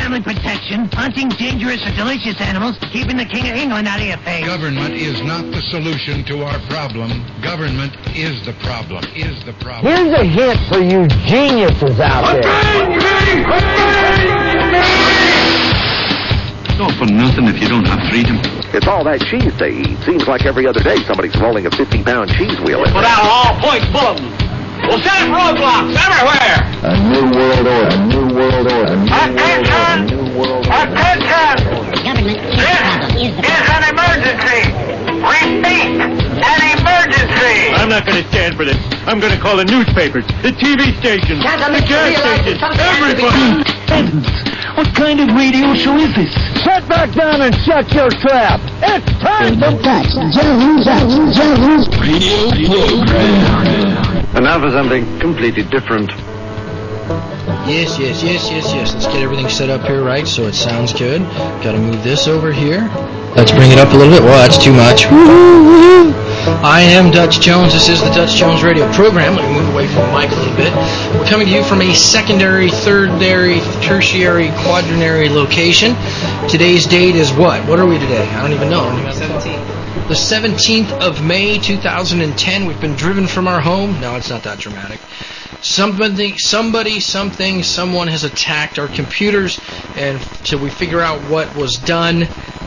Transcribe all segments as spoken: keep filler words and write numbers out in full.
family protection, hunting dangerous or delicious animals, keeping the King of England out of your face. Government is not the solution to our problem. Government is the problem. Is the problem. Here's a hint for you geniuses out there. It's all for nothing if you don't have freedom. It's all that cheese they eat. Seems like every other day somebody's rolling a fifty-pound cheese wheel in. Without all points bulletins. We'll set roadblocks everywhere. A new world order. A new world order. A new Attention! world order. Attention! Government is the problem. Is the This is an emergency. Repeat, an emergency. I'm not going to stand for this. I'm going to call the newspapers, the T V stations, the gas stations, everybody. What kind of radio show is this? Sit back down and shut your trap. It's time to Dutch Jones. Dutch Jones. Radio program. And now for something completely different. Yes, yes, yes, yes, yes. Let's get everything set up here right so it sounds good. Got to move this over here. Let's bring it up a little bit. Well, that's too much. I am Dutch Jones. This is the Dutch Jones radio program. Let me move away from the mic a little bit. We're coming to you from a secondary, thirdary, tertiary, quaternary location. Today's date is what? What are we today? I don't even know. seventeenth. The seventeenth of May, two thousand ten. We've been driven from our home. No, it's not that dramatic. Somebody, somebody, something, someone has attacked our computers, and until we figure out what was done,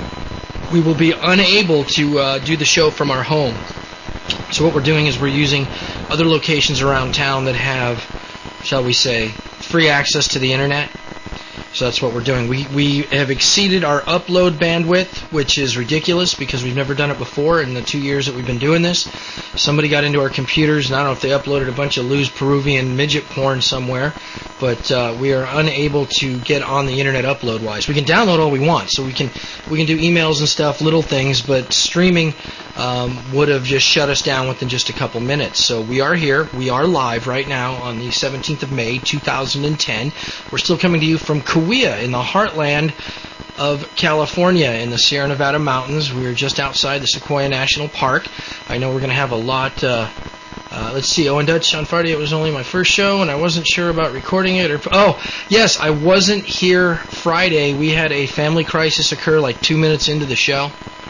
we will be unable to uh, do the show from our home. So what we're doing is we're using other locations around town that have, shall we say, free access to the internet. So that's what we're doing. We we have exceeded our upload bandwidth, which is ridiculous because we've never done it before in the two years that we've been doing this. Somebody got into our computers, and I don't know if they uploaded a bunch of loose Peruvian midget porn somewhere, but uh, we are unable to get on the internet upload-wise. We can download all we want, so we can we can do emails and stuff, little things, but streaming um, would have just shut us down within just a couple minutes. So we are here. We are live right now on the seventeenth of May, two thousand ten. We're still coming to you from Cahuilla in the heartland of California in the Sierra Nevada mountains. We're just outside the Sequoia National Park. I know we're going to have a lot. Uh, uh, let's see. Oh, in Dutch, on Friday it was only my first show, and I wasn't sure about recording it. Or oh, yes, I wasn't here Friday. We had a family crisis occur like two minutes into the show.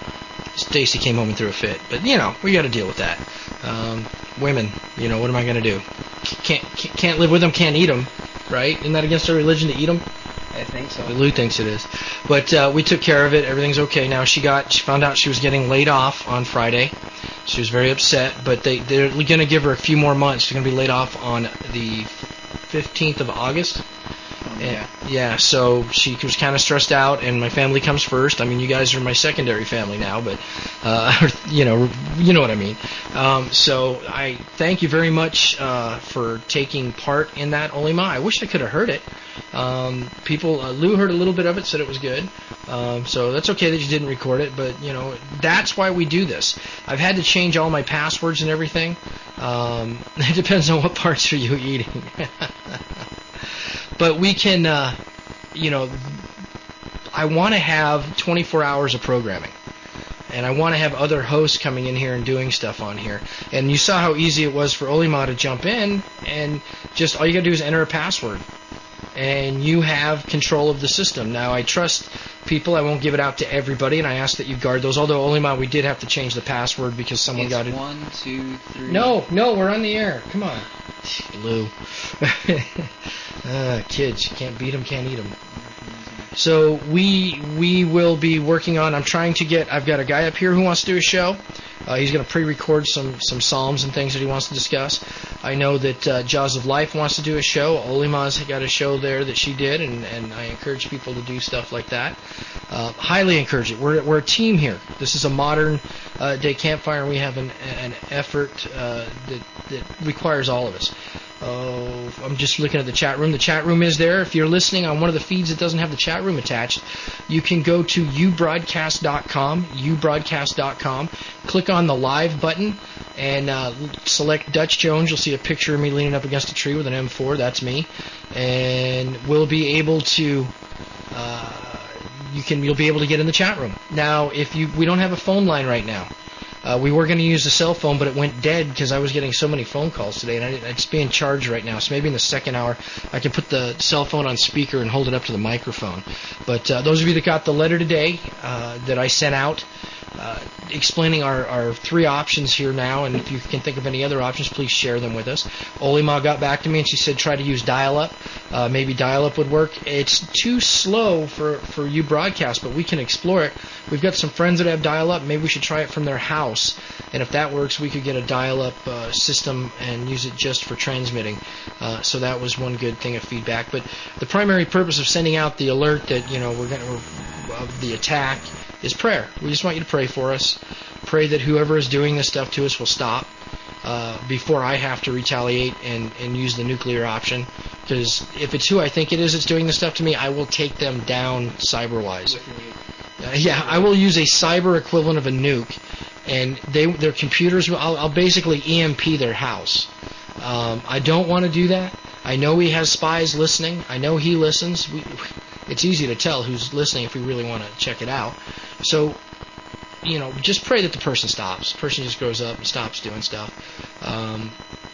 Stacy came home and threw a fit, but you know we got to deal with that. Um, women, you know, what am I going to do? Can't can't live with them, can't eat them, right? Isn't that against our religion to eat them? I think so. Lou thinks it is. But uh, we took care of it. Everything's okay now. She got, she found out she was getting laid off on Friday. She was very upset, but they, they're going to give her a few more months. She's going to be laid off on the fifteenth of August. Yeah. Yeah, so she was kind of stressed out, and my family comes first. I mean, you guys are my secondary family now, but, uh, you know, you know what I mean. Um, so I thank you very much uh, for taking part in that, Olima. I wish I could have heard it. Um, people, uh, Lou heard a little bit of it, said it was good. Um, so that's okay that you didn't record it, but, you know, that's why we do this. I've had to change all my passwords and everything. Um, it depends on what parts are you eating. But we can, uh, you know, I want to have twenty-four hours of programming. And I want to have other hosts coming in here and doing stuff on here. And you saw how easy it was for Olima to jump in, and just all you got to do is enter a password. And you have control of the system. Now, I trust people. I won't give it out to everybody, and I ask that you guard those. Although, Olima, we did have to change the password because someone it's got it. One, two, three. No, no, we're on the air. Come on. Lou. uh, kids, you can't beat them, can't eat them. So we we will be working on. I'm trying to get. I've got a guy up here who wants to do a show. Uh, he's going to pre-record some some psalms and things that he wants to discuss. I know that uh, Jaws of Life wants to do a show. Olima's got a show there that she did, and, and I encourage people to do stuff like that. Uh, highly encourage it. We're we're a team here. This is a modern uh, day campfire, and we have an an effort uh, that that requires all of us. Oh, I'm just looking at the chat room. The chat room is there. If you're listening on one of the feeds that doesn't have the chat room attached, you can go to u broadcast dot com, u broadcast dot com, click on the live button, and uh, select Dutch Jones. You'll see a picture of me leaning up against a tree with an M four. That's me. And we'll be able to... Uh, you can, you'll be able to get in the chat room. Now, if you, we don't have a phone line right now. Uh, we were going to use the cell phone, but it went dead because I was getting so many phone calls today, and I, it's being charged right now. So maybe in the second hour, I can put the cell phone on speaker and hold it up to the microphone. But uh, those of you that got the letter today uh, that I sent out, uh, explaining our, our three options here now, and if you can think of any other options, please share them with us. Olima got back to me, and she said try to use dial-up. Uh, maybe dial-up would work. It's too slow for, for you broadcast, but we can explore it. We've got some friends that have dial-up. Maybe we should try it from their house, and if that works, we could get a dial-up uh, system and use it just for transmitting. Uh, so that was one good thing of feedback. But the primary purpose of sending out the alert that, you know, we're going to of the attack is prayer. We just want you to pray for us. Pray that whoever is doing this stuff to us will stop uh, before I have to retaliate and, and use the nuclear option. Because if it's who I think it is that's doing this stuff to me, I will take them down cyber-wise. Uh, yeah, I will use a cyber equivalent of a nuke, and they their computers, will, I'll, I'll basically E M P their house. Um, I don't want to do that. I know he has spies listening. I know he listens. We, it's easy to tell who's listening if we really want to check it out. So, you know, just pray that the person stops. The person just grows up and stops doing stuff. Um,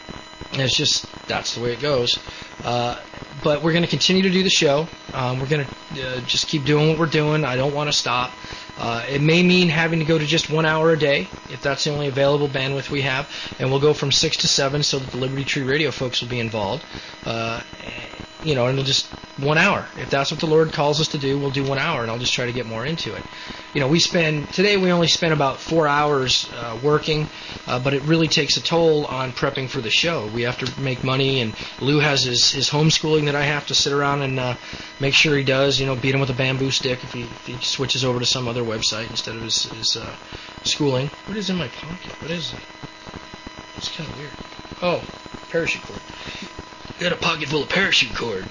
and it's just, that's the way it goes. Uh, but we're going to continue to do the show. Um, we're going to uh, just keep doing what we're doing. I don't want to stop. Uh, it may mean having to go to just one hour a day, if that's the only available bandwidth we have. And we'll go from six to seven so that the Liberty Tree Radio folks will be involved. Uh, you know, and it'll just one hour. If that's what the Lord calls us to do, we'll do one hour, and I'll just try to get more into it. You know, we spend, today we only spent about four hours uh, working, uh, but it really takes a toll on prepping for the show. We have to make money, and Lou has his, his homeschooling that I have to sit around and uh, make sure he does, you know, beat him with a bamboo stick if he, if he switches over to some other website instead of his, his uh, schooling. What is in my pocket? What is it? It's kind of weird. Oh, parachute cord. Got a pocket full of parachute cord.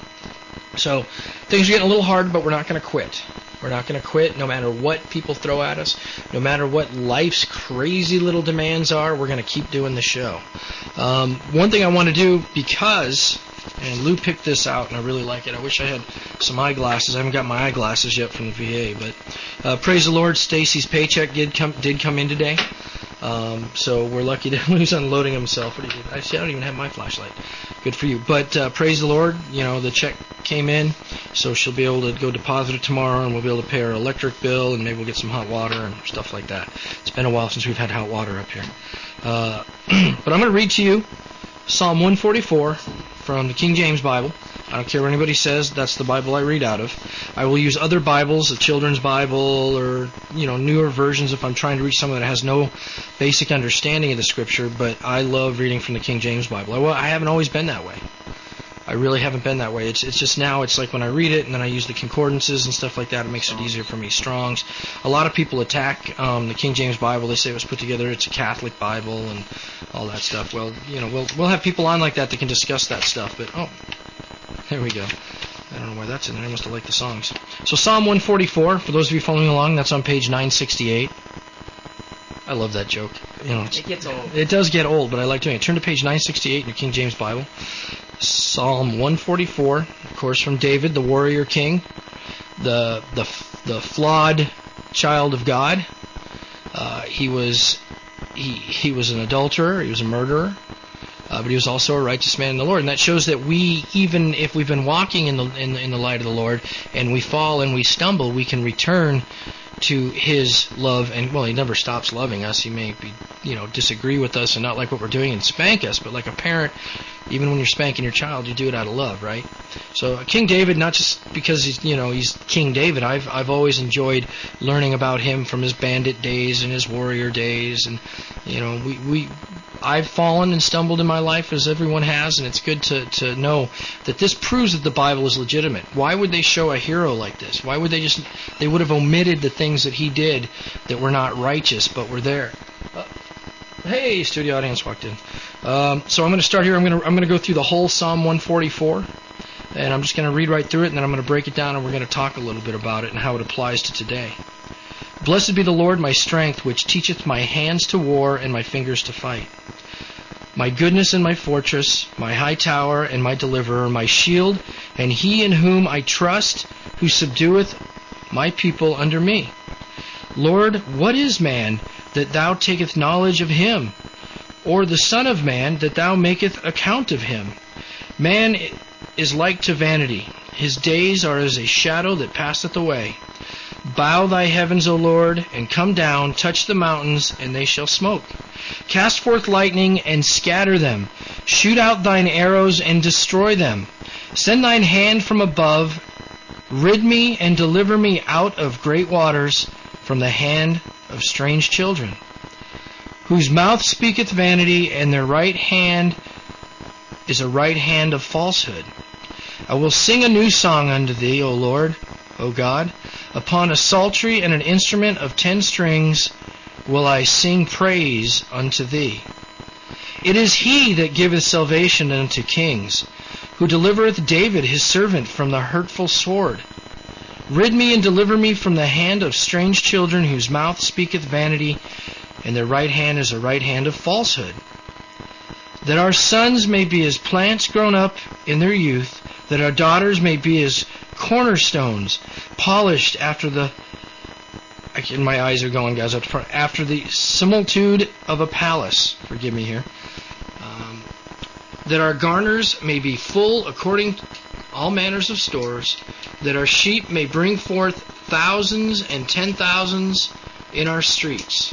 So things are getting a little hard, but we're not going to quit. We're not going to quit no matter what people throw at us, no matter what life's crazy little demands are. We're going to keep doing the show. Um, one thing I want to do, because, and Lou picked this out, and I really like it. I wish I had some eyeglasses. I haven't got my eyeglasses yet from the V A, but uh, praise the Lord, Stacy's paycheck did come did come in today. Um, so we're lucky that Lou's unloading himself. What do you do? I see, I don't even have my flashlight. Good for you. But uh, praise the Lord, you know, the check came in, so she'll be able to go deposit it tomorrow, and we'll be able to pay our electric bill, and maybe we'll get some hot water and stuff like that. It's been a while since we've had hot water up here. Uh, but I'm going to read to you Psalm one forty-four from the King James Bible. I don't care what anybody says, that's the Bible I read out of. I will use other Bibles, a children's Bible, or, you know, newer versions if I'm trying to reach someone that has no basic understanding of the Scripture, but I love reading from the King James Bible. I, well, I haven't always been that way. I really haven't been that way. It's it's just now, it's like when I read it and then I use the concordances and stuff like that, it makes it easier for me. Strong's. A lot of people attack um, the King James Bible. They say it was put together, it's a Catholic Bible and all that stuff. Well, you know, we'll, we'll have people on like that that can discuss that stuff, but, oh, there we go. I don't know why that's in there. I must have liked the songs. So Psalm one forty-four, for those of you following along, that's on page nine sixty-eight. I love that joke. You know, it gets old. It does get old, but I like doing it. Turn to page nine sixty-eight in your King James Bible. Psalm one forty-four, of course, from David, the warrior king, the the the flawed child of God. Uh, he was he he was an adulterer. He was a murderer. Uh, but he was also a righteous man in the Lord, and that shows that we, even if we've been walking in the in the, in the light of the Lord, and we fall and we stumble, we can return to His love. And well, He never stops loving us. He may be, you know, disagree with us and not like what we're doing and spank us, but like a parent, even when you're spanking your child, you do it out of love, right? So King David, not just because he's, you know, he's King David. I've I've always enjoyed learning about him from his bandit days and his warrior days, and you know, we we. I've fallen and stumbled in my life, as everyone has, and it's good to, to know that this proves that the Bible is legitimate. Why would they show a hero like this? Why would they just, they would have omitted the things that he did that were not righteous, but were there. Uh, hey, studio audience walked in. Um, so I'm going to start here. I'm going to I'm going to go through the whole Psalm one forty-four, and I'm just going to read right through it, and then I'm going to break it down, and we're going to talk a little bit about it and how it applies to today. Blessed be the Lord my strength, which teacheth my hands to war and my fingers to fight. My goodness and my fortress, my high tower and my deliverer, my shield, and he in whom I trust, who subdueth my people under me. Lord, what is man, that thou taketh knowledge of him? Or the son of man, that thou maketh account of him? Man is like to vanity. His days are as a shadow that passeth away. Bow thy heavens, O Lord, and come down, touch the mountains, and they shall smoke. Cast forth lightning, and scatter them. Shoot out thine arrows, and destroy them. Send thine hand from above. Rid me, and deliver me out of great waters, from the hand of strange children, whose mouth speaketh vanity, and their right hand is a right hand of falsehood. I will sing a new song unto thee, O Lord, O God. Upon a psaltery and an instrument of ten strings will I sing praise unto thee. It is he that giveth salvation unto kings, who delivereth David his servant from the hurtful sword. Rid me and deliver me from the hand of strange children, whose mouth speaketh vanity, and their right hand is a right hand of falsehood. That our sons may be as plants grown up in their youth, that our daughters may be as cornerstones, polished after the, and my eyes are going, guys, up to front, after the similitude of a palace. Forgive me here. Um, that our garners may be full according to all manners of stores, that our sheep may bring forth thousands and ten thousands in our streets.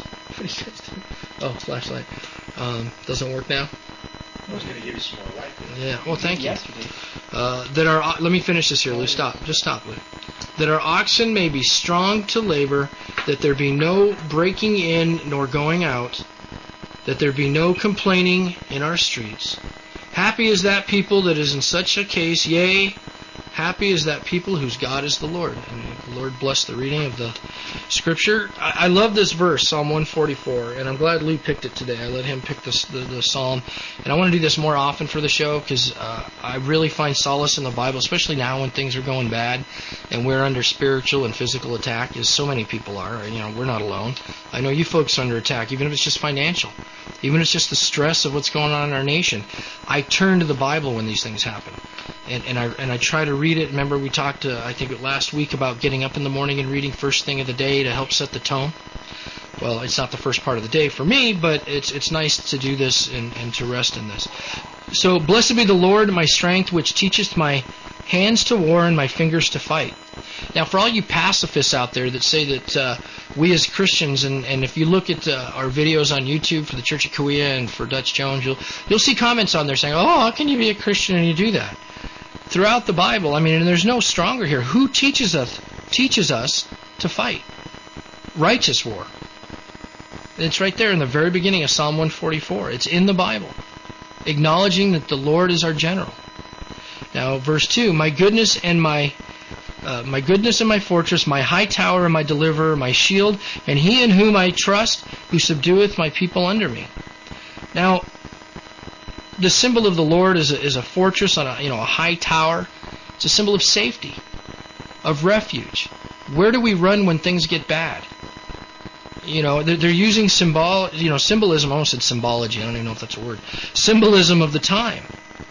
Oh, flashlight. Um, doesn't work now? I was going to give you some more light. Yeah, well, thank you. Yesterday. Uh, that our, let me finish this here, Lou. Stop. Just stop, Lou. That our oxen may be strong to labor, that there be no breaking in nor going out, that there be no complaining in our streets. Happy is that people that is in such a case, yea, happy is that people whose God is the Lord. And the Lord bless the reading of the Scripture. I, I love this verse, Psalm one forty-four, and I'm glad Lee picked it today. I let him pick this, the, the psalm. And I want to do this more often for the show because uh, I really find solace in the Bible, especially now when things are going bad and we're under spiritual and physical attack, as so many people are. You know, we're not alone. I know you folks are under attack, even if it's just financial, even if it's just the stress of what's going on in our nation. I turn to the Bible when these things happen. And, and I and I try to read it. Remember, we talked, uh, I think, last week about getting up in the morning and reading first thing of the day to help set the tone. Well, it's not the first part of the day for me, but it's it's nice to do this and, and to rest in this. So, blessed be the Lord, my strength, which teacheth my hands to war and my fingers to fight. Now, for all you pacifists out there that say that uh, we as Christians, and, and if you look at uh, our videos on YouTube for the Church of Kauai and for Dutch Jones, you'll you'll see comments on there saying, "Oh, how can you be a Christian and you do that?" Throughout the Bible, I mean, and there's no stronger here. Who teaches us teaches us to fight righteous war? It's right there in the very beginning of Psalm one forty-four. It's in the Bible, acknowledging that the Lord is our general. Now, verse two: My goodness and my uh, my goodness and my fortress, my high tower and my deliverer, my shield, and he in whom I trust, who subdueth my people under me. Now, the symbol of the Lord is a, is a fortress on a you know a high tower. It's a symbol of safety, of refuge. Where do we run when things get bad? You know, they're, they're using symbol, you know, symbolism. I almost said symbology. I don't even know if that's a word. Symbolism of the time.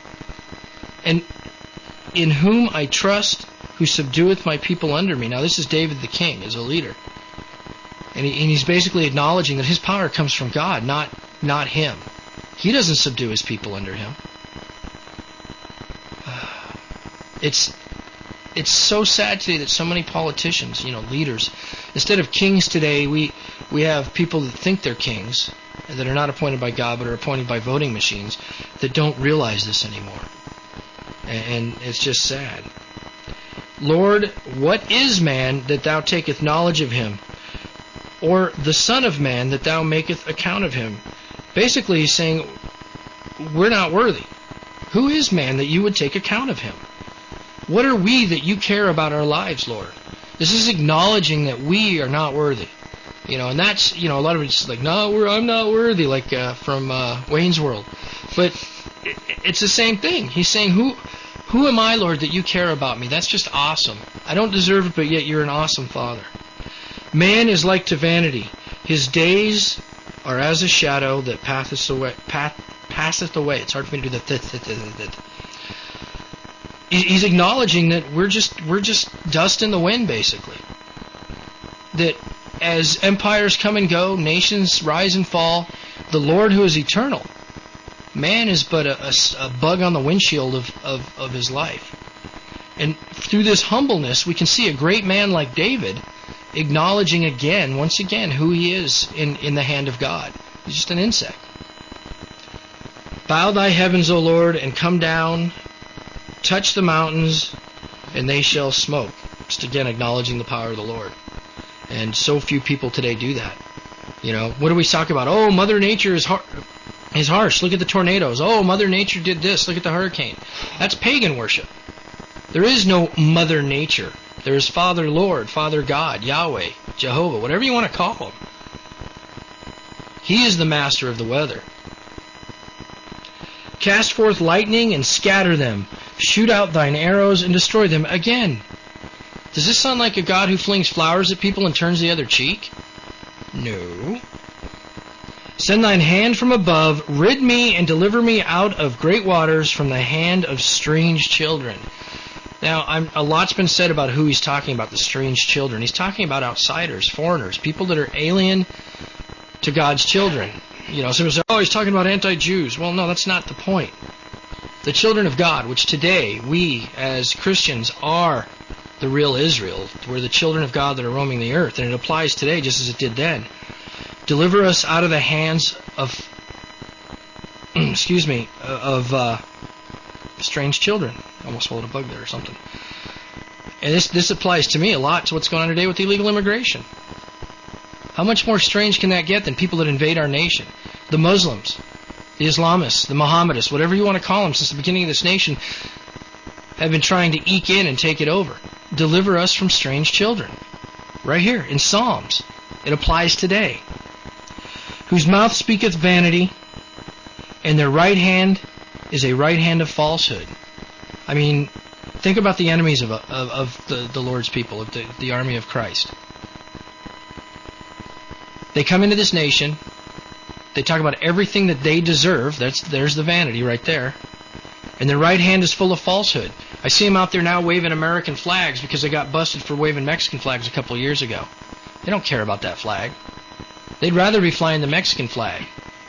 And in whom I trust, who subdueth my people under me. Now, this is David the king as a leader, and, he, and he's basically acknowledging that his power comes from God, not not him. He doesn't subdue his people under him. It's it's so sad today that so many politicians, you know, leaders, instead of kings today, we we have people that think they're kings, that are not appointed by God but are appointed by voting machines, that don't realize this anymore. And, and it's just sad. Lord, what is man that thou taketh knowledge of him? Or the son of man that thou maketh account of him? Basically, he's saying, we're not worthy. Who is man that you would take account of him? What are we that you care about our lives, Lord? This is acknowledging that we are not worthy. You know, and that's, you know, a lot of it's like, no, we're, I'm not worthy, like uh, from uh, Wayne's World. But it, it's the same thing. He's saying, who who am I, Lord, that you care about me? That's just awesome. I don't deserve it, but yet you're an awesome Father. Man is like to vanity. His days are as a shadow that passeth away. Path, passeth away. It's hard for me to do the th th th th th. He's acknowledging that we're just we're just dust in the wind, basically. That as empires come and go, nations rise and fall, the Lord who is eternal, man is but a, a, a bug on the windshield of, of, of his life. And through this humbleness, we can see a great man like David acknowledging again, once again, who he is in, in the hand of God. He's just an insect. Bow thy heavens, O Lord, and come down, touch the mountains, and they shall smoke. Just again acknowledging the power of the Lord. And so few people today do that. You know, what do we talk about? Oh, Mother Nature is har- is harsh. Look at the tornadoes. Oh, Mother Nature did this. Look at the hurricane. That's pagan worship. There is no Mother Nature. There is Father Lord, Father God, Yahweh, Jehovah, whatever you want to call him. He is the master of the weather. Cast forth lightning and scatter them. Shoot out thine arrows and destroy them. Again, does this sound like a God who flings flowers at people and turns the other cheek? No. Send thine hand from above, rid me and deliver me out of great waters, from the hand of strange children. Now, I'm, a lot's been said about who he's talking about, the strange children. He's talking about outsiders, foreigners, people that are alien to God's children. You know, some say, oh, he's talking about anti-Jews. Well, no, that's not the point. The children of God, which today we as Christians are the real Israel. We're the children of God that are roaming the earth, and it applies today just as it did then. Deliver us out of the hands of, excuse me, of uh, strange children. I almost swallowed a bug there or something. And this this applies to me a lot to what's going on today with illegal immigration. How much more strange can that get than people that invade our nation? The Muslims, the Islamists, the Mohammedists, whatever you want to call them since the beginning of this nation, have been trying to eke in and take it over. Deliver us from strange children. Right here in Psalms. It applies today. Whose mouth speaketh vanity, and their right hand is a right hand of falsehood. I mean, think about the enemies of, of, of the, the Lord's people, of the, the army of Christ. They come into this nation, they talk about everything that they deserve. That's There's the vanity right there. And their right hand is full of falsehood. I see them out there now waving American flags because they got busted for waving Mexican flags a couple of years ago. They don't care about that flag. They'd rather be flying the Mexican flag.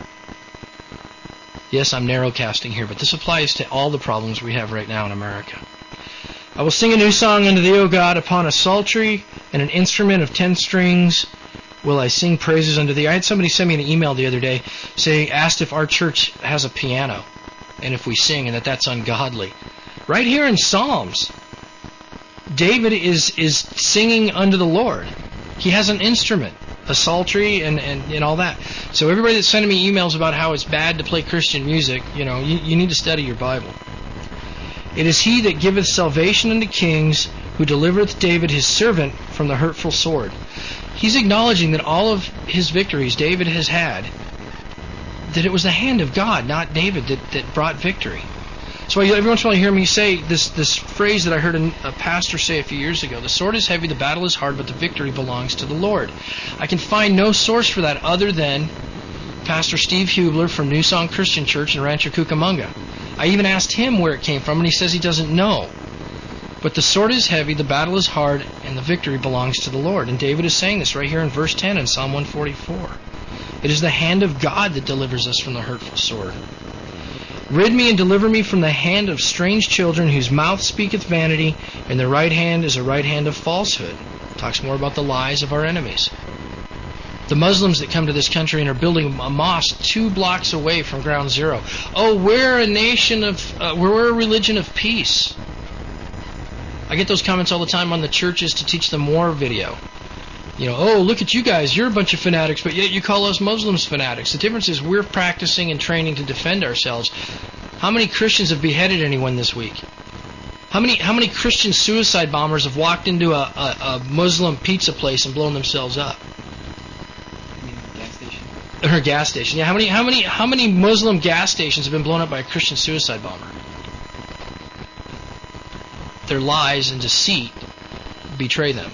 Yes, I'm narrowcasting here, but this applies to all the problems we have right now in America. I will sing a new song unto thee, O God, upon a psaltery and an instrument of ten strings will I sing praises unto thee. I had somebody send me an email the other day saying, asked if our church has a piano and if we sing, and that that's ungodly. Right here in Psalms, David is is singing unto the Lord. He has an instrument, a psaltery, and, and, and all that. So everybody that's sending me emails about how it's bad to play Christian music, you know, you, you need to study your Bible. It is he that giveth salvation unto kings, who delivereth David his servant from the hurtful sword. He's acknowledging that all of his victories David has had, that it was the hand of God, not David, that, that brought victory. So every once in a while you hear me say this this phrase that I heard a pastor say a few years ago: the sword is heavy, the battle is hard, but the victory belongs to the Lord. I can find no source for that other than Pastor Steve Hubler from New Song Christian Church in Rancho Cucamonga. I even asked him where it came from, and he says he doesn't know. But the sword is heavy, the battle is hard, and the victory belongs to the Lord. And David is saying this right here in verse ten in Psalm one forty-four. It is the hand of God that delivers us from the hurtful sword. Rid me and deliver me from the hand of strange children, whose mouth speaketh vanity, and their right hand is a right hand of falsehood. Talks more about the lies of our enemies. The Muslims that come to this country and are building a mosque two blocks away from ground zero. Oh, we're a nation of, uh, we're a religion of peace. I get those comments all the time on the churches to teach them war video. You know, oh, look at you guys, you're a bunch of fanatics, but yet you call us Muslims fanatics. The difference is we're practicing and training to defend ourselves. How many Christians have beheaded anyone this week? How many how many Christian suicide bombers have walked into a, a, a Muslim pizza place and blown themselves up? You mean gas station? Or a gas station. Yeah, how many how many how many Muslim gas stations have been blown up by a Christian suicide bomber? Their lies and deceit betray them.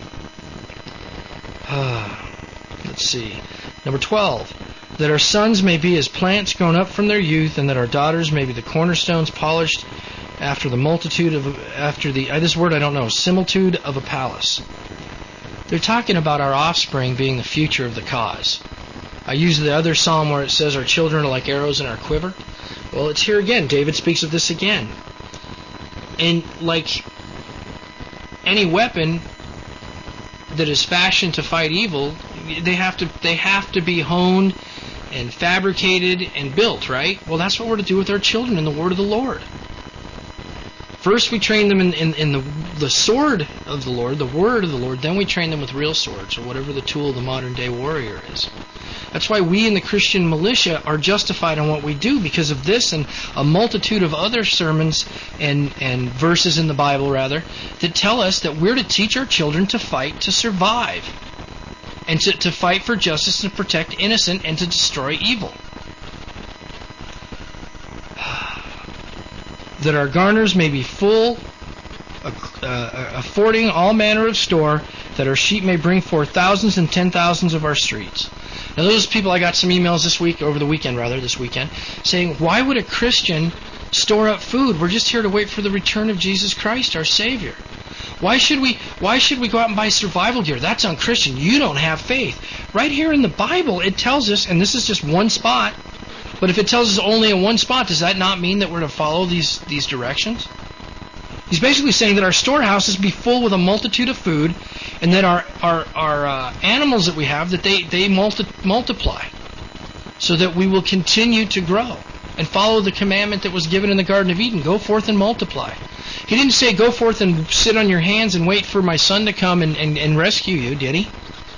Let's see. Number twelve. That our sons may be as plants grown up from their youth, and that our daughters may be the cornerstones polished after the multitude of after the uh, this word I don't know similitude of a palace. They're talking about our offspring being the future of the cause. I use the other psalm where it says our children are like arrows in our quiver. Well, it's here again. David speaks of this again. And like any weapon that is fashioned to fight evil, they have to they have to be honed and fabricated and built, right? Well, that's what we're to do with our children in the word of the Lord. First we train them in, in, in the, the sword of the Lord, the word of the Lord, then we train them with real swords, or whatever the tool of the modern day warrior is. That's why we in the Christian militia are justified in what we do, because of this and a multitude of other sermons and, and verses in the Bible, rather, that tell us that we're to teach our children to fight to survive, and to, to fight for justice and protect innocent and to destroy evil. That our garners may be full, uh, affording all manner of store, that our sheep may bring forth thousands and ten thousands of our streets. Now those people, I got some emails this week, over the weekend rather, this weekend, saying, why would a Christian store up food? We're just here to wait for the return of Jesus Christ, our Savior. Why should we why should we go out and buy survival gear? That's unchristian. You don't have faith. Right here in the Bible, it tells us, and this is just one spot, but if it tells us only in one spot, does that not mean that we're to follow these, these directions? He's basically saying that our storehouses be full with a multitude of food, and that our our, our uh, animals that we have, that they, they multi- multiply, so that we will continue to grow and follow the commandment that was given in the Garden of Eden. Go forth and multiply. He didn't say go forth and sit on your hands and wait for my son to come and, and, and rescue you, did he?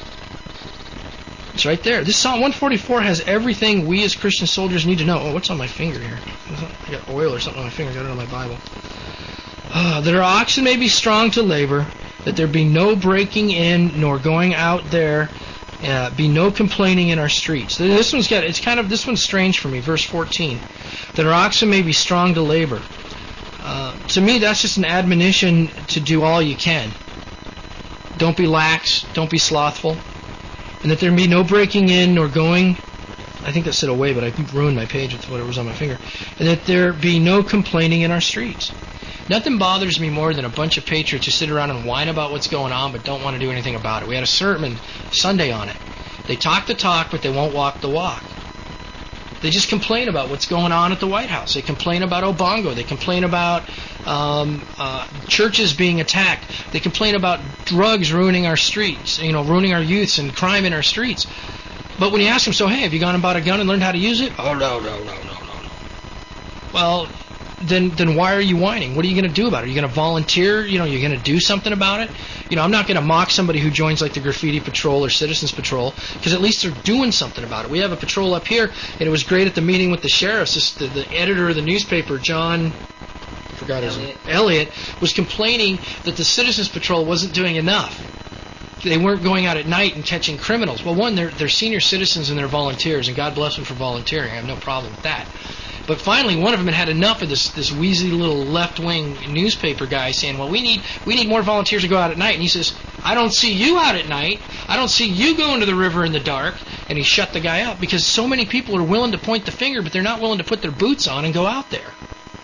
It's right there. This Psalm one forty-four has everything we as Christian soldiers need to know. Oh, what's on my finger here? I got oil or something on my finger. I got it on my Bible. Uh, that our oxen may be strong to labor, that there be no breaking in nor going out there, uh, be no complaining in our streets. This one's got, it's kind of, this one's strange for me. Verse fourteen. That our oxen may be strong to labor. Uh, to me, that's just an admonition to do all you can. Don't be lax. Don't be slothful. And that there be no breaking in nor going, I think that said away, but I ruined my page with whatever was on my finger. And that there be no complaining in our streets. Nothing bothers me more than a bunch of patriots who sit around and whine about what's going on but don't want to do anything about it. We had a sermon Sunday on it. They talk the talk, but they won't walk the walk. They just complain about what's going on at the White House. They complain about Obongo. They complain about um, uh, churches being attacked. They complain about drugs ruining our streets, you know, ruining our youths and crime in our streets. But when you ask them, so hey, have you gone and bought a gun and learned how to use it? Oh, no, no, no, no, no, no. Well, then then why are you whining? What are you going to do about it? Are you going to volunteer? You know, you're going to do something about it? You know, I'm not going to mock somebody who joins like the Graffiti Patrol or Citizens Patrol, because at least they're doing something about it. We have a patrol up here, and it was great at the meeting with the sheriffs. Just the, the editor of the newspaper, John, I forgot his name, Elliott, was complaining that the Citizens Patrol wasn't doing enough. They weren't going out at night and catching criminals. Well, one, they're, they're senior citizens and they're volunteers, and God bless them for volunteering. I have no problem with that. But finally, one of them had had enough of this this wheezy little left-wing newspaper guy saying, well, we need we need more volunteers to go out at night. And he says, I don't see you out at night. I don't see you going to the river in the dark. And he shut the guy up because so many people are willing to point the finger, but they're not willing to put their boots on and go out there.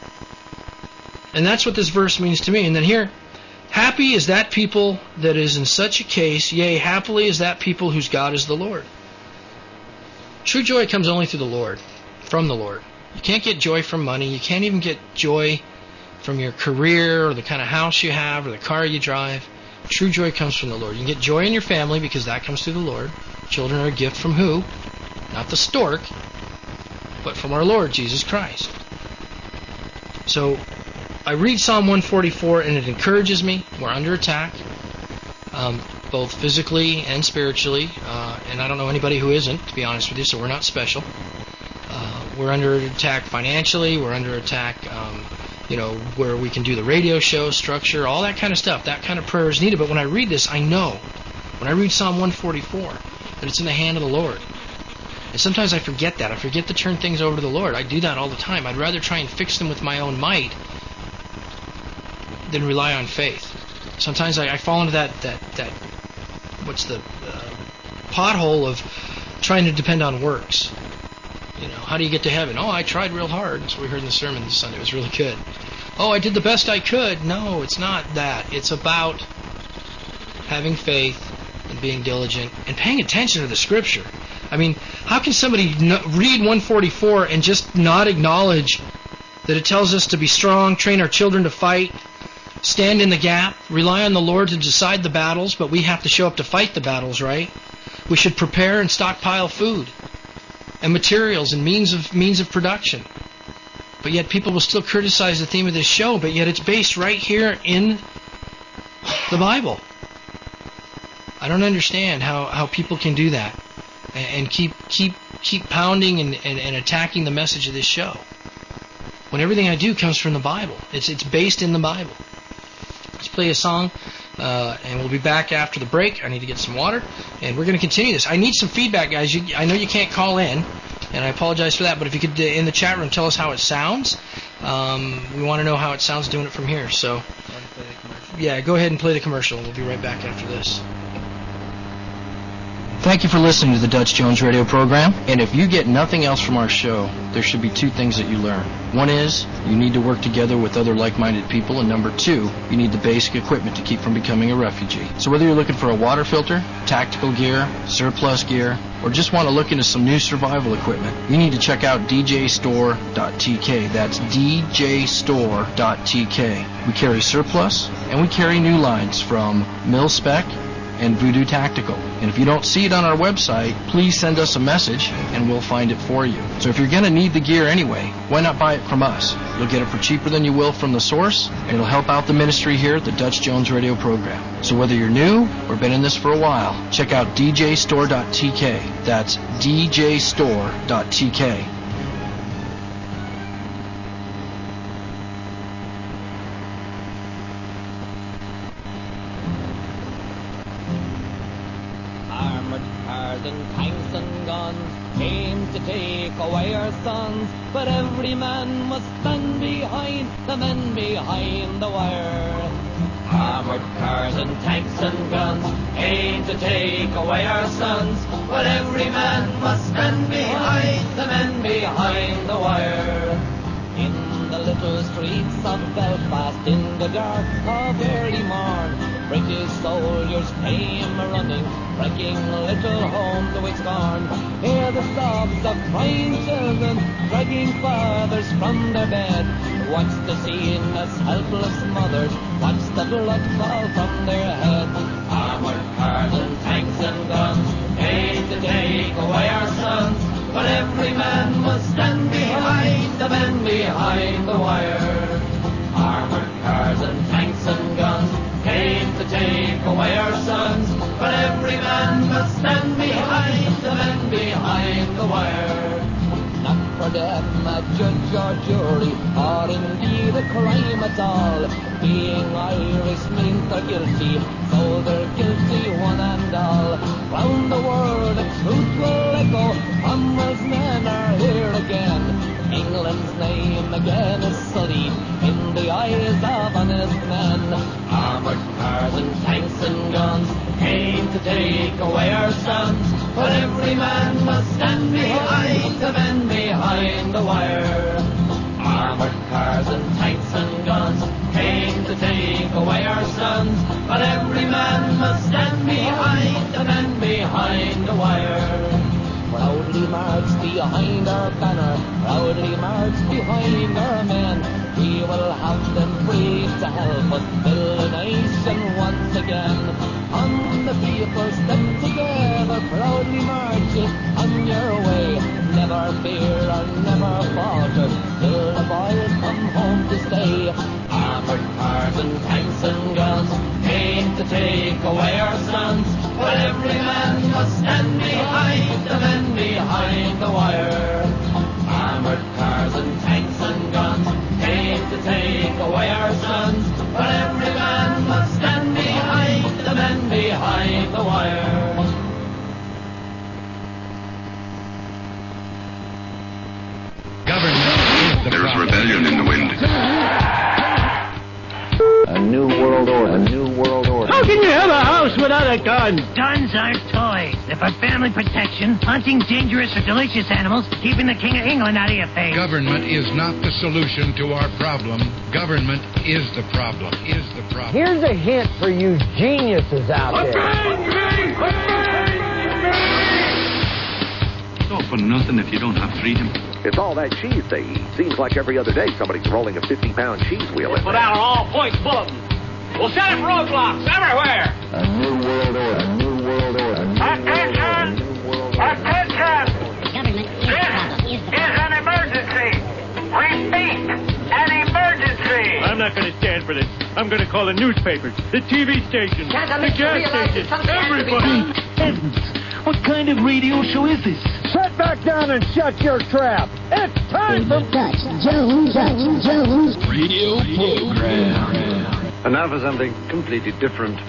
And that's what this verse means to me. And then here, happy is that people that is in such a case, yea, happily is that people whose God is the Lord. True joy comes only through the Lord, from the Lord. You can't get joy from money. You can't even get joy from your career or the kind of house you have or the car you drive. True joy comes from the Lord. You can get joy in your family because that comes through the Lord. Children are a gift from who? Not the stork, but from our Lord Jesus Christ. So I read Psalm one forty-four and it encourages me. We're under attack, um, both physically and spiritually. Uh, and I don't know anybody who isn't, to be honest with you, so we're not special. Uh, we're under attack financially. We're under attack, um, you know, where we can do the radio show, structure, all that kind of stuff. That kind of prayer is needed. But when I read this, I know, when I read Psalm one forty-four, that it's in the hand of the Lord. And sometimes I forget that. I forget to turn things over to the Lord. I do that all the time. I'd rather try and fix them with my own might than rely on faith. Sometimes I, I fall into that, that, that what's the uh, pothole of trying to depend on works. You know, how do you get to heaven? Oh, I tried real hard. That's what we heard in the sermon this Sunday. It was really good. Oh, I did the best I could. No, it's not that. It's about having faith and being diligent and paying attention to the Scripture. I mean, how can somebody no, read one forty-four and just not acknowledge that it tells us to be strong, train our children to fight, stand in the gap, rely on the Lord to decide the battles, but we have to show up to fight the battles, right? We should prepare and stockpile food and materials and means of means of production. But yet people will still criticize the theme of this show, but yet it's based right here in the Bible. I don't understand how, how people can do that and, and keep keep keep pounding and, and, and attacking the message of this show when everything I do comes from the Bible. It's it's based in the Bible. Let's play a song, uh, and we'll be back after the break. I need to get some water, and we're going to continue this. I need some feedback, guys. You, I know you can't call in, and I apologize for that, but if you could, uh, in the chat room, tell us how it sounds. Um, we want to know how it sounds doing it from here. So, yeah, go ahead and play the commercial. We'll be right back after this. Thank you for listening to the Dutch Jones Radio program. And if you get nothing else from our show, there should be two things that you learn. One is you need to work together with other like-minded people. And number two, you need the basic equipment to keep from becoming a refugee. So whether you're looking for a water filter, tactical gear, surplus gear, or just want to look into some new survival equipment, you need to check out d j store dot t k. That's d j store dot t k. We carry surplus, and we carry new lines from Mil-Spec and Voodoo Tactical. And if you don't see it on our website, please send us a message and we'll find it for you. So if you're going to need the gear anyway, why not buy it from us? You'll get it for cheaper than you will from the source, and it'll help out the ministry here at the Dutch Jones Radio program. So whether you're new or been in this for a while, check out d j store dot t k. That's d j store dot t k. And tanks and guns came to take away our sons, but every man must stand behind the men behind the wire. Armored cars and tanks and guns came to take away our sons, but every man must stand behind the men behind the wire. In the little streets of Belfast, in the dark of early morn, British soldiers came running, breaking little homes with scorn. Hear the sobs of crying children, dragging fathers from their bed. Watch the scene as helpless mothers watch the blood fall from their head. Armored cars and tanks and guns came to take away our sons, but every man must stand behind the men behind the wire. Armored cars and tanks and guns came to take away our sons, but every man must stand behind the men behind the wire. Not for them a judge or jury, or indeed a crime at all. Being Irish means they're guilty, so they're guilty one and all. Round the world the truth will echo, Cromwell's men are here again. England's name again is sullied in the eyes of honest men. Armored cars and tanks and guns came to take away our sons, but every man must stand behind the men behind the wire. Armored cars and tanks and guns came to take away our sons, but every man must stand behind the men behind the wire. Proudly march behind our banner, proudly march behind our men. We will have them free to help us build a nation once again. On the people step together, proudly marching on your way. Never fear or never falter, till the boys come home to stay. Armored cars and tanks and guns came to take away our sons, but every man must stand behind the men behind the wire. Armored cars and tanks and guns came to take away our sons, but every man must stand behind the men behind the wire. Government. There is rebellion in the wind. A new world order. A new world order. How can you have a house without a gun? Guns aren't toys. They're for family protection, hunting dangerous or delicious animals, keeping the King of England out of your face. Government is not the solution to our problem. Government is the problem. Is the problem. Here's a hint for you geniuses out there. It's all for nothing if you don't have freedom. It's all that cheese they eat. Seems like every other day somebody's rolling a fifty-pound cheese wheel in Put there. out an all-points bulletin. We'll set up roadblocks everywhere. A new world order. A new world order. Attention! Attention! The government is the problem. Is the Is problem. an emergency. Repeat, an emergency. I'm not going to stand for this. I'm going to call the newspapers, the T V stations, the gas stations, everybody. Heavens, what kind of radio show is this? Sit back down and shut your trap. It's time for Dutch Jones. Dutch Jones. Radio program. And now for something completely different.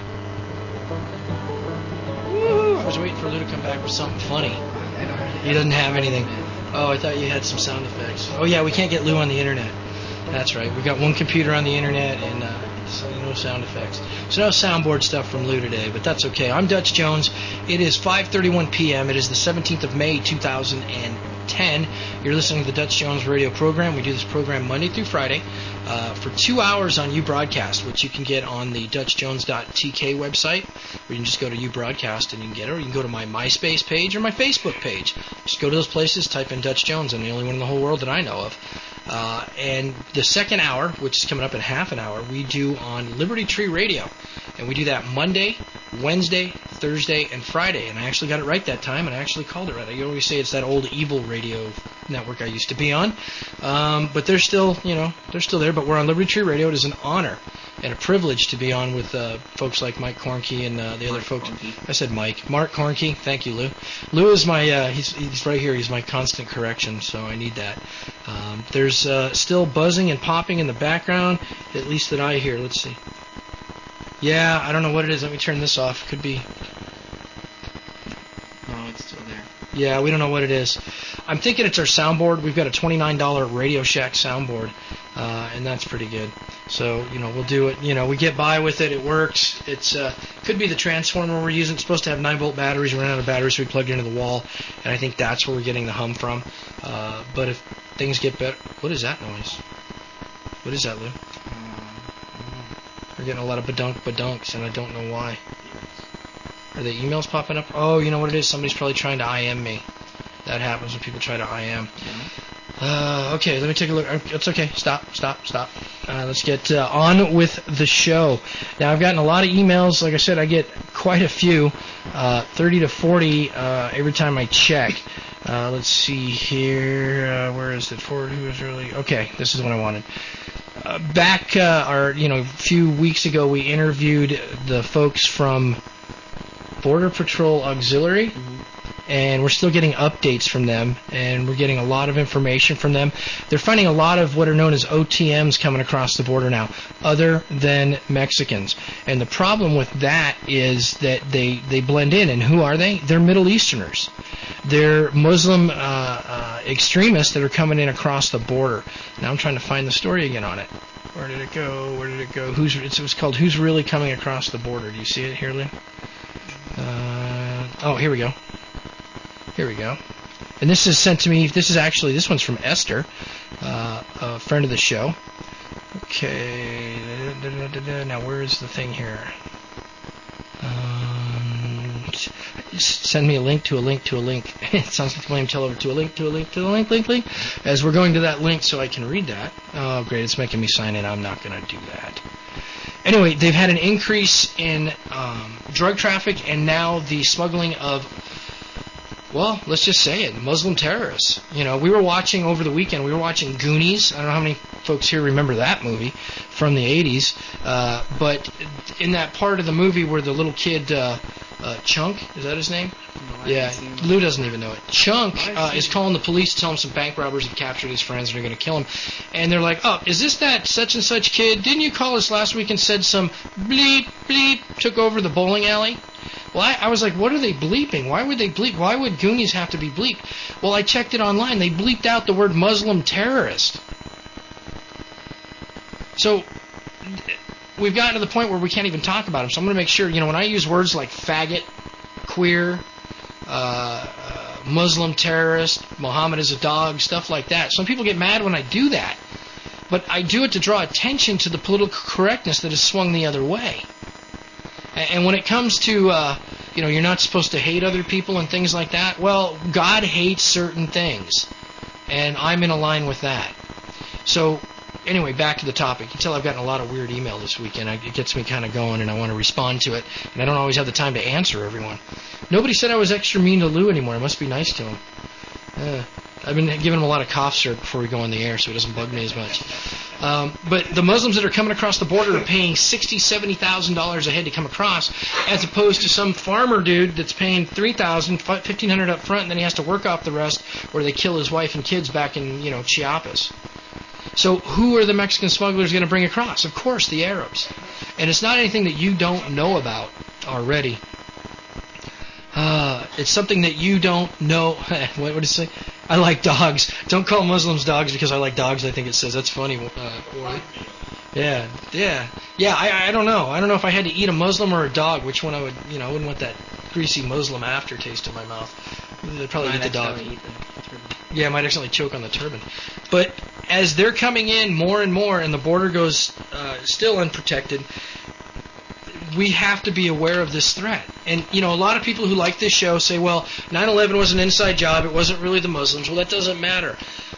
I was waiting for Lou to come back with something funny. He doesn't have anything. Oh, I thought you had some sound effects. Oh, yeah, we can't get Lou on the internet. That's right. We've got one computer on the internet and uh, so no sound effects. So no soundboard stuff from Lou today, but that's okay. I'm Dutch Jones. It is five thirty-one p.m. It is the seventeenth of May, two thousand ten. You're listening to the Dutch Jones radio program. We do this program Monday through Friday uh, for two hours on uBroadcast, which you can get on the dutch jones dot t k website, or you can just go to uBroadcast and you can get it, or you can go to my MySpace page or my Facebook page. Just go to those places, type in Dutch Jones. I'm the only one in the whole world that I know of. Uh, and the second hour, which is coming up in half an hour, we do on Liberty Tree Radio. And we do that Monday, Wednesday, Thursday, and Friday. And I actually got it right that time, and I actually called it right. I always say it's that old evil radio network I used to be on. Um, but they're still, you know, they're still there. But we're on Liberty Tree Radio. It is an honor and a privilege to be on with uh, folks like Mike Kornke and uh, the Mark other folks. Kornke. I said Mike. Mark Kornke. Thank you, Lou. Lou is my, uh, he's, he's right here. He's my constant correction, so I need that. Um, there's uh, still buzzing and popping in the background, at least that I hear. Let's see. Yeah, I don't know what it is. Let me turn this off. Could be. No, it's still there. Yeah, we don't know what it is. I'm thinking it's our soundboard. We've got a twenty-nine dollars Radio Shack soundboard, uh, and that's pretty good. So, you know, we'll do it. You know, we get by with it. It works. It's uh, could be the transformer we're using. It's supposed to have nine volt batteries. We ran out of batteries, so we plugged it into the wall, and I think that's where we're getting the hum from. Uh, but if things get better... What is that noise? What is that, Lou? We're getting a lot of badunk badunks, and I don't know why. Are the emails popping up? Oh, you know what it is? Somebody's probably trying to I M me. That happens when people try to I M. Uh, okay, let me take a look. It's okay. Stop, stop, stop. Uh, let's get uh, on with the show. Now, I've gotten a lot of emails. Like I said, I get quite a few, uh, thirty to forty uh, every time I check. Uh, let's see here. Uh, where is it? Forward, who is really... Okay, this is what I wanted. Uh, back, uh, our, you know, a few weeks ago, we interviewed the folks from Border Patrol Auxiliary, mm-hmm. and we're still getting updates from them, and we're getting a lot of information from them. They're finding a lot of what are known as O T Ms coming across the border now, other than Mexicans. And the problem with that is that they, they blend in, and who are they? They're Middle Easterners. They're Muslim uh, uh, extremists that are coming in across the border. Now I'm trying to find the story again on it. Where did it go? Where did it go? Who's? It was called Who's Really Coming Across the Border. Do you see it here, Lynn? Uh, oh, here we go. Here we go. And this is sent to me. This is actually, this one's from Esther, uh, a friend of the show. Okay. Da, da, da, da. Now, where is the thing here? Um, send me a link to a link to a link. It sounds like William Tell over to a link to a link to a link, link, link. As we're going to that link so I can read that. Oh, great. It's making me sign in. I'm not going to do that. Anyway, they've had an increase in um, drug traffic and now the smuggling of, well, let's just say it, Muslim terrorists. You know, we were watching over the weekend, we were watching Goonies. I don't know how many folks here remember that movie from the eighties. Uh, but in that part of the movie where the little kid, uh, uh, Chunk, is that his name? No, yeah, Lou doesn't even know it. Chunk uh, is calling the police to tell him some bank robbers have captured his friends and are going to kill him. And they're like, oh, is this that such and such kid? Didn't you call us last week and said some bleep, bleep, took over the bowling alley? Well, I, I was like, what are they bleeping? Why would they bleep? Why would Goonies have to be bleeped? Well, I checked it online. They bleeped out the word Muslim terrorist. So we've gotten to the point where we can't even talk about them. So I'm going to make sure, you know, when I use words like faggot, queer, uh, uh, Muslim terrorist, Muhammad is a dog, stuff like that. Some people get mad when I do that. But I do it to draw attention to the political correctness that has swung the other way. And when it comes to, uh, you know, you're not supposed to hate other people and things like that. Well, God hates certain things, and I'm in a line with that. So, anyway, back to the topic. You can tell I've gotten a lot of weird email this weekend. It gets me kind of going, and I want to respond to it, and I don't always have the time to answer everyone. Nobody said I was extra mean to Lou anymore. I must be nice to him. Uh, I've been giving him a lot of cough syrup before we go on the air, so he doesn't bug me as much. Um, but the Muslims that are coming across the border are paying sixty thousand dollars, seventy thousand dollars a head to come across, as opposed to some farmer dude that's paying three thousand dollars, fifteen hundred dollars up front, and then he has to work off the rest, or they kill his wife and kids back in, you know, Chiapas. So who are the Mexican smugglers going to bring across? Of course, the Arabs. And it's not anything that you don't know about already. Uh, it's something that you don't know. What would it say? I like dogs. Don't call Muslims dogs because I like dogs, I think it says. That's funny. Uh, or, yeah, yeah. Yeah, I, I don't know. I don't know if I had to eat a Muslim or a dog, which one I would, you know, I wouldn't want that greasy Muslim aftertaste in my mouth. I'd probably eat the dog. Eat the turban. Yeah, I might accidentally choke on the turban. But as they're coming in more and more and the border goes uh, still unprotected, we have to be aware of this threat. And, you know, a lot of people who like this show say, well, nine eleven was an inside job. It wasn't really the Muslims. Well, that doesn't matter.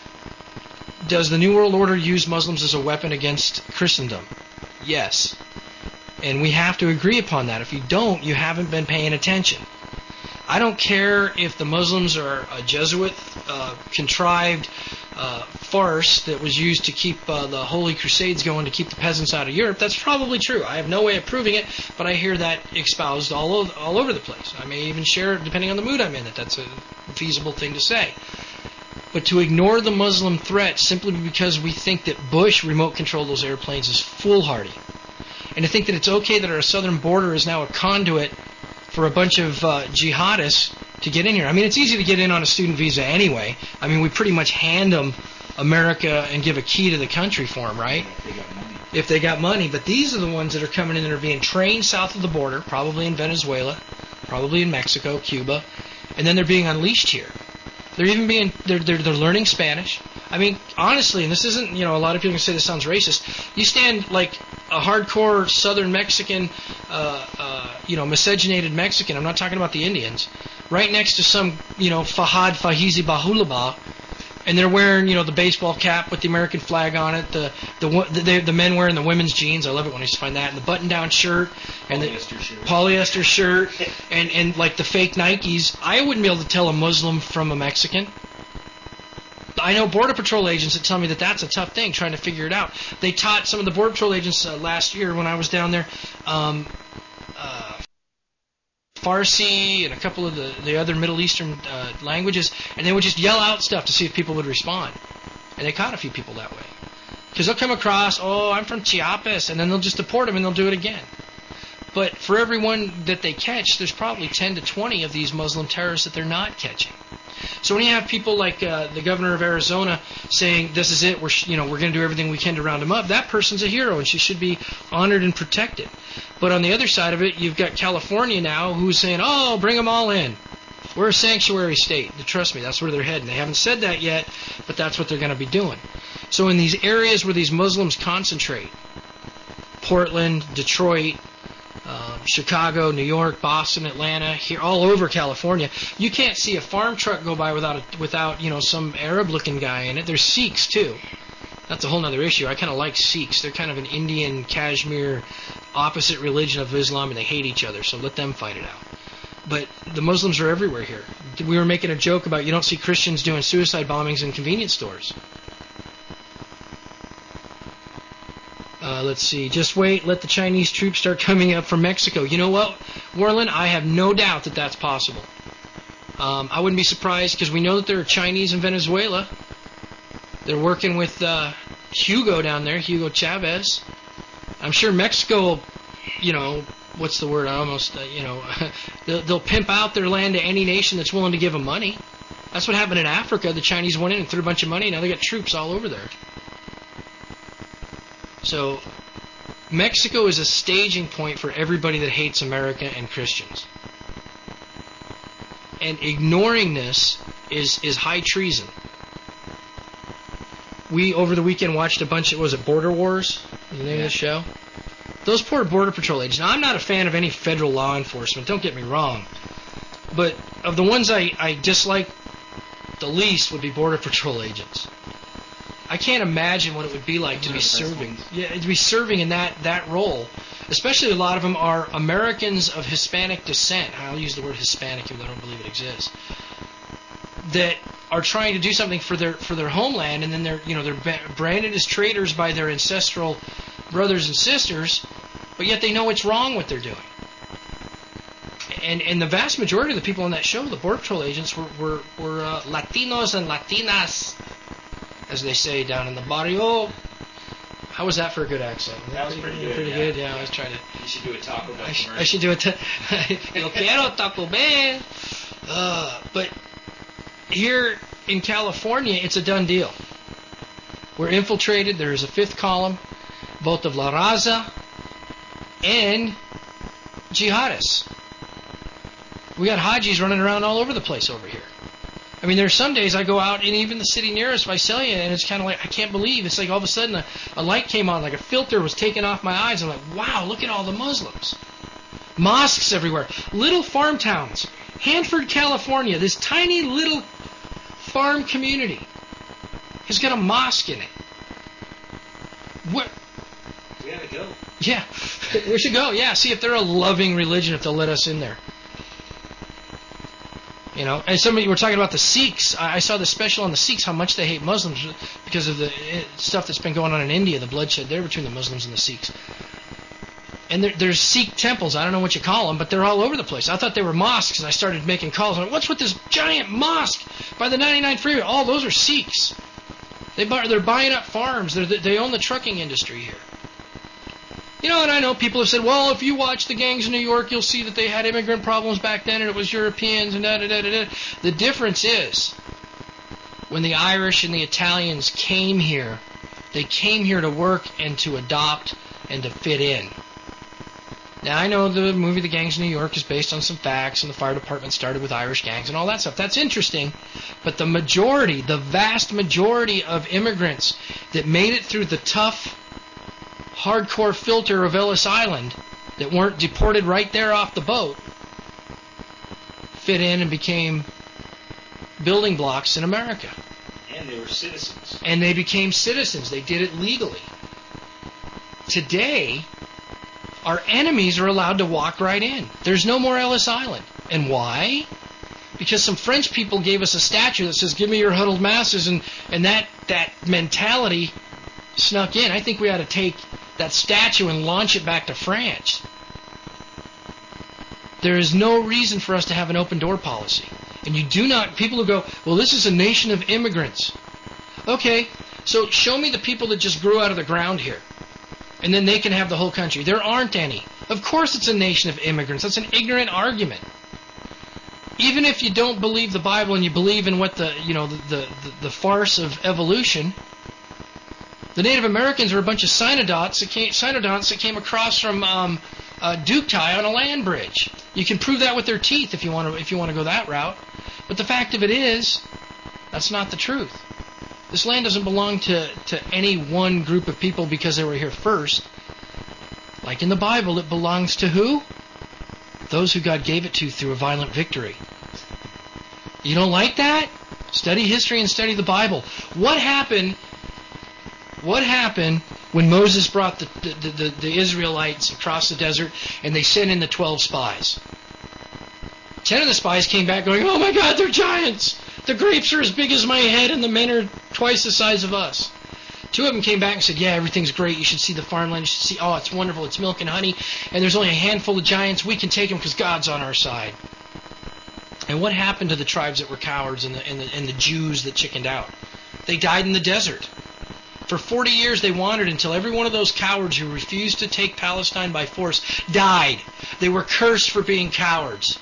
Does the New World Order use Muslims as a weapon against Christendom? Yes. And we have to agree upon that. If you don't, you haven't been paying attention. I don't care if the Muslims are a Jesuit uh, contrived uh, farce that was used to keep uh, the Holy Crusades going to keep the peasants out of Europe. That's probably true. I have no way of proving it, but I hear that espoused all over, all over the place. I may even share, depending on the mood I'm in, that that's a feasible thing to say. But to ignore the Muslim threat simply because we think that Bush remote controlled those airplanes is foolhardy. And to think that it's okay that our southern border is now a conduit for a bunch of uh, jihadists to get in here. I mean, it's easy to get in on a student visa anyway. I mean, we pretty much hand them America and give a key to the country for them, right? If they got money. If they got money. But these are the ones that are coming in and are being trained south of the border, probably in Venezuela, probably in Mexico, Cuba, and then they're being unleashed here. They're even being, they're, they're, they're learning Spanish. I mean, honestly, and this isn't, you know, a lot of people can say this sounds racist. You stand like a hardcore Southern Mexican, uh, uh, you know, miscegenated Mexican, I'm not talking about the Indians, right next to some, you know, Fahad Fahizi Bahulaba, and they're wearing, you know, the baseball cap with the American flag on it, the the the, the men wearing the women's jeans, I love it when I just find that, and the button-down shirt, and polyester the shirt. polyester shirt, and, and like the fake Nikes. I wouldn't be able to tell a Muslim from a Mexican. I know Border Patrol agents that tell me that that's a tough thing, trying to figure it out. They taught some of the Border Patrol agents uh, last year when I was down there, um, uh, Farsi and a couple of the, the other Middle Eastern uh, languages, and they would just yell out stuff to see if people would respond. And they caught a few people that way. Because they'll come across, oh, I'm from Chiapas, and then they'll just deport them and they'll do it again. But for everyone that they catch, there's probably ten to twenty of these Muslim terrorists that they're not catching. So when you have people like uh, the governor of Arizona saying, this is it, we're you know we're going to do everything we can to round them up, that person's a hero and she should be honored and protected. But on the other side of it, you've got California now who's saying, oh, bring them all in. We're a sanctuary state. Trust me, that's where they're heading. They haven't said that yet, but that's what they're going to be doing. So in these areas where these Muslims concentrate, Portland, Detroit, Uh, Chicago, New York, Boston, Atlanta, here all over California, you can't see a farm truck go by without a, without you know some Arab-looking guy in it. There's Sikhs too. That's a whole other issue. I kind of like Sikhs. They're kind of an Indian, Kashmir, opposite religion of Islam, and they hate each other. So let them fight it out. But the Muslims are everywhere here. We were making a joke about you don't see Christians doing suicide bombings in convenience stores. Uh, let's see. Just wait. Let the Chinese troops start coming up from Mexico. You know what, Warland? I have no doubt that that's possible. Um, I wouldn't be surprised because we know that there are Chinese in Venezuela. They're working with uh, Hugo down there, Hugo Chavez. I'm sure Mexico, you know, what's the word? I almost, uh, you know, they'll, they'll pimp out their land to any nation that's willing to give them money. That's what happened in Africa. The Chinese went in and threw a bunch of money. Now they got troops all over there. So, Mexico is a staging point for everybody that hates America and Christians. And ignoring this is, is high treason. We, over the weekend, watched a bunch of, was it Border Wars? The name yeah. of the show? Those poor Border Patrol agents. Now, I'm not a fan of any federal law enforcement, don't get me wrong. But of the ones I, I dislike the least would be Border Patrol agents. I can't imagine what it would be like to be serving. Yeah, to be serving in that, that role. Especially a lot of them are Americans of Hispanic descent. I'll use the word Hispanic even though I don't believe it exists. That are trying to do something for their for their homeland, and then they're you know they're branded as traitors by their ancestral brothers and sisters, but yet they know what's wrong what they're doing. And and the vast majority of the people on that show, the Border Patrol agents, were were, were uh, Latinos and Latinas, as they say down in the barrio. How was that for a good accent? That was pretty good. Pretty yeah. good, yeah. I was trying to. You should do a Taco Bell. I, sh- I should do it. Yo quiero Taco Bell. Uh, but here in California, it's a done deal. We're infiltrated. There is a fifth column, both of La Raza and jihadists. We got Hajis running around all over the place over here. I mean, there's some days I go out, and even the city nearest, Visalia, and it's kind of like, I can't believe, it's like all of a sudden a, a light came on, like a filter was taken off my eyes. I'm like, wow, look at all the Muslims. Mosques everywhere. Little farm towns. Hanford, California, this tiny little farm community has got a mosque in it. What? We gotta go. Yeah, we should go, yeah, see if they're a loving religion, if they'll let us in there. You know, and somebody we're talking about the Sikhs. I saw the special on the Sikhs, how much they hate Muslims because of the stuff that's been going on in India, the bloodshed there between the Muslims and the Sikhs. And there, there's Sikh temples. I don't know what you call them, but they're all over the place. I thought they were mosques, and I started making calls. I'm like, what's with this giant mosque by the ninety-nine freeway? All those are Sikhs. They buy, they're buying up farms. They're, they own the trucking industry here. You know, and I know people have said, well, if you watch the gangs in New York, you'll see that they had immigrant problems back then, and it was Europeans, and da da da da da. The difference is, when the Irish and the Italians came here, they came here to work and to adopt and to fit in. Now, I know the movie The Gangs in New York is based on some facts, and the fire department started with Irish gangs and all that stuff. That's interesting, but the majority, the vast majority of immigrants that made it through the tough, hardcore filter of Ellis Island, that weren't deported right there off the boat, fit in and became building blocks in America. And they were citizens. And they became citizens. They did it legally. Today, our enemies are allowed to walk right in. There's no more Ellis Island. And why? Because some French people gave us a statue that says, give me your huddled masses, and, and that, that mentality snuck in. I think we ought to take that statue and launch it back to France. There is no reason for us to have an open door policy. And you do not, people who go, well, this is a nation of immigrants. Okay, so show me the people that just grew out of the ground here. And then they can have the whole country. There aren't any. Of course it's a nation of immigrants. That's an ignorant argument. Even if you don't believe the Bible and you believe in what the, you know, the, the, the farce of evolution, the Native Americans are a bunch of cynodonts that came, cynodonts that came across from um, uh, Duke-Tai on a land bridge. You can prove that with their teeth if you want to if you want to go that route. But the fact of it is, that's not the truth. This land doesn't belong to, to any one group of people because they were here first. Like in the Bible, it belongs to who? Those who God gave it to through a violent victory. You don't like that? Study history and study the Bible. What happened... What happened when Moses brought the, the, the, the Israelites across the desert and they sent in the twelve spies? Ten of the spies came back going, oh my God, they're giants! The grapes are as big as my head and the men are twice the size of us. Two of them came back and said, yeah, everything's great. You should see the farmland. You should see, oh, it's wonderful. It's milk and honey. And there's only a handful of giants. We can take them because God's on our side. And what happened to the tribes that were cowards and the, and the, and the Jews that chickened out? They died in the desert. For forty years they wandered until every one of those cowards who refused to take Palestine by force died. They were cursed for being cowards.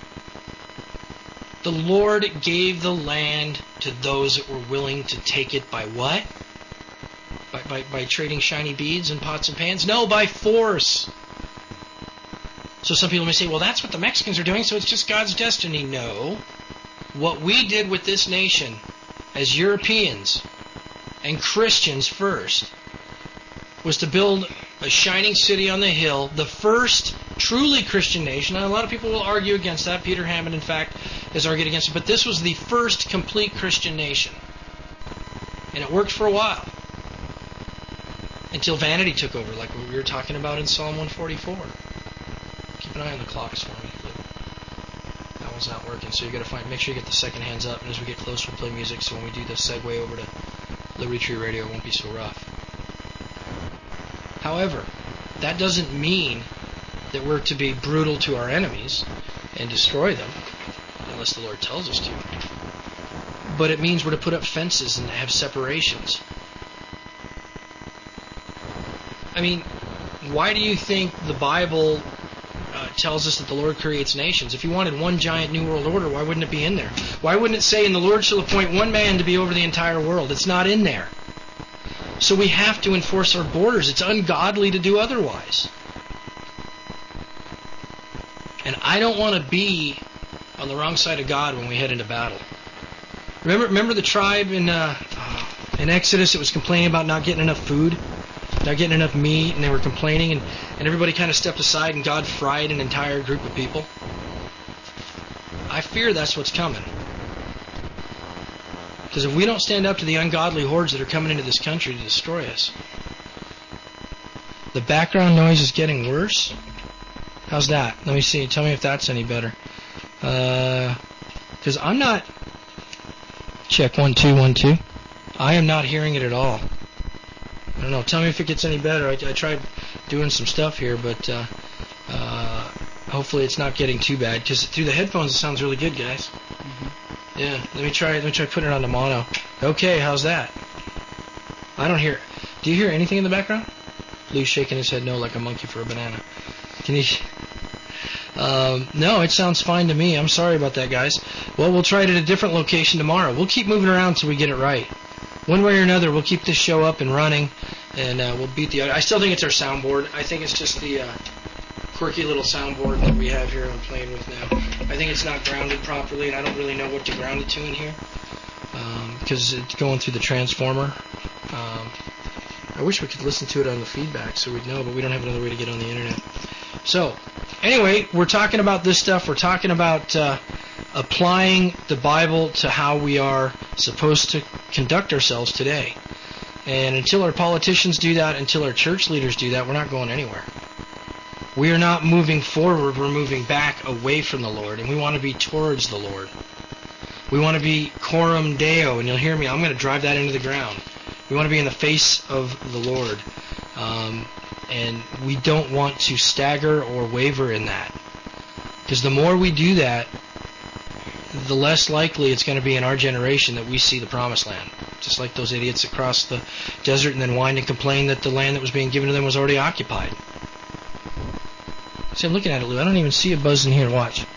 The Lord gave the land to those that were willing to take it by what? By, by, by trading shiny beads and pots and pans? No, by force. So some people may say, well, that's what the Mexicans are doing, so it's just God's destiny. No. What we did with this nation as Europeans and Christians first was to build a shining city on the hill, the first truly Christian nation. Now, a lot of people will argue against that. Peter Hammond, in fact, has argued against it. But this was the first complete Christian nation. And it worked for a while. Until vanity took over, like we were talking about in Psalm one forty-four. Keep an eye on the clocks for me. That one's not working, so you got to find. Make sure you get the second hands up. And as we get close, we'll play music. So when we do the segue over to Liberty Tree Radio, it won't be so rough. However, that doesn't mean that we're to be brutal to our enemies and destroy them, unless the Lord tells us to. But it means we're to put up fences and have separations. I mean, why do you think the Bible uh, tells us that the Lord creates nations? If you wanted one giant new world order, why wouldn't it be in there? Why wouldn't it say, and the Lord shall appoint one man to be over the entire world? It's not in there. So we have to enforce our borders. It's ungodly to do otherwise. And I don't want to be on the wrong side of God when we head into battle. Remember, remember the tribe in uh, in Exodus that was complaining about not getting enough food, not getting enough meat, and they were complaining, and, and everybody kind of stepped aside, and God fried an entire group of people. I fear that's what's coming. Because if we don't stand up to the ungodly hordes that are coming into this country to destroy us. The background noise is getting worse. How's that? Let me see. Tell me if that's any better. Because uh, I'm not... Check one, two, one, two. I am not hearing it at all. I don't know. Tell me if it gets any better. I, I tried doing some stuff here, but uh, uh, hopefully it's not getting too bad. Because through the headphones it sounds really good, guys. Mm-hmm. Yeah. Let me try. Let me try putting it on the mono. Okay. How's that? I don't hear. Do you hear anything in the background? Lou's shaking his head no, like a monkey for a banana. Can you? Um, no, it sounds fine to me. I'm sorry about that, guys. Well, we'll try it at a different location tomorrow. We'll keep moving around until we get it right. One way or another, we'll keep this show up and running, and uh, we'll beat the... I still think it's our soundboard. I think it's just the uh, quirky little soundboard that we have here I'm playing with now. I think it's not grounded properly, and I don't really know what to ground it to in here, um, because it's going through the transformer. Um, I wish we could listen to it on the feedback so we'd know, but we don't have another way to get on the internet. So, anyway, we're talking about this stuff. We're talking about uh, applying the Bible to how we are supposed to conduct ourselves today. And until our politicians do that, until our church leaders do that, we're not going anywhere. We are not moving forward. We're moving back away from the Lord, and we want to be towards the Lord. We want to be coram Deo, and you'll hear me. I'm going to drive that into the ground. We want to be in the face of the Lord. Um... And we don't want to stagger or waver in that. Because the more we do that, the less likely it's going to be in our generation that we see the promised land. Just like those idiots that crossed the desert and then whined and complained that the land that was being given to them was already occupied. See, I'm looking at it, Lou. I don't even see a buzz in here. Watch.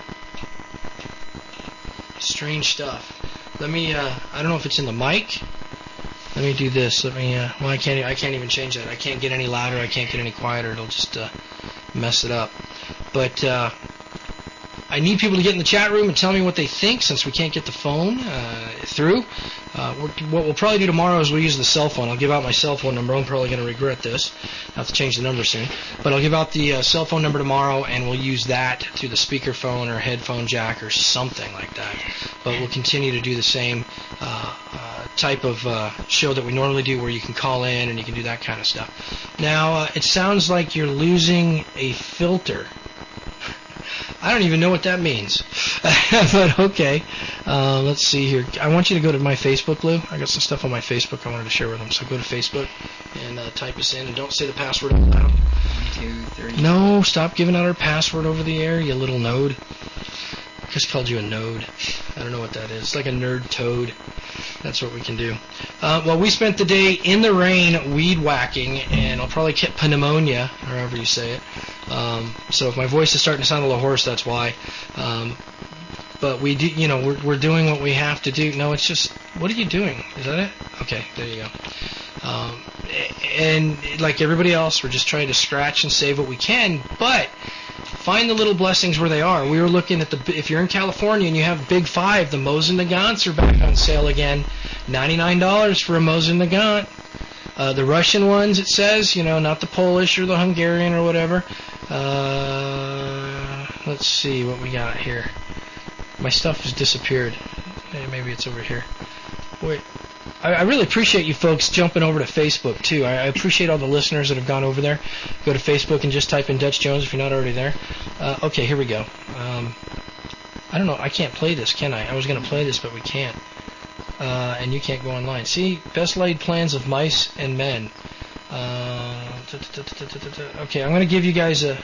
Strange stuff. Let me, uh, I don't know if it's in the mic. Let me do this. Let me. Uh, well, I can't. I can't even change that. I can't get any louder. I can't get any quieter. It'll just uh, mess it up. But uh, I need people to get in the chat room and tell me what they think, since we can't get the phone uh, through. Uh, what we'll probably do tomorrow is we'll use the cell phone. I'll give out my cell phone number. I'm probably going to regret this. I'll have to change the number soon. But I'll give out the uh, cell phone number tomorrow, and we'll use that through the speakerphone or headphone jack or something like that. But we'll continue to do the same uh, uh, type of uh, show that we normally do, where you can call in and you can do that kind of stuff. Now, uh, it sounds like you're losing a filter. I don't even know what that means. But okay. Uh, let's see here. I want you to go to my Facebook, Lou. I got some stuff on my Facebook I wanted to share with them. So go to Facebook and uh, type us in. And don't say the password out loud. One, two, three. No, stop giving out our password over the air, you little node. Chris called you a node. I don't know what that is. It's like a nerd toad. That's what we can do. Uh, well, we spent the day in the rain weed whacking, and I'll probably get pneumonia, or however you say it. Um, so if my voice is starting to sound a little hoarse, that's why. Um, but we do, you know, we're we're doing what we have to do. No, it's just, what are you doing? Is that it? Okay, there you go. Um, and like everybody else, we're just trying to scratch and save what we can, but find the little blessings where they are. We were looking at the, if you're in California and you have Big Five, the Mosin Nagants are back on sale again. ninety-nine dollars for a Mosin Nagant. Uh, the Russian ones, it says, you know, not the Polish or the Hungarian or whatever. Uh, let's see what we got here. My stuff has disappeared. Maybe it's over here. Wait. I, I really appreciate you folks jumping over to Facebook, too. I, I appreciate all the listeners that have gone over there. Go to Facebook and just type in Dutch Jones if you're not already there. Uh, okay, here we go. Um, I don't know. I can't play this, can I? I was going to play this, but we can't. Uh, and you can't go online. See, best laid plans of mice and men. Uh, okay, I'm going to give you guys a...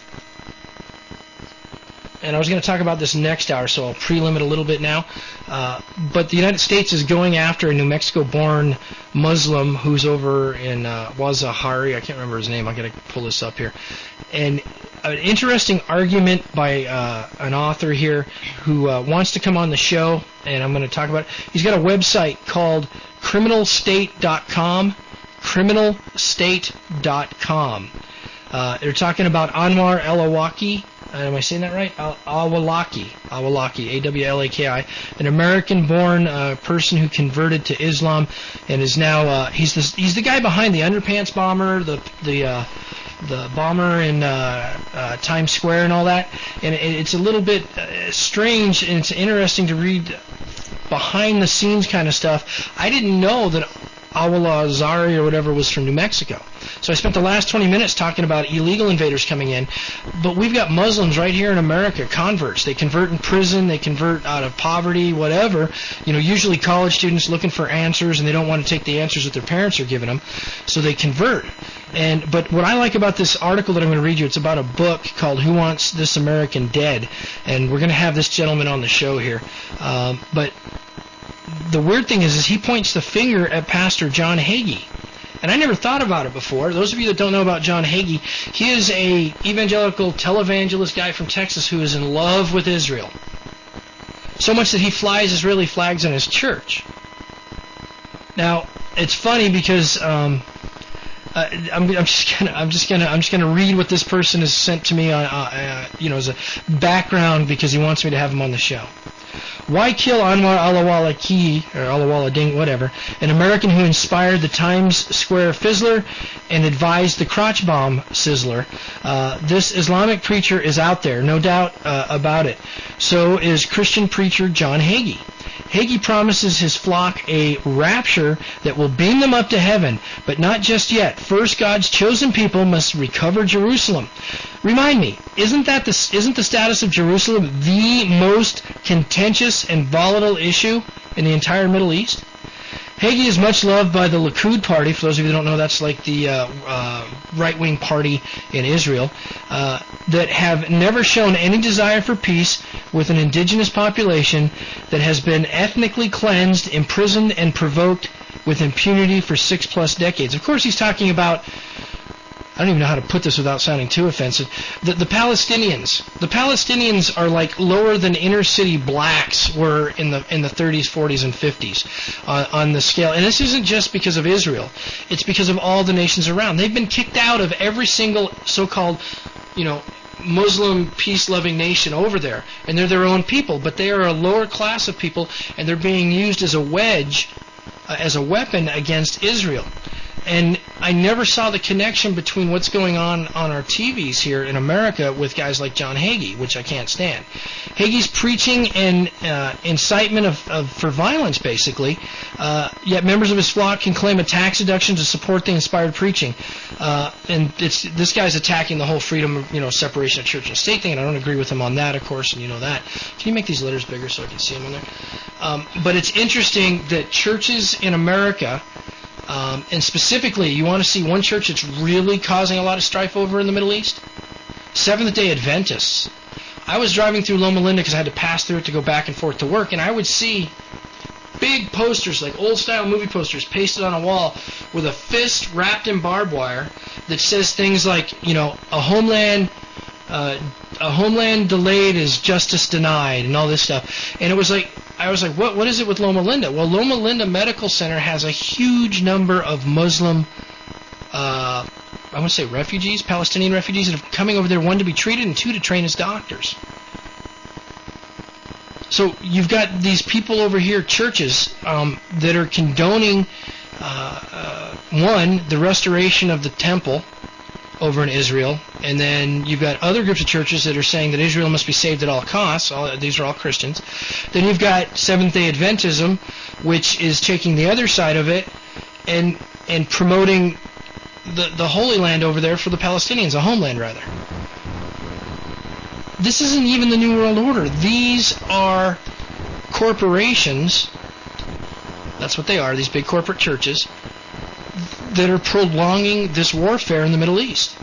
And I was going to talk about this next hour, so I'll pre-limit a little bit now. Uh, but the United States is going after a New Mexico-born Muslim who's over in uh, Wazahari. I can't remember his name. I've got to pull this up here. And an interesting argument by uh, an author here who uh, wants to come on the show, and I'm going to talk about it. He's got a website called criminal state dot com. criminal state dot com. Uh, they're talking about Anwar al-Awlaki. Uh, am I saying that right? Al- Awlaki. Awlaki. A W L A K I. An American-born uh, person who converted to Islam and is now uh, he's the he's the guy behind the underpants bomber, the the uh, the bomber in uh, uh, Times Square and all that. And it, it's a little bit uh, strange, and it's interesting to read behind-the-scenes kind of stuff. I didn't know that Awala Zari or whatever was from New Mexico. So I spent the last twenty minutes talking about illegal invaders coming in, but we've got Muslims right here in America, converts. They convert in prison, they convert out of poverty, whatever. You know, usually college students looking for answers, and they don't want to take the answers that their parents are giving them, so they convert. And but what I like about this article that I'm going to read you, it's about a book called Who Wants This American Dead? And we're going to have this gentleman on the show here. Um, but the weird thing is, is he points the finger at Pastor John Hagee. And I never thought about it before. Those of you that don't know about John Hagee, he is a evangelical televangelist guy from Texas who is in love with Israel. So much that he flies Israeli flags in his church. Now, it's funny because um, uh, I'm, I'm just gonna, I'm just gonna, I'm just gonna read what this person has sent to me, on, uh, uh, you know, as a background because he wants me to have him on the show. Why kill Anwar al-Awlaki, or al-Awlaki, whatever, an American who inspired the Times Square Fizzler and advised the crotch bomb sizzler? Uh, this Islamic preacher is out there, no doubt uh, about it. So is Christian preacher John Hagee. Hagee promises his flock a rapture that will beam them up to heaven, but not just yet. First, God's chosen people must recover Jerusalem. Remind me, isn't that the, isn't the status of Jerusalem the most contentious and volatile issue in the entire Middle East? Hagee is much loved by the Likud party. For those of you who don't know, that's like the uh, uh, right-wing party in Israel, uh, that have never shown any desire for peace with an indigenous population that has been ethnically cleansed, imprisoned, and provoked with impunity for six-plus decades. Of course, he's talking about, I don't even know how to put this without sounding too offensive, the, the Palestinians. The Palestinians are like lower than inner-city blacks were in the in the thirties, forties, and fifties uh, on the scale. And this isn't just because of Israel. It's because of all the nations around. They've been kicked out of every single so-called, you know, Muslim peace-loving nation over there. And they're their own people, but they are a lower class of people, and they're being used as a wedge, uh, as a weapon against Israel. And I never saw the connection between what's going on on our T Vs here in America with guys like John Hagee, which I can't stand. Hagee's preaching and uh, incitement of, of for violence, basically. Uh, yet members of his flock can claim a tax deduction to support the inspired preaching. Uh, and it's this guy's attacking the whole freedom of, you know, separation of church and state thing, and I don't agree with him on that, of course, and you know that. Can you make these letters bigger so I can see them on there? Um, but it's interesting that churches in America, Um, and specifically, you want to see one church that's really causing a lot of strife over in the Middle East? Seventh-day Adventists. I was driving through Loma Linda because I had to pass through it to go back and forth to work, and I would see big posters, like old-style movie posters, pasted on a wall with a fist wrapped in barbed wire that says things like, you know, a homeland, uh, a homeland delayed is justice denied, and all this stuff. And it was like, I was like, what? What is it with Loma Linda? Well, Loma Linda Medical Center has a huge number of Muslim, uh, I want to say refugees, Palestinian refugees that are coming over there, one, to be treated, and two, to train as doctors. So you've got these people over here, churches, um, that are condoning uh, uh, one, the restoration of the temple over in Israel, and then you've got other groups of churches that are saying that Israel must be saved at all costs. All, these are all Christians. Then you've got Seventh-day Adventism, which is taking the other side of it and and promoting the, the Holy Land over there for the Palestinians, a homeland rather. This isn't even the New World Order. These are corporations, that's what they are, these big corporate churches, that are prolonging this warfare in the Middle East.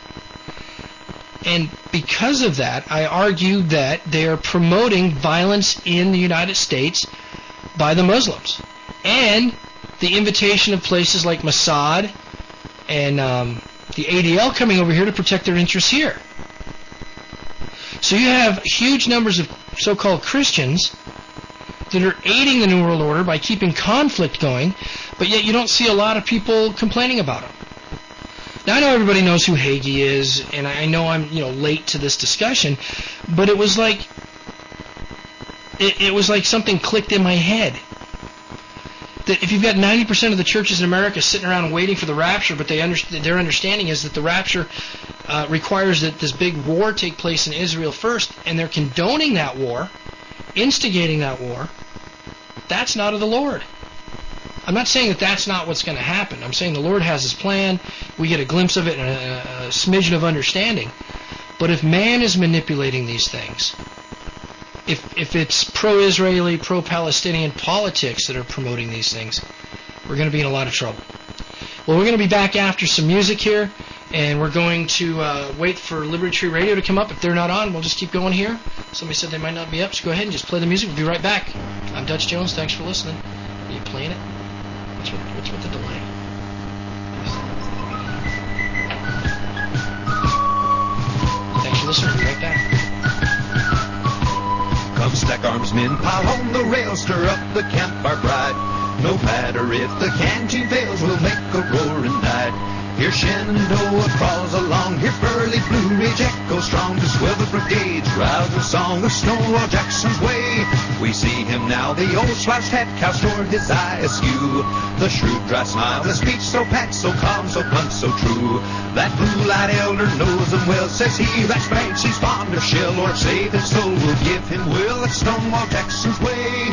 And because of that, I argue that they are promoting violence in the United States by the Muslims. And the invitation of places like Mossad and um, the A D L coming over here to protect their interests here. So you have huge numbers of so-called Christians that are aiding the New World Order by keeping conflict going, but yet you don't see a lot of people complaining about him. Now, I know everybody knows who Hagee is, and I know I'm, you know, late to this discussion, but it was like it, it was like something clicked in my head. That if you've got ninety percent of the churches in America sitting around waiting for the rapture, but they understand, their understanding is that the rapture uh, requires that this big war take place in Israel first, and they're condoning that war, instigating that war, that's not of the Lord. I'm not saying that that's not what's going to happen. I'm saying the Lord has His plan. We get a glimpse of it and a, a smidgen of understanding. But if man is manipulating these things, if if it's pro-Israeli, pro-Palestinian politics that are promoting these things, we're going to be in a lot of trouble. Well, we're going to be back after some music here, and we're going to uh, wait for Liberty Tree Radio to come up. If they're not on, we'll just keep going here. Somebody said they might not be up, so go ahead and just play the music. We'll be right back. I'm Dutch Jones. Thanks for listening. Are you playing it? What's with, what's with the delay? Thanks for listening. We'll be right back. Come stack arms, men, pile on the rails, stir up the campfire pride. No matter if the canteen fails, we'll make a roaring night. Here Shenandoah crawls along, here Burley Blue Ridge echoes strong. The Swivel Brigade's rousing song of Stonewall Jackson's way. We see him now, the old slouched hat cast toward his eye askew. The shrewd dry smile, the speech so pat, so calm, so blunt, so true. That blue-eyed elder knows him well, says he, that's Banks, he's fond of shell. Lord save his soul, we'll give him will, that's Stonewall Jackson's way.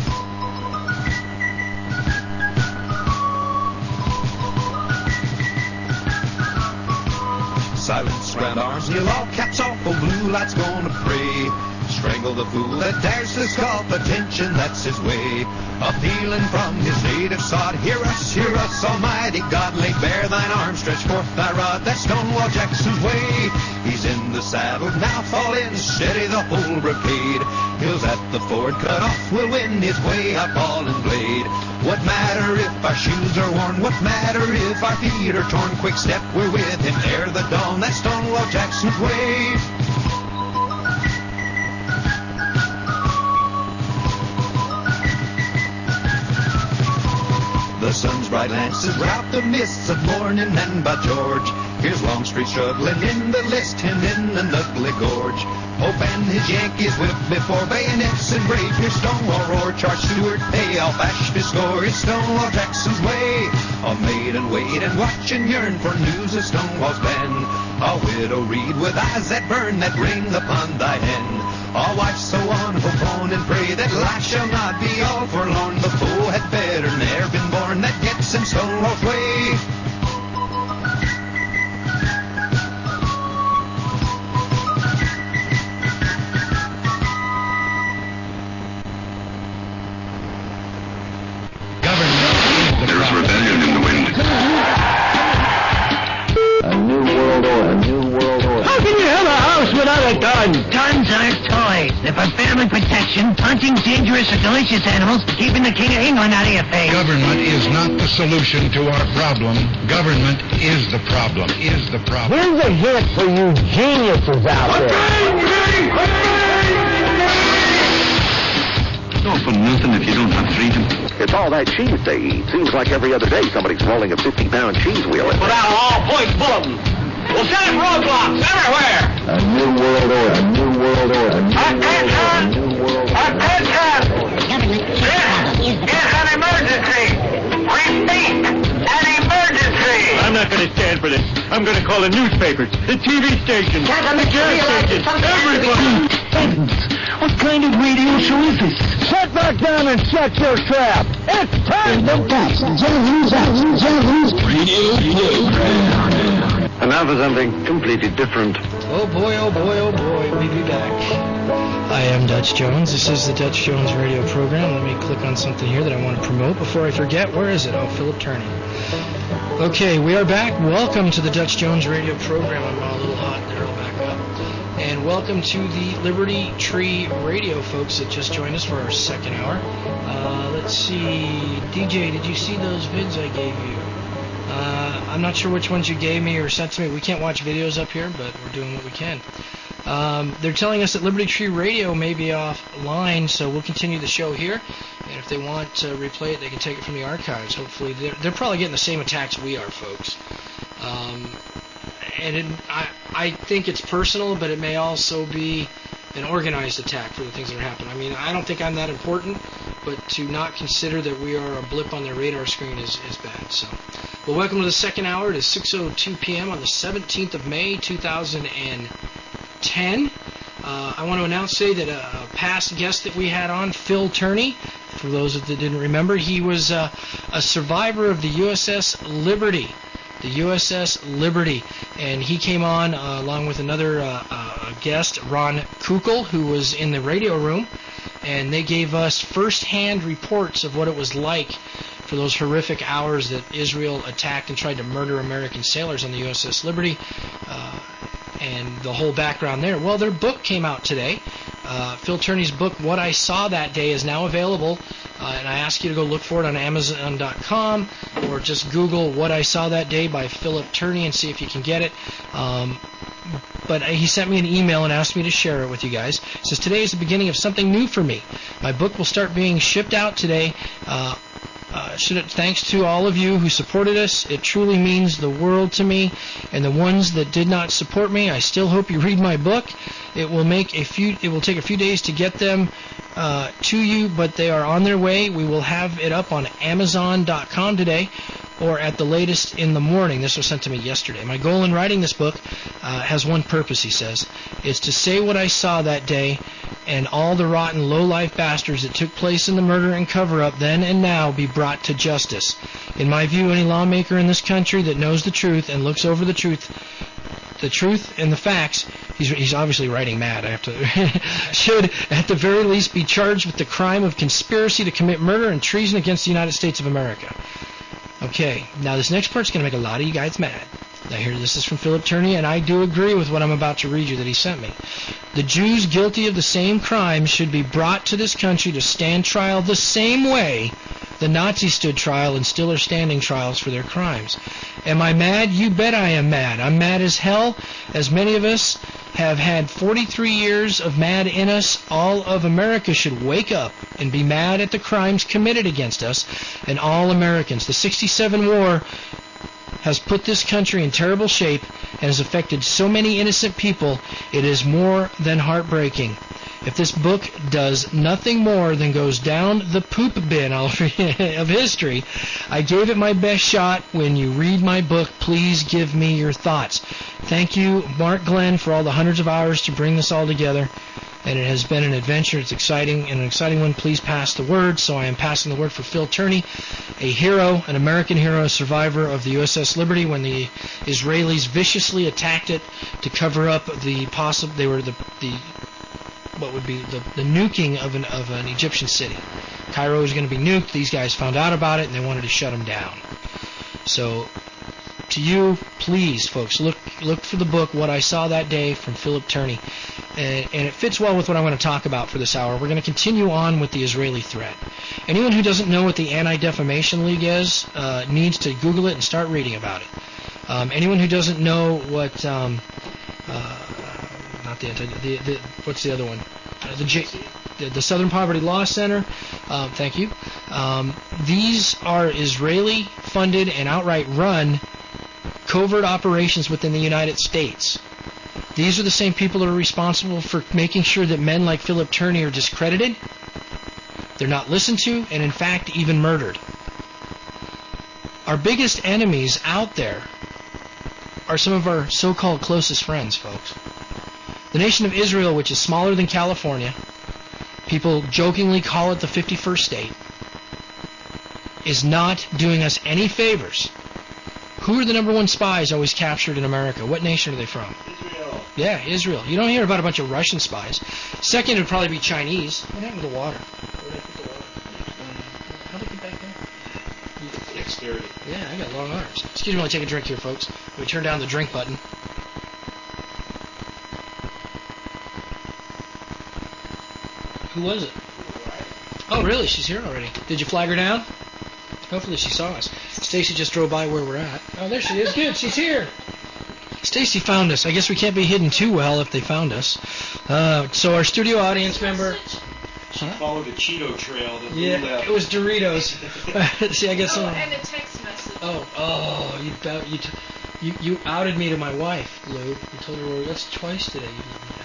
Silence, ground arms, kneel all caps off, oh blue light's gonna pray. Strangle the fool that dares to scoff, attention, that's his way. Appealing from his native sod, hear us, hear us, almighty God. Lay bare thine arm, stretch forth thy rod, that's Stonewall Jackson's way. He's in the saddle, now fall in, steady the whole brigade. Hills at the ford, cut off, will win his way, up ball and blade. What matter if our shoes are worn? What matter if our feet are torn? Quick step, we're with him ere the dawn. That's Stonewall Jackson's way. The sun's bright lances rout the mists of morning, and by George, here's Longstreet struggling in the list, him in an ugly gorge. Hope and his Yankees whip before bayonets and brave. Here's Stonewall roar, charge Stewart, pay off Ashby's score. It's Stonewall Jackson's way. A maiden wait and watch and yearn for news of Stonewall's pen. A widow read with eyes that burn, that ring upon thy hen. A wife so on, hope on and pray that life shall not be all forlorn. The foe had better ne'er been born, that gets in Stonewall's way. There's rebellion in the wind. A new world order. A new world order. How can you have a house without a gun? Guns aren't toys. They're for family protection, hunting dangerous or delicious animals, keeping the King of England out of your face. Government is not the solution to our problem. Government is the problem. Is the problem. Here's a hint for you geniuses out there. Not for nothing if you don't have freedom. It's all that cheese they eat. Seems like every other day somebody's rolling a fifty-pound cheese wheel in. Put out an all-point bulletin. We'll set up roadblocks everywhere. A new world order. A new world order. A new world order. A new world order. Attention! Government This is an emergency. Repeat, an emergency. I'm going to call the newspapers, the T V stations, the gas stations, everybody. What kind of radio show is this? Sit back down and shut your trap. It's time to Dutch Jones, Dutch Jones. And now for something completely different. Oh boy, oh boy, oh boy, we be back. I am Dutch Jones. This is the Dutch Jones radio program. Let me click on something here that I want to promote before I forget. Where is it? Oh, Philip Turney. Okay, we are back. Welcome to the Dutch Jones radio program. I'm a little hot there. I'll back up. And welcome to the Liberty Tree Radio folks that just joined us for our second hour. Uh, let's see. D J, did you see those vids I gave you? Uh, I'm not sure which ones you gave me or sent to me. We can't watch videos up here, but we're doing what we can. Um, they're telling us that Liberty Tree Radio may be offline, so we'll continue the show here. And if they want to replay it, they can take it from the archives. Hopefully, they're, they're probably getting the same attacks we are, folks. Um, and it, I, I think it's personal, but it may also be an organized attack for the things that are happening. I mean, I don't think I'm that important, but to not consider that we are a blip on their radar screen is, is bad. So, well, welcome to the second hour. It is six oh two p.m. on the seventeenth of May, two thousand ten. Uh, I want to announce today that a, a past guest that we had on, Phil Turney, for those that didn't remember, he was uh, a survivor of the U S S Liberty. The U S S Liberty, and he came on uh, along with another uh, uh, guest, Ron Kukul, who was in the radio room, and they gave us first-hand reports of what it was like for those horrific hours that Israel attacked and tried to murder American sailors on the U S S Liberty, uh, and the whole background there. Well, their book came out today. Uh, Phil Turney's book, What I Saw That Day, is now available. Uh, and I ask you to go look for it on Amazon dot com or just Google What I Saw That Day by Philip Turney and see if you can get it. Um, but he sent me an email and asked me to share it with you guys. It says, today is the beginning of something new for me. My book will start being shipped out today. Uh, uh, should it, thanks to all of you who supported us. It truly means the world to me. And the ones that did not support me, I still hope you read my book. It will make a few. It will take a few days to get them uh, to you, but they are on their way. We will have it up on Amazon dot com today, or at the latest in the morning. This was sent to me yesterday. My goal in writing this book uh, has one purpose, he says. It's to say what I saw that day and all the rotten, low-life bastards that took place in the murder and cover-up then and now be brought to justice. In my view, any lawmaker in this country that knows the truth and looks over the truth the truth and the facts, he's, he's obviously writing mad, I have to, should at the very least be charged with the crime of conspiracy to commit murder and treason against the United States of America. Okay, now this next part's going to make a lot of you guys mad. Now here, this is from Philip Turney, and I do agree with what I'm about to read you that he sent me. The Jews guilty of the same crimes should be brought to this country to stand trial the same way the Nazis stood trial and still are standing trials for their crimes. Am I mad? You bet I am mad. I'm mad as hell, as many of us have had forty-three years of mad in us. All of America should wake up and be mad at the crimes committed against us and all Americans. The sixty-seven war has put this country in terrible shape and has affected so many innocent people. It is more than heartbreaking. If this book does nothing more than goes down the poop bin of history, I gave it my best shot. When you read my book, please give me your thoughts. Thank you, Mark Glenn, for all the hundreds of hours to bring this all together. And it has been an adventure. It's exciting, and an exciting one. Please pass the word. So I am passing the word for Phil Turney, a hero, an American hero, a survivor of the U S S Liberty when the Israelis viciously attacked it to cover up the possible. They were the the what would be the, the nuking of an of an Egyptian city. Cairo was going to be nuked. These guys found out about it, and they wanted to shut them down. So, to you, please, folks, look look for the book What I Saw That Day from Philip Turney, and, and it fits well with what I want to talk about for this hour. We're going to continue on with the Israeli threat. Anyone who doesn't know what the Anti-Defamation League is uh, needs to Google it and start reading about it. Um, anyone who doesn't know what um, uh, not the anti the, the what's the other one uh, the, J, the the Southern Poverty Law Center, um, thank you. Um, these are Israeli funded and outright run covert operations within the United States. These are the same people that are responsible for making sure that men like Philip Turney are discredited, they're not listened to, and in fact even murdered. Our biggest enemies out there are some of our so-called closest friends, folks. The nation of Israel, which is smaller than California, people jokingly call it the fifty-first state, is not doing us any favors. Who are the number one spies always captured in America? What nation are they from? Israel. Yeah, Israel. You don't hear about a bunch of Russian spies. Second would probably be Chinese. What happened to the water? Where did I put the water? How did I get back there? Dexterity. Yeah, I got long arms. Excuse me while I take a drink here, folks. We turn down the drink button. Who was it? Oh, really? She's here already. Did you flag her down? Hopefully she saw us. Stacy just drove by where we're at. Oh, there she is. Good, she's here. Stacy found us. I guess we can't be hidden too well if they found us. Uh, so our studio audience member... She huh? followed the Cheeto trail. That yeah, left. It was Doritos. See, I got some... Oh, and a text message. Oh, oh, you, you, you, you outed me to my wife, Lou. You told her where... That's twice today you let me down.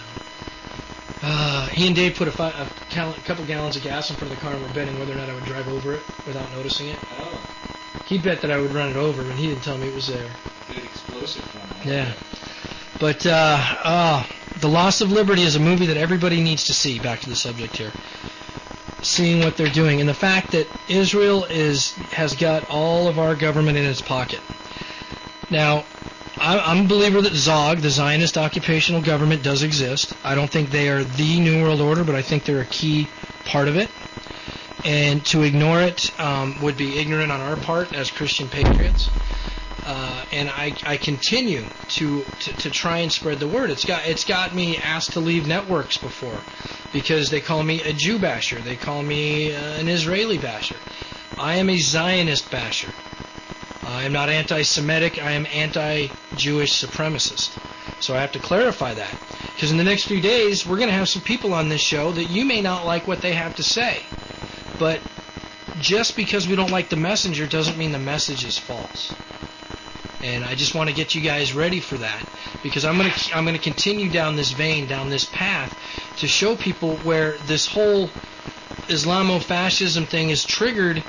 Uh, he and Dave put a, fi- a, cal- a couple gallons of gas in front of the car and were betting whether or not I would drive over it without noticing it. Oh. He bet that I would run it over, and he didn't tell me it was there. Good explosive fun. Yeah. But, uh, uh, The Loss of Liberty is a movie that everybody needs to see. Back to the subject here. Seeing what they're doing. And the fact that Israel is has got all of our government in its pocket. Now, I'm a believer that Zog, the Zionist occupational government, does exist. I don't think they are the New World Order, but I think they're a key part of it. And to ignore it um, would be ignorant on our part as Christian patriots. Uh, and I, I continue to, to, to try and spread the word. It's got it's got me asked to leave networks before because they call me a Jew basher. They call me uh, an Israeli basher. I am a Zionist basher. I am not anti-Semitic. I am anti-Jewish supremacist. So I have to clarify that. Because in the next few days, we're going to have some people on this show that you may not like what they have to say. But just because we don't like the messenger doesn't mean the message is false. And I just want to get you guys ready for that. Because I'm going to I'm going to continue down this vein, down this path, to show people where this whole Islamofascism thing is triggered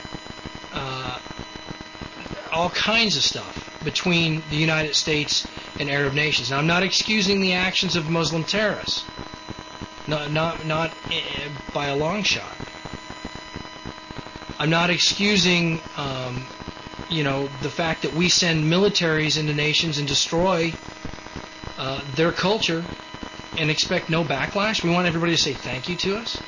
uh, all kinds of stuff between the United States and Arab nations. Now, I'm not excusing the actions of Muslim terrorists, not not not uh, by a long shot. I'm not excusing, um, you know, the fact that we send militaries into nations and destroy uh, their culture and expect no backlash. We want everybody to say thank you to us.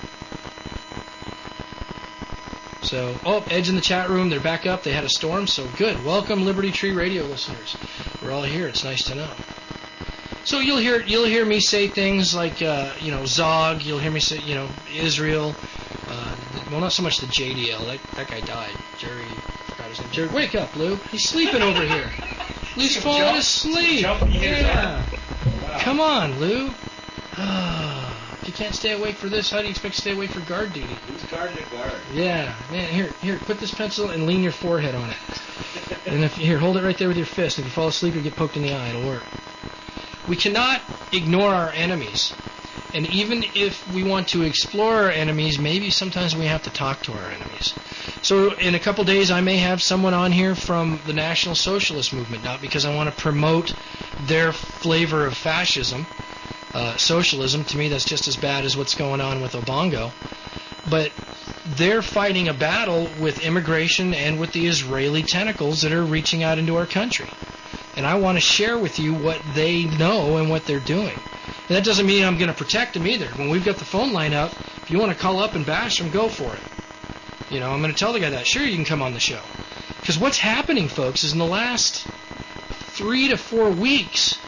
So, oh, Ed's in the chat room. They're back up. They had a storm, so good. Welcome, Liberty Tree Radio listeners. We're all here. It's nice to know. So you'll hear you'll hear me say things like, uh, you know, Zog. You'll hear me say, you know, Israel. Uh, well, not so much the J D L. That that guy died. Jerry. Forgot his name. Jerry, wake up, Lou. He's sleeping over here. Lou's falling jump, asleep. Yeah. Wow. Come on, Lou. If you can't stay awake for this, how do you expect to stay awake for guard duty? Who's guarding a guard? Yeah, man. Here, here. Put this pencil and lean your forehead on it. And if here, hold it right there with your fist. If you fall asleep, you get poked in the eye. It'll work. We cannot ignore our enemies. And even if we want to explore our enemies, maybe sometimes we have to talk to our enemies. So in a couple days, I may have someone on here from the National Socialist Movement, not because I want to promote their flavor of fascism. Uh, socialism, to me, that's just as bad as what's going on with Obongo. But they're fighting a battle with immigration and with the Israeli tentacles that are reaching out into our country. And I want to share with you what they know and what they're doing. And that doesn't mean I'm going to protect them either. When we've got the phone line up, if you want to call up and bash them, go for it. You know, I'm going to tell the guy that. Sure, you can come on the show. Because what's happening, folks, is in the last three to four weeks,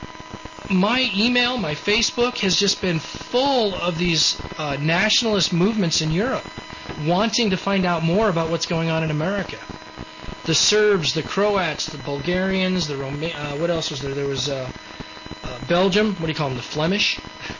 my email, my Facebook has just been full of these uh, nationalist movements in Europe wanting to find out more about what's going on in America. The Serbs, the Croats, the Bulgarians, the Roma- uh, what else was there? There was uh, uh, Belgium. What do you call them? The Flemish.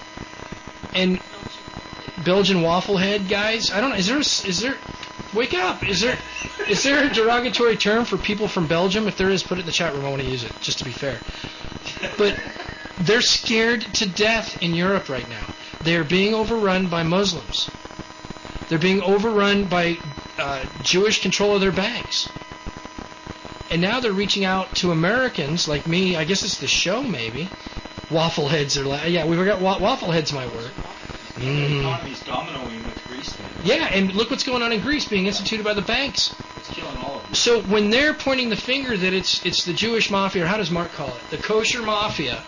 And Belgian wafflehead guys. I don't know. Is there? Is there? Wake up. Is there? Is there a derogatory term for people from Belgium? If there is, put it in the chat room. I want to use it, just to be fair. But they're scared to death in Europe right now. They're being overrun by Muslims. They're being overrun by uh, Jewish control of their banks. And now they're reaching out to Americans like me. I guess it's the show, maybe. Waffleheads are like, yeah, we forgot wa- waffleheads might work. The Mm. economy's dominoing with Greece. Then. Yeah, and look what's going on in Greece, being instituted by the banks. It's killing all of you. So when they're pointing the finger that it's it's the Jewish mafia, or how does Mark call it, the kosher mafia,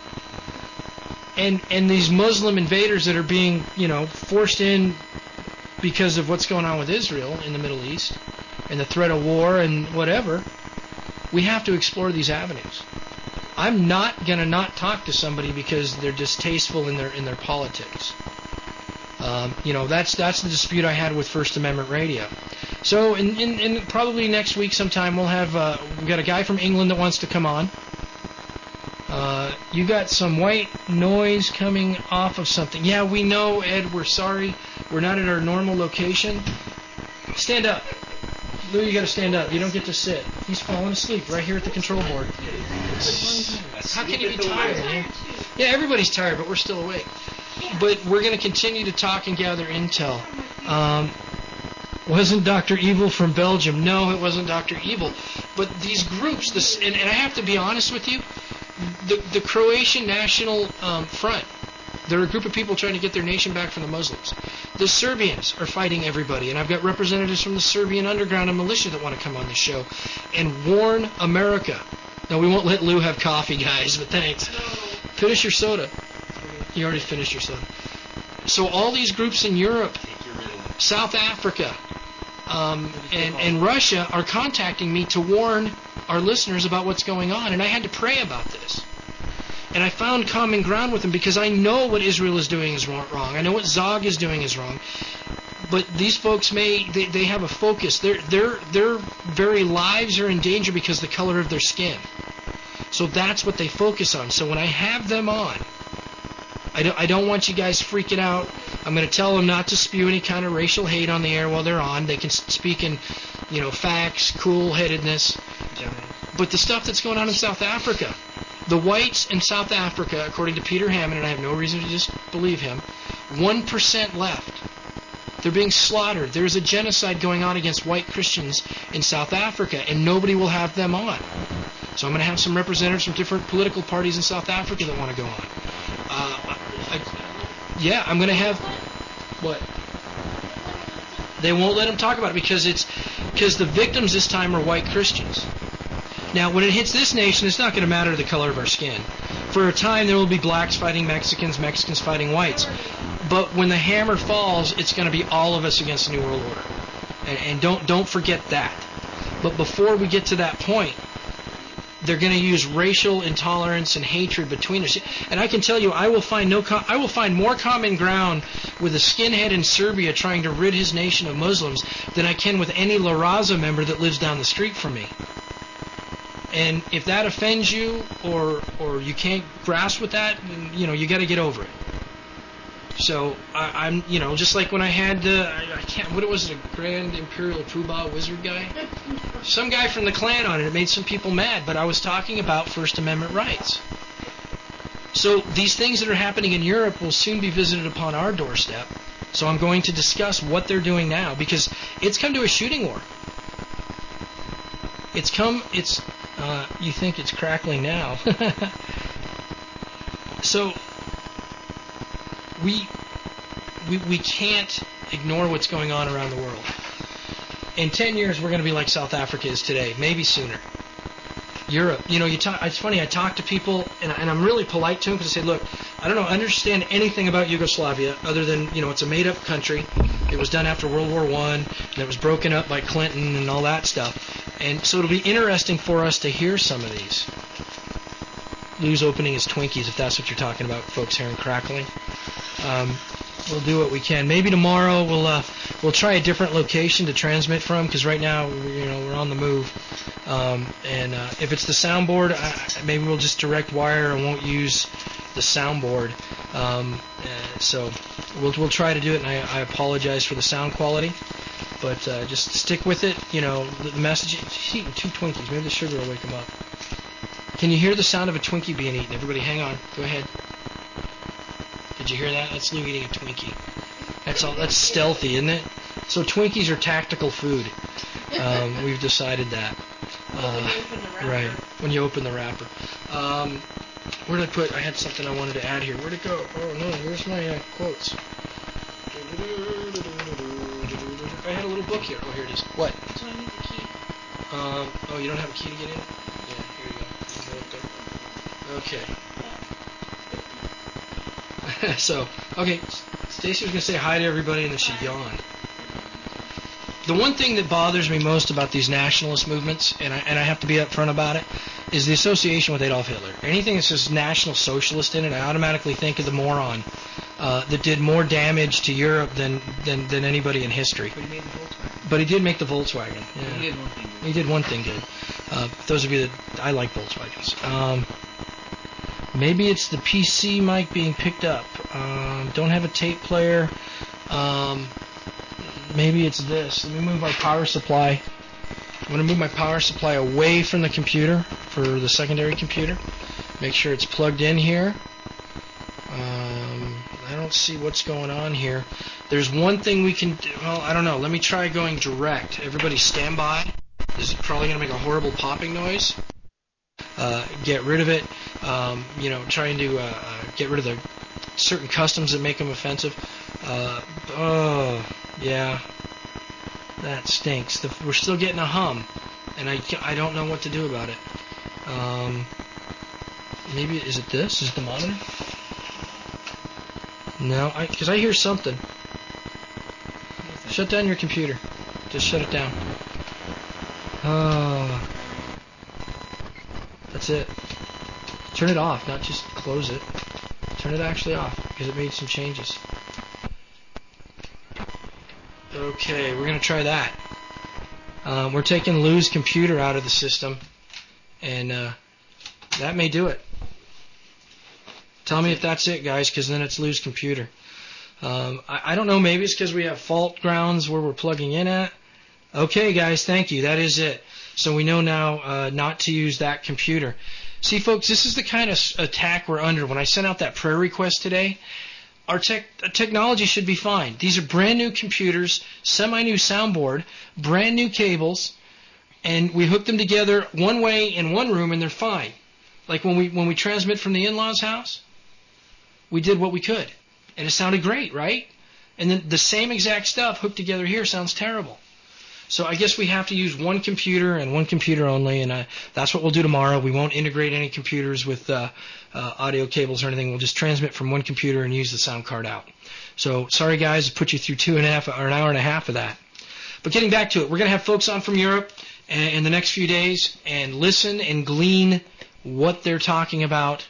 and and these Muslim invaders that are being, you know, forced in because of what's going on with Israel in the Middle East, and the threat of war and whatever, we have to explore these avenues. I'm not gonna not talk to somebody because they're distasteful in their in their politics. Um, you know, that's that's the dispute I had with First Amendment Radio. So in, in, in probably next week sometime we'll have uh, we got a guy from England that wants to come on. Uh, you got some white noise coming off of something. Yeah, we know, Ed. We're sorry. We're not at our normal location. Stand up. Lou, you got to stand up. You don't get to sit. He's falling asleep right here at the control board. How can you be tired, man? Yeah, everybody's tired, but we're still awake. But we're going to continue to talk and gather intel. Um, wasn't Doctor Evil from Belgium? No, it wasn't Doctor Evil. But these groups, this, and, and I have to be honest with you, the, the Croatian National um, Front, they're a group of people trying to get their nation back from the Muslims. The Serbians are fighting everybody, and I've got representatives from the Serbian underground and militia that want to come on the show and warn America. No, we won't let Lou have coffee, guys, but thanks. Finish your soda. You already finished your soda. So all these groups in Europe, South Africa, um, and, and Russia are contacting me to warn our listeners about what's going on, and I had to pray about this. And I found common ground with them because I know what Israel is doing is wrong. I know what Zog is doing is wrong. But these folks may, they, they have a focus. Their, their, their very lives are in danger because of the color of their skin. So that's what they focus on. So when I have them on, I don't, I don't want you guys freaking out. I'm going to tell them not to spew any kind of racial hate on the air while they're on. They can speak in, you know, facts, cool-headedness. But the stuff that's going on in South Africa, the whites in South Africa, according to Peter Hammond, and I have no reason to disbelieve him, one percent left. They're being slaughtered. There's a genocide going on against white Christians in South Africa, and nobody will have them on. So I'm going to have some representatives from different political parties in South Africa that want to go on. Uh, I, yeah, I'm going to have... What? They won't let them talk about it because it's because the victims this time are white Christians. Now, when it hits this nation, it's not going to matter the color of our skin. For a time, there will be blacks fighting Mexicans, Mexicans fighting whites. But when the hammer falls, it's going to be all of us against the New World Order. And, and don't don't forget that. But before we get to that point, they're going to use racial intolerance and hatred between us. And I can tell you, I will find no, com- I will find more common ground with a skinhead in Serbia trying to rid his nation of Muslims than I can with any La Raza member that lives down the street from me. And if that offends you, or or you can't grasp with that, then, you know, you got to get over it. So I, I'm, you know, just like when I had, uh, I, I can't, what was it, a Grand Imperial Poobah Wizard guy? Some guy from the Klan on it. It made some people mad, but I was talking about First Amendment rights. So these things that are happening in Europe will soon be visited upon our doorstep. So I'm going to discuss what they're doing now, because it's come to a shooting war. It's come, it's, uh, you think it's crackling now. So we, we we can't ignore what's going on around the world. In ten years, we're going to be like South Africa is today, maybe sooner. Europe, you know, you talk, it's funny, I talk to people, and, and I'm really polite to them because I say, look, I don't know, understand anything about Yugoslavia other than, you know, it's a made-up country. It was done after World War One, and it was broken up by Clinton and all that stuff. And so it'll be interesting for us to hear some of these. Lou's opening his Twinkies, if that's what you're talking about, folks, hearing crackling. Um, we'll do what we can. Maybe tomorrow we'll uh, we'll try a different location to transmit from, because right now, you know, we're on the move. Um, and uh, if it's the soundboard, I, maybe we'll just direct wire and won't use the soundboard. Um, uh, so we'll we'll try to do it, and I, I apologize for the sound quality. But uh, just stick with it. You know, the, the message. He's eating two Twinkies. Maybe the sugar will wake him up. Can you hear the sound of a Twinkie being eaten? Everybody, hang on. Go ahead. Did you hear that? That's Lou eating a Twinkie. That's all. That's stealthy, isn't it? So Twinkies are tactical food. Um, we've decided that. Uh, right, when you open the wrapper. Um, where did I put? I had something I wanted to add here. Where'd it go? Oh no, where's my uh, quotes? I had a little book here. Oh, here it is. What? So I need the key. Um, oh, you don't have a key to get in? Yeah, here you go. You can go up there. Okay. So, okay, Stacy was going to say hi to everybody, and then she yawned. The one thing that bothers me most about these nationalist movements, and I, and I have to be upfront about it, is the association with Adolf Hitler. Anything that says National Socialist in it, I automatically think of the moron uh, that did more damage to Europe than, than, than anybody in history. But he made the Volkswagen. But he did make the Volkswagen. Yeah. He did one thing good. He did one thing good. Uh, those of you that I like Volkswagens. Um, maybe it's the P C mic being picked up. Um, don't have a tape player. Um, maybe it's this. Let me move my power supply. I'm going to move my power supply away from the computer for the secondary computer. Make sure it's plugged in here. Um, I don't see what's going on here. There's one thing we can do. Well, I don't know. Let me try going direct. Everybody stand by. This is probably going to make a horrible popping noise. Uh, get rid of it. Um, you know, trying to uh, uh, get rid of the certain customs that make them offensive. Uh, oh, yeah. That stinks. The, we're still getting a hum, and I, I don't know what to do about it. Um, maybe, is it this? Is it the monitor? No, because I, I hear something. Shut down your computer. Just shut it down. Oh. That's it. Turn it off, not just close it. Turn it actually off, because it made some changes. Okay, we're going to try that. Um, we're taking Lou's computer out of the system, and uh, that may do it. Tell me if that's it, guys, because then it's Lou's computer. Um, I, I don't know, maybe it's because we have fault grounds where we're plugging in at. Okay, guys, thank you. That is it. So we know now uh, not to use that computer. See, folks, this is the kind of attack we're under. When I sent out that prayer request today, our tech, technology should be fine. These are brand new computers, semi-new soundboard, brand new cables, and we hook them together one way in one room, and they're fine. Like when we when we transmit from the in-laws' house, we did what we could, and it sounded great, right? And then the same exact stuff hooked together here sounds terrible. So I guess we have to use one computer and one computer only, and uh, that's what we'll do tomorrow. We won't integrate any computers with uh, uh, audio cables or anything. We'll just transmit from one computer and use the sound card out. So sorry, guys, to put you through two and a half or an hour and a half of that. But getting back to it, we're going to have folks on from Europe in the next few days and listen and glean what they're talking about,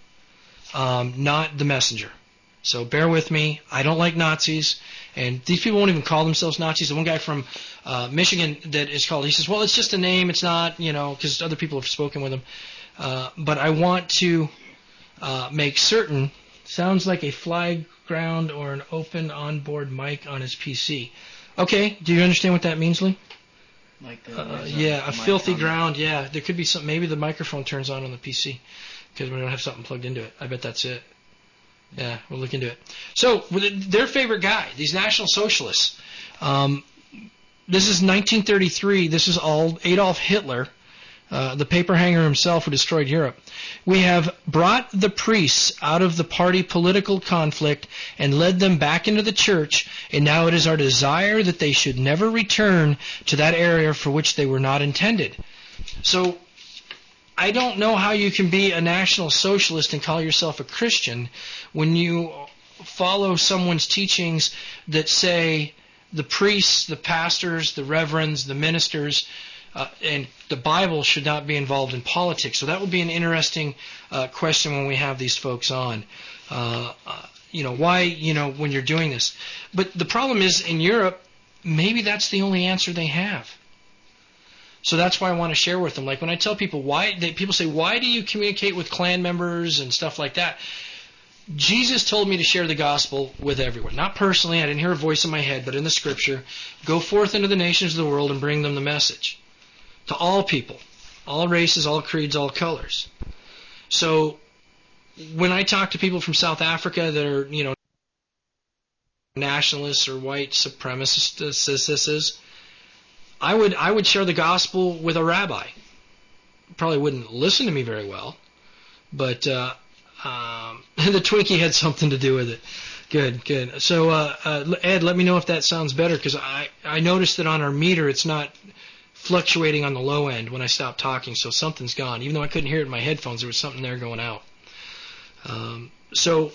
um, not the messenger. So bear with me. I don't like Nazis, and these people won't even call themselves Nazis. The one guy from uh, Michigan that is called, he says, well, it's just a name. It's not, you know, because other people have spoken with him. Uh, but I want to uh, make certain, sounds like a fly ground or an open onboard mic on his P C. Okay, do you understand what that means, Lee? Like the, uh, yeah, a filthy ground, yeah. There could be some, maybe the microphone turns on on the P C because we don't have something plugged into it. I bet that's it. Yeah, we'll look into it. So, their favorite guy, these National Socialists. Um, this is nineteen thirty-three. This is all Adolf Hitler, uh, the paper hanger himself who destroyed Europe. We have brought the priests out of the party political conflict and led them back into the church, and now it is our desire that they should never return to that area for which they were not intended. So, I don't know how you can be a National Socialist and call yourself a Christian when you follow someone's teachings that say the priests, the pastors, the reverends, the ministers, uh, and the Bible should not be involved in politics. So that will be an interesting uh, question when we have these folks on. Uh, uh, you know, why, you know, when you're doing this. But the problem is in Europe, maybe that's the only answer they have. So that's why I want to share with them. Like when I tell people why, they, people say, why do you communicate with clan members and stuff like that? Jesus told me to share the gospel with everyone. Not personally, I didn't hear a voice in my head, but in the scripture, go forth into the nations of the world and bring them the message. To all people, all races, all creeds, all colors. So when I talk to people from South Africa that are, you know, nationalists or white supremacists, I would I would share the gospel with a rabbi probably wouldn't listen to me very well. But uh, um, the Twinkie had something to do with it. Good, good. So, uh, uh, Ed, let me know if that sounds better, because I, I noticed that on our meter it's not fluctuating on the low end when I stop talking, so something's gone. Even though I couldn't hear it in my headphones, there was something there going out. Um, so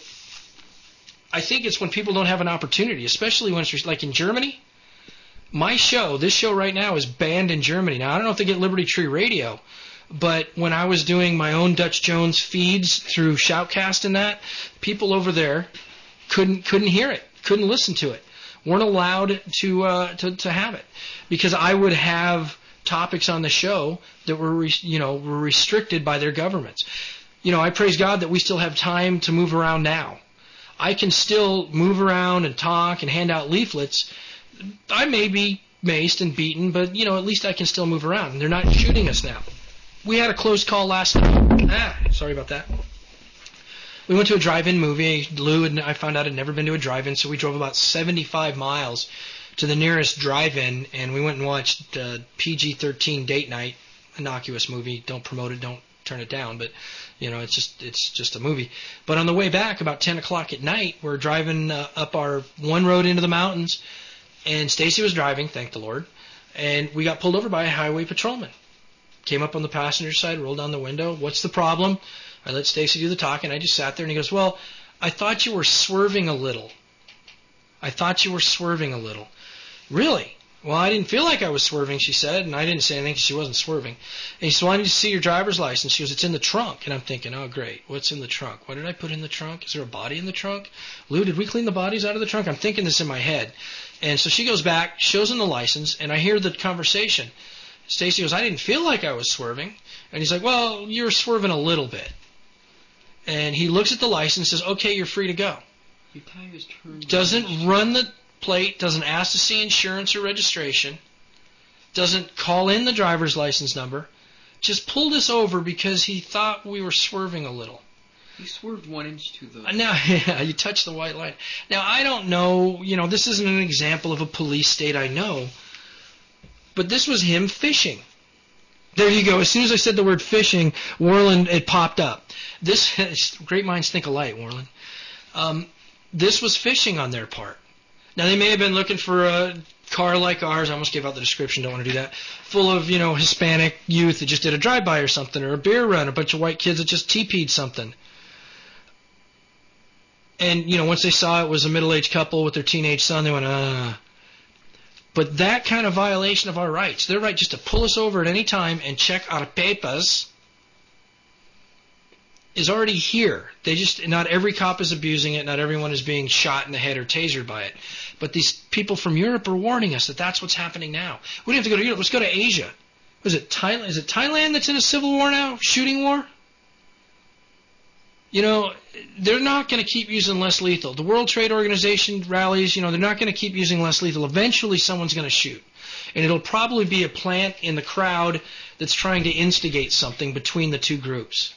I think it's when people don't have an opportunity, especially when it's like in Germany. My show, this show right now, is banned in Germany. Now, I don't know if they get Liberty Tree Radio, but when I was doing my own Dutch Jones feeds through Shoutcast and that, people over there couldn't couldn't hear it, couldn't listen to it, weren't allowed to uh, to to have it, because I would have topics on the show that were re- you know were restricted by their governments. You know, I praise God that we still have time to move around now. I can still move around and talk and hand out leaflets. I may be maced and beaten, but you know, at least I can still move around. And they're not shooting us now. We had a close call last night. Ah, sorry about that. We went to a drive-in movie. Lou and I found out I'd never been to a drive-in, so we drove about seventy-five miles to the nearest drive-in, and we went and watched uh, P G thirteen Date Night, innocuous movie. Don't promote it, don't turn it down, but you know, it's just it's just a movie. But on the way back, about ten o'clock at night, we're driving uh, up our one road into the mountains, and Stacy was driving, thank the Lord, and we got pulled over by a highway patrolman. Came up on the passenger side, rolled down the window. What's the problem? I let Stacy do the talking. I just sat there, and he goes, well, I thought you were swerving a little. I thought you were swerving a little. Really? Well, I didn't feel like I was swerving, she said, and I didn't say anything because she wasn't swerving. And he said, well, I need to see your driver's license. She goes, it's in the trunk. And I'm thinking, oh, great. What's in the trunk? What did I put in the trunk? Is there a body in the trunk? Lou, did we clean the bodies out of the trunk? I'm thinking this in my head. And so she goes back, shows him the license, and I hear the conversation. Stacy goes, I didn't feel like I was swerving. And he's like, well, you're swerving a little bit. And he looks at the license and says, okay, you're free to go. Your tires turned. Doesn't run the plate, doesn't ask to see insurance or registration, doesn't call in the driver's license number, just pulled us over because he thought we were swerving a little. He swerved one inch to the... Now, yeah, you touched the white line. Now, I don't know, you know, this isn't an example of a police state I know, but this was him fishing. There you go. As soon as I said the word fishing, Warland, it popped up. This, great minds think alike, Warland. Um, this was fishing on their part. Now, they may have been looking for a car like ours. I almost gave out the description. Don't want to do that. Full of, you know, Hispanic youth that just did a drive-by or something, or a beer run, a bunch of white kids that just T P'd something. And, you know, once they saw it was a middle-aged couple with their teenage son, they went, ah. But that kind of violation of our rights, their right just to pull us over at any time and check our papers, is already here. They just, not every cop is abusing it, not everyone is being shot in the head or tasered by it. But these people from Europe are warning us that that's what's happening now. We don't have to go to Europe. Let's go to Asia. Was it Thailand? Is it Thailand that's in a civil war now? Shooting war? You know, they're not going to keep using less lethal. The World Trade Organization rallies, you know, they're not going to keep using less lethal. Eventually someone's going to shoot. And it'll probably be a plant in the crowd that's trying to instigate something between the two groups.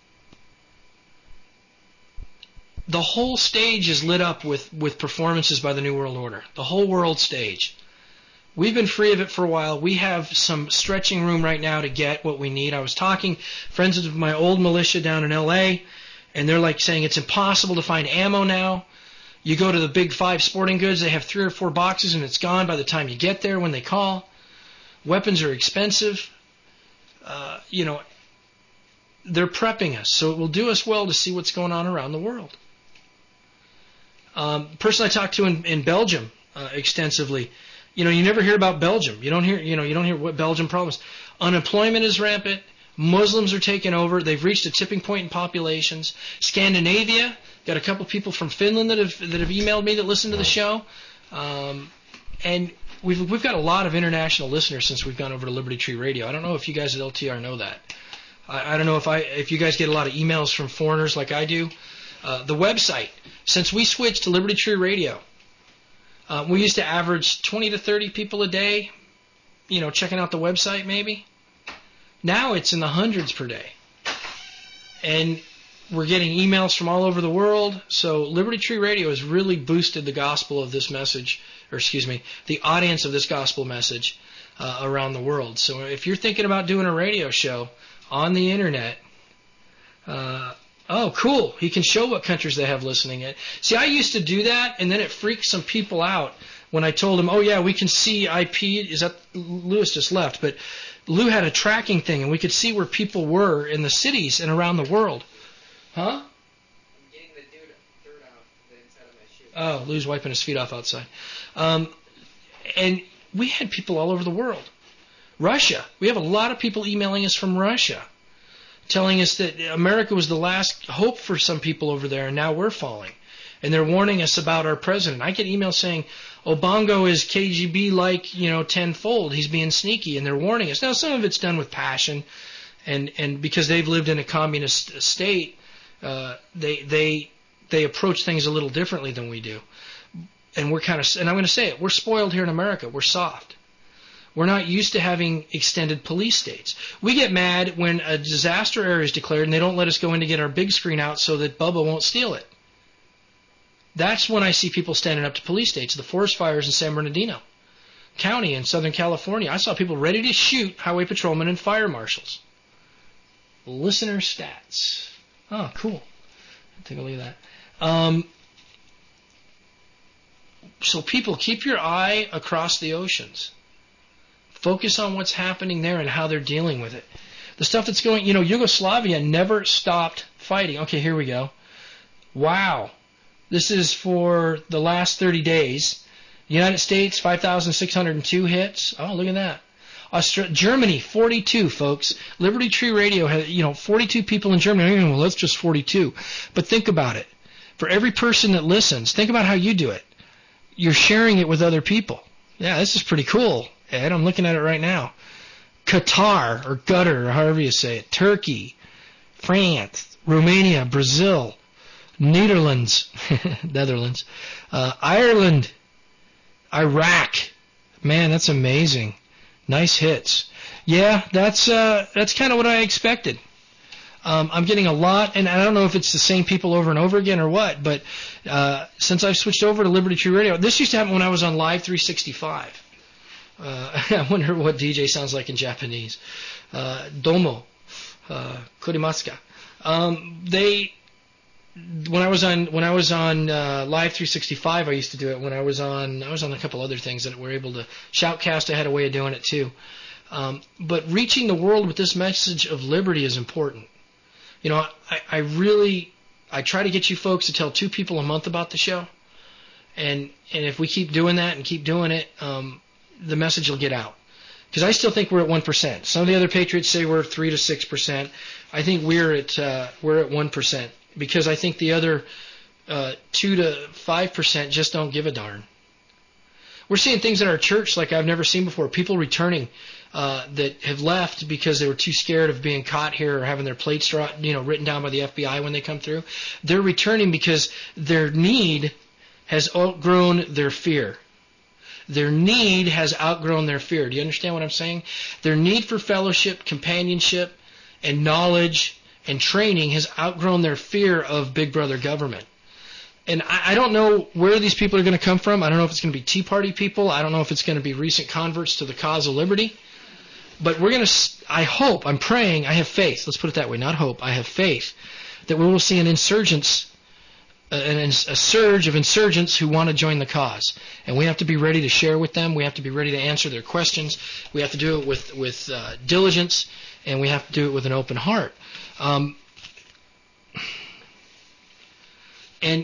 The whole stage is lit up with, with performances by the New World Order. The whole world stage. We've been free of it for a while. We have some stretching room right now to get what we need. I was talking, friends of my old militia down in L A, and they're like saying it's impossible to find ammo now. You go to the big five sporting goods, they have three or four boxes and it's gone by the time you get there when they call. Weapons are expensive. Uh, you know, they're prepping us, so it will do us well to see what's going on around the world. Um, the person I talked to in, in Belgium uh, extensively, you know, you never hear about Belgium. You don't hear, you know, you don't hear what Belgium problems. Unemployment is rampant. Muslims are taking over. They've reached a tipping point in populations. Scandinavia, got a couple people from Finland that have that have emailed me that listen to the show, um, and we've we've got a lot of international listeners since we've gone over to Liberty Tree Radio. I don't know if you guys at L T R know that. I, I don't know if I if you guys get a lot of emails from foreigners like I do. Uh, the website, since we switched to Liberty Tree Radio, uh, we used to average twenty to thirty people a day, you know, checking out the website maybe. Now it's in the hundreds per day. And we're getting emails from all over the world. So Liberty Tree Radio has really boosted the gospel of this message, or excuse me, the audience of this gospel message. uh, around the world. So if you're thinking about doing a radio show on the internet, uh, oh, cool. He can show what countries they have listening in. See, I used to do that, and then it freaked some people out when I told them, oh, yeah, we can see I P. Is that Lewis just left? But Lou had a tracking thing, and we could see where people were in the cities and around the world. Huh? Oh, Lou's wiping his feet off outside. Um, and we had people all over the world. Russia. We have a lot of people emailing us from Russia, telling us that America was the last hope for some people over there, and now we're falling. And they're warning us about our president. I get emails saying, Obongo is K G B-like, you know, tenfold. He's being sneaky, and they're warning us. Now, some of it's done with passion, and, and because they've lived in a communist state, uh, they they... they approach things a little differently than we do. And we're kind of, and I'm going to say it, we're spoiled here in America. We're soft. We're not used to having extended police states. We get mad when a disaster area is declared and they don't let us go in to get our big screen out so that Bubba won't steal it. That's when I see people standing up to police states. The forest fires in San Bernardino County in Southern California. I saw people ready to shoot highway patrolmen and fire marshals. Listener stats. Oh, cool. Take a look at that. Um, so people, keep your eye across the oceans. Focus on what's happening there and how they're dealing with it. The stuff that's going, you know, Yugoslavia never stopped fighting. Okay, here we go. Wow. This is for the last thirty days. United States, five thousand six hundred two hits. Oh, look at that. Austra- Germany, forty-two, folks. Liberty Tree Radio had, you know, forty-two people in Germany. Well, that's just forty-two. But think about it. For every person that listens, think about how you do it. You're sharing it with other people. Yeah, this is pretty cool, Ed. I'm looking at it right now. Qatar, or Qatar, or however you say it. Turkey, France, Romania, Brazil, Netherlands, Netherlands, uh, Ireland, Iraq. Man, that's amazing. Nice hits. Yeah, that's uh, that's kind of what I expected. Um, I'm getting a lot, and I don't know if it's the same people over and over again or what, but uh, since I've switched over to Liberty Tree Radio, this used to happen when I was on Live three sixty-five. Uh, I wonder what D J sounds like in Japanese. Uh, domo, uh, kurimasu ka. Um, they, when I was on when I was on uh, Live three sixty-five, I used to do it. When I was on, I was on a couple other things that were able to shoutcast. I had a way of doing it too. Um, but reaching the world with this message of liberty is important. You know, I, I really, I try to get you folks to tell two people a month about the show. And and if we keep doing that and keep doing it, um, the message will get out. Because I still think we're at one percent. Some of the other patriots say we're three to six percent. I think we're at uh, we're at one percent. Because I think the other uh, two to five percent just don't give a darn. We're seeing things in our church like I've never seen before. People returning uh, that have left because they were too scared of being caught here or having their plates draw, you know, written down by the F B I when they come through. They're returning because their need has outgrown their fear. Their need has outgrown their fear. Do you understand what I'm saying? Their need for fellowship, companionship, and knowledge and training has outgrown their fear of Big Brother government. And I, I don't know where these people are going to come from. I don't know if it's going to be Tea Party people. I don't know if it's going to be recent converts to the cause of liberty. But we're going to, I hope, I'm praying, I have faith. Let's put it that way, not hope. I have faith that we will see an insurgents, an, a surge of insurgents who want to join the cause. And we have to be ready to share with them. We have to be ready to answer their questions. We have to do it with, with uh, diligence, and we have to do it with an open heart. Um, and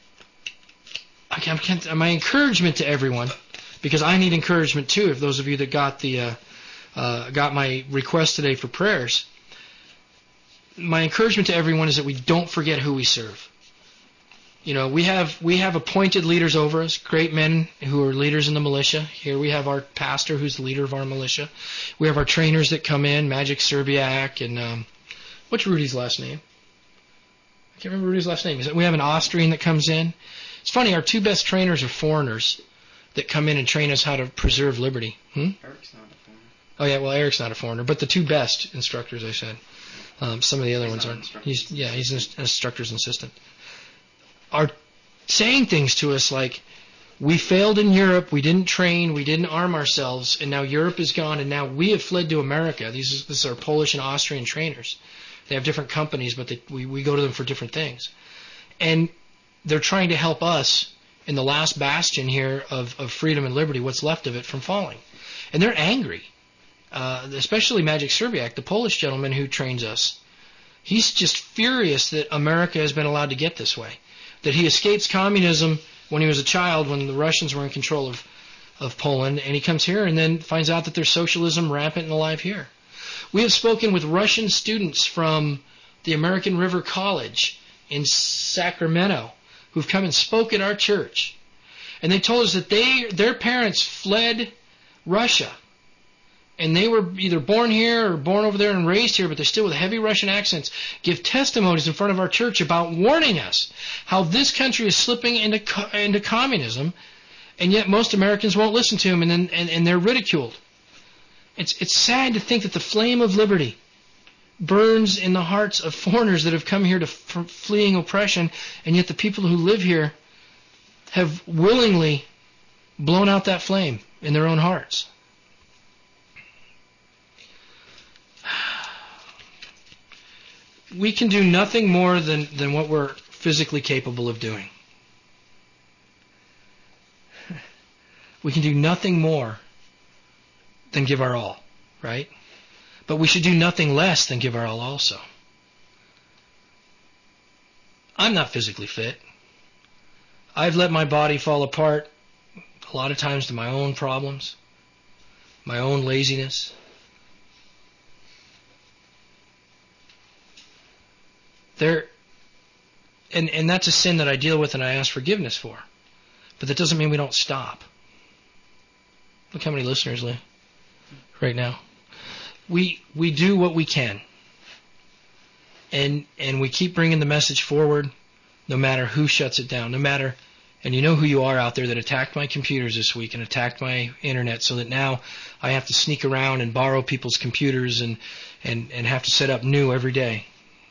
I my encouragement to everyone, because I need encouragement too, if those of you that got the uh, uh, got my request today for prayers, my encouragement to everyone is that we don't forget who we serve. You know, we have we have appointed leaders over us, great men who are leaders in the militia. Here we have our pastor who's the leader of our militia. We have our trainers that come in, Magic Serbiak, and um, what's Rudy's last name? I can't remember Rudy's last name. Is it, we have an Austrian that comes in. It's funny, our two best trainers are foreigners that come in and train us how to preserve liberty. Hmm? Eric's not a foreigner. Oh, yeah, well, Eric's not a foreigner, but the two best instructors, I said. Um, some of the other he's ones aren't. He's, yeah, he's an instructor's assistant. Are saying things to us like, We failed in Europe. We didn't train. We didn't arm ourselves. And now Europe is gone. And now we have fled to America. These, these are Polish and Austrian trainers. They have different companies, but they, we, we go to them for different things. And they're trying to help us in the last bastion here of, of freedom and liberty, what's left of it, from falling. And they're angry, uh, especially Magic Serbiak, the Polish gentleman who trains us. He's just furious that America has been allowed to get this way, that he escapes communism when he was a child, when the Russians were in control of, of Poland, and he comes here and then finds out that there's socialism rampant and alive here. We have spoken with Russian students from the American River College in Sacramento who've come and spoke at our church, and they told us that they their parents fled Russia, and they were either born here or born over there and raised here, but they're still with heavy Russian accents, give testimonies in front of our church about warning us how this country is slipping into into communism, and yet most Americans won't listen to them, and then and, and they're ridiculed. It's it's sad to think that the flame of liberty burns in the hearts of foreigners that have come here to f- fleeing oppression, and yet the people who live here have willingly blown out that flame in their own hearts. We can do nothing more than, than what we're physically capable of doing. We can do nothing more than give our all, right? But we should do nothing less than give our all also. I'm not physically fit. I've let my body fall apart a lot of times to my own problems, my own laziness. There, and, and that's a sin that I deal with and I ask forgiveness for. But that doesn't mean we don't stop. Look how many listeners live right now. We we do what we can, and and we keep bringing the message forward, no matter who shuts it down, no matter, and you know who you are out there that attacked my computers this week and attacked my internet, so that now I have to sneak around and borrow people's computers and and and have to set up new every day.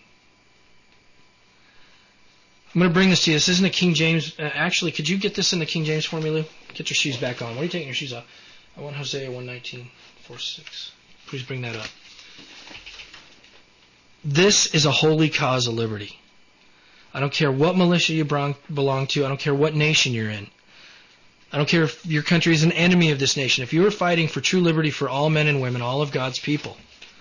I'm going to bring this to you. This isn't a King James. Uh, actually, could you get this in the King James for me, Lou? Get your shoes back on. Why are you taking your shoes off? I want Hosea one nineteen, four six. Please bring that up. This is a holy cause of liberty. I don't care what militia you belong to. I don't care what nation you're in. I don't care if your country is an enemy of this nation. If you are fighting for true liberty for all men and women, all of God's people,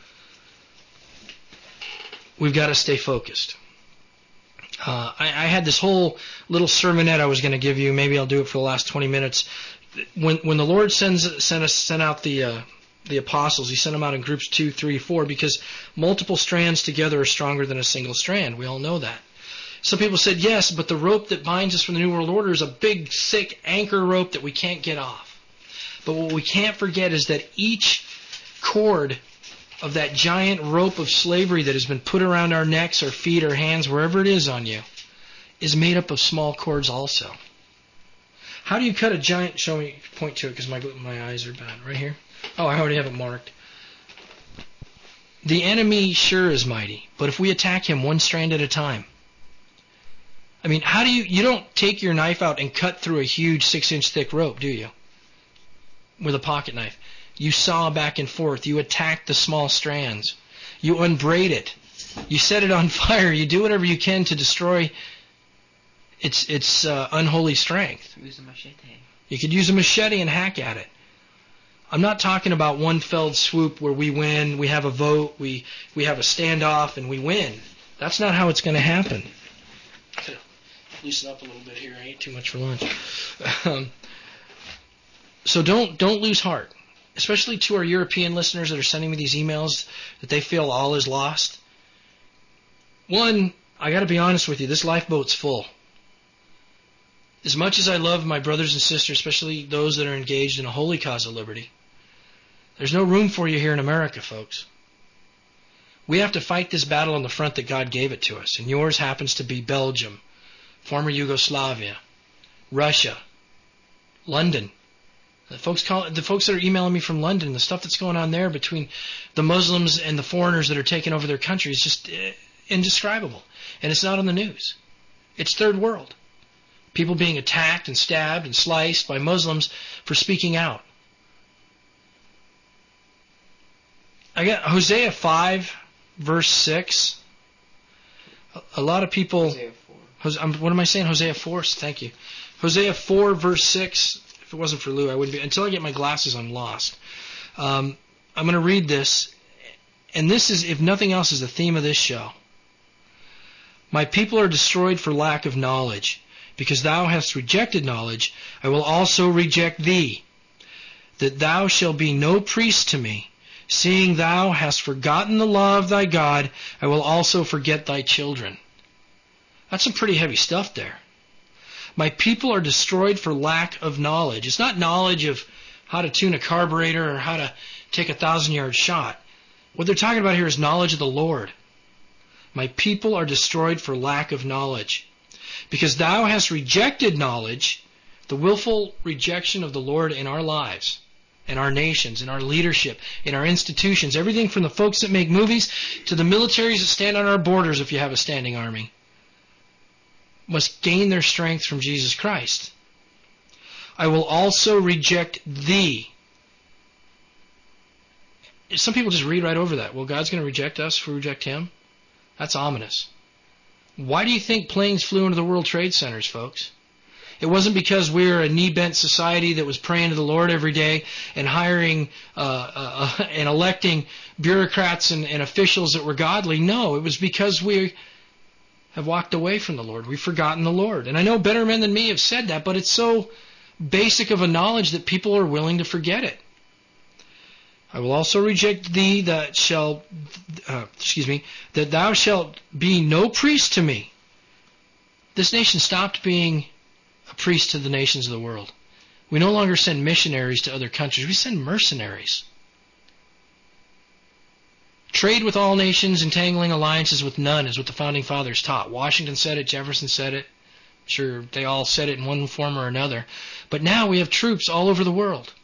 we've got to stay focused. Uh, I, I had this whole little sermonette I was going to give you. Maybe I'll do it for the last twenty minutes. When when the Lord sends sent us sent out the uh, the apostles, He sent them out in groups two, three, four, because multiple strands together are stronger than a single strand. We all know that. Some people said yes, but the rope that binds us from the New World Order is a big, sick anchor rope that we can't get off. But what we can't forget is that each cord of that giant rope of slavery that has been put around our necks, our feet, our hands, wherever it is on you, is made up of small cords also. How do you cut a giant... Show me, point to it, because my, my eyes are bad. Right here? Oh, I already have it marked. The enemy sure is mighty, but if we attack him one strand at a time... I mean, how do you... You don't take your knife out and cut through a huge six-inch thick rope, do you? With a pocket knife. You saw back and forth. You attack the small strands. You unbraid it. You set it on fire. You do whatever you can to destroy its its uh, unholy strength. Use a machete. You could use a machete and hack at it. I'm not talking about one felled swoop where we win, we have a vote, we we have a standoff, and we win. That's not how it's going to happen. Loosen up a little bit here. I ate too much for lunch. Um, so don't don't lose heart. Especially to our European listeners that are sending me these emails that they feel all is lost. One, I got to be honest with you, this lifeboat's full. As much as I love my brothers and sisters, especially those that are engaged in a holy cause of liberty, there's no room for you here in America, folks. We have to fight this battle on the front that God gave it to us, and yours happens to be Belgium, former Yugoslavia, Russia, London. The folks call, the folks that are emailing me from London, the stuff that's going on there between the Muslims and the foreigners that are taking over their country is just indescribable. And it's not on the news. It's third world. People being attacked and stabbed and sliced by Muslims for speaking out. I got Hosea five, verse six. A lot of people... Hosea four. Hosea, what am I saying? Hosea four? Thank you. Hosea four, verse six. If it wasn't for Lou, I wouldn't be... Until I get my glasses, I'm lost. Um, I'm going to read this. And this is, if nothing else, is the theme of this show. My people are destroyed for lack of knowledge. Because thou hast rejected knowledge, I will also reject thee. That thou shalt be no priest to me. Seeing thou hast forgotten the law of thy God, I will also forget thy children. That's some pretty heavy stuff there. My people are destroyed for lack of knowledge. It's not knowledge of how to tune a carburetor or how to take a thousand-yard shot. What they're talking about here is knowledge of the Lord. My people are destroyed for lack of knowledge. Because thou hast rejected knowledge, the willful rejection of the Lord in our lives, in our nations, in our leadership, in our institutions, everything from the folks that make movies to the militaries that stand on our borders if you have a standing army, must gain their strength from Jesus Christ. I will also reject thee. Some people just read right over that. Well, God's going to reject us if we reject Him? That's ominous. Why do you think planes flew into the World Trade Centers, folks? It wasn't because we're a knee-bent society that was praying to the Lord every day and hiring uh, uh, and electing bureaucrats and, and officials that were godly. No, it was because we have walked away from the Lord. We've forgotten the Lord. And I know better men than me have said that, but it's so basic of a knowledge that people are willing to forget it. I will also reject thee that shall, uh, excuse me, that thou shalt be no priest to me. This nation stopped being a priest to the nations of the world. We no longer send missionaries to other countries. We send mercenaries. Trade with all nations, entangling alliances with none, is what the Founding Fathers taught. Washington said it, Jefferson said it. I'm sure they all said it in one form or another. But now we have troops all over the world.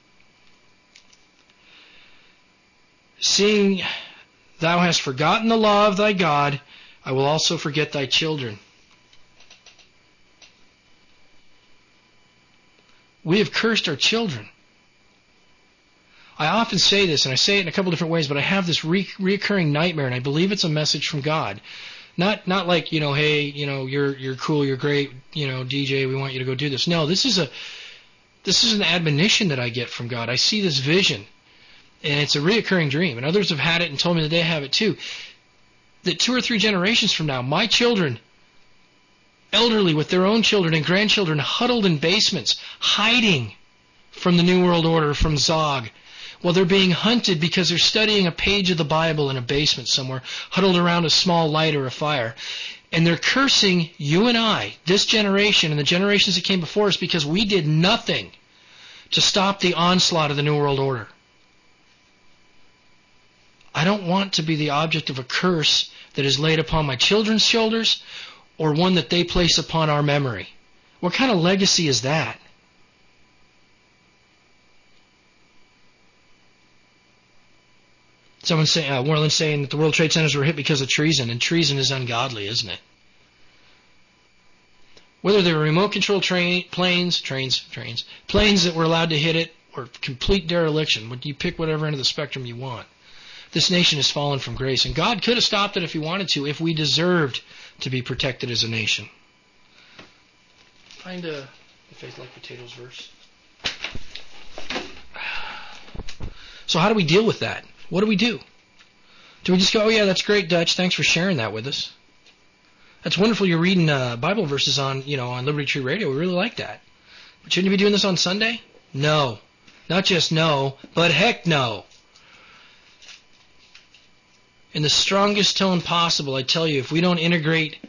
Seeing thou hast forgotten the law of thy God, I will also forget thy children. We have cursed our children. I often say this, and I say it in a couple different ways, but I have this re- reoccurring nightmare, and I believe it's a message from God. Not not like, you know, hey, you know, you're you're cool, you're great, you know, D J, we want you to go do this. No, this is a this is an admonition that I get from God. I see this vision. And it's a reoccurring dream. And others have had it and told me that they have it too. That two or three generations from now, my children, elderly with their own children and grandchildren, huddled in basements, hiding from the New World Order, from Zog, while they're being hunted because they're studying a page of the Bible in a basement somewhere, huddled around a small light or a fire. And they're cursing you and I, this generation and the generations that came before us, because we did nothing to stop the onslaught of the New World Order. I don't want to be the object of a curse that is laid upon my children's shoulders or one that they place upon our memory. What kind of legacy is that? Someone's saying, uh, Warland's saying that the World Trade Centers were hit because of treason, and treason is ungodly, isn't it? Whether they were remote-controlled train, planes, trains, trains, planes that were allowed to hit it, or complete dereliction, you pick whatever end of the spectrum you want. This nation has fallen from grace, and God could have stopped it if He wanted to, if we deserved to be protected as a nation. Find a the faith like potatoes verse. So how do we deal with that? What do we do? Do we just go, oh yeah, that's great, Dutch, thanks for sharing that with us. That's wonderful you're reading uh, Bible verses on, you know, on Liberty Tree Radio. We really like that. But shouldn't you be doing this on Sunday? No. Not just no, but heck no. In the strongest tone possible, I tell you, if we don't integrate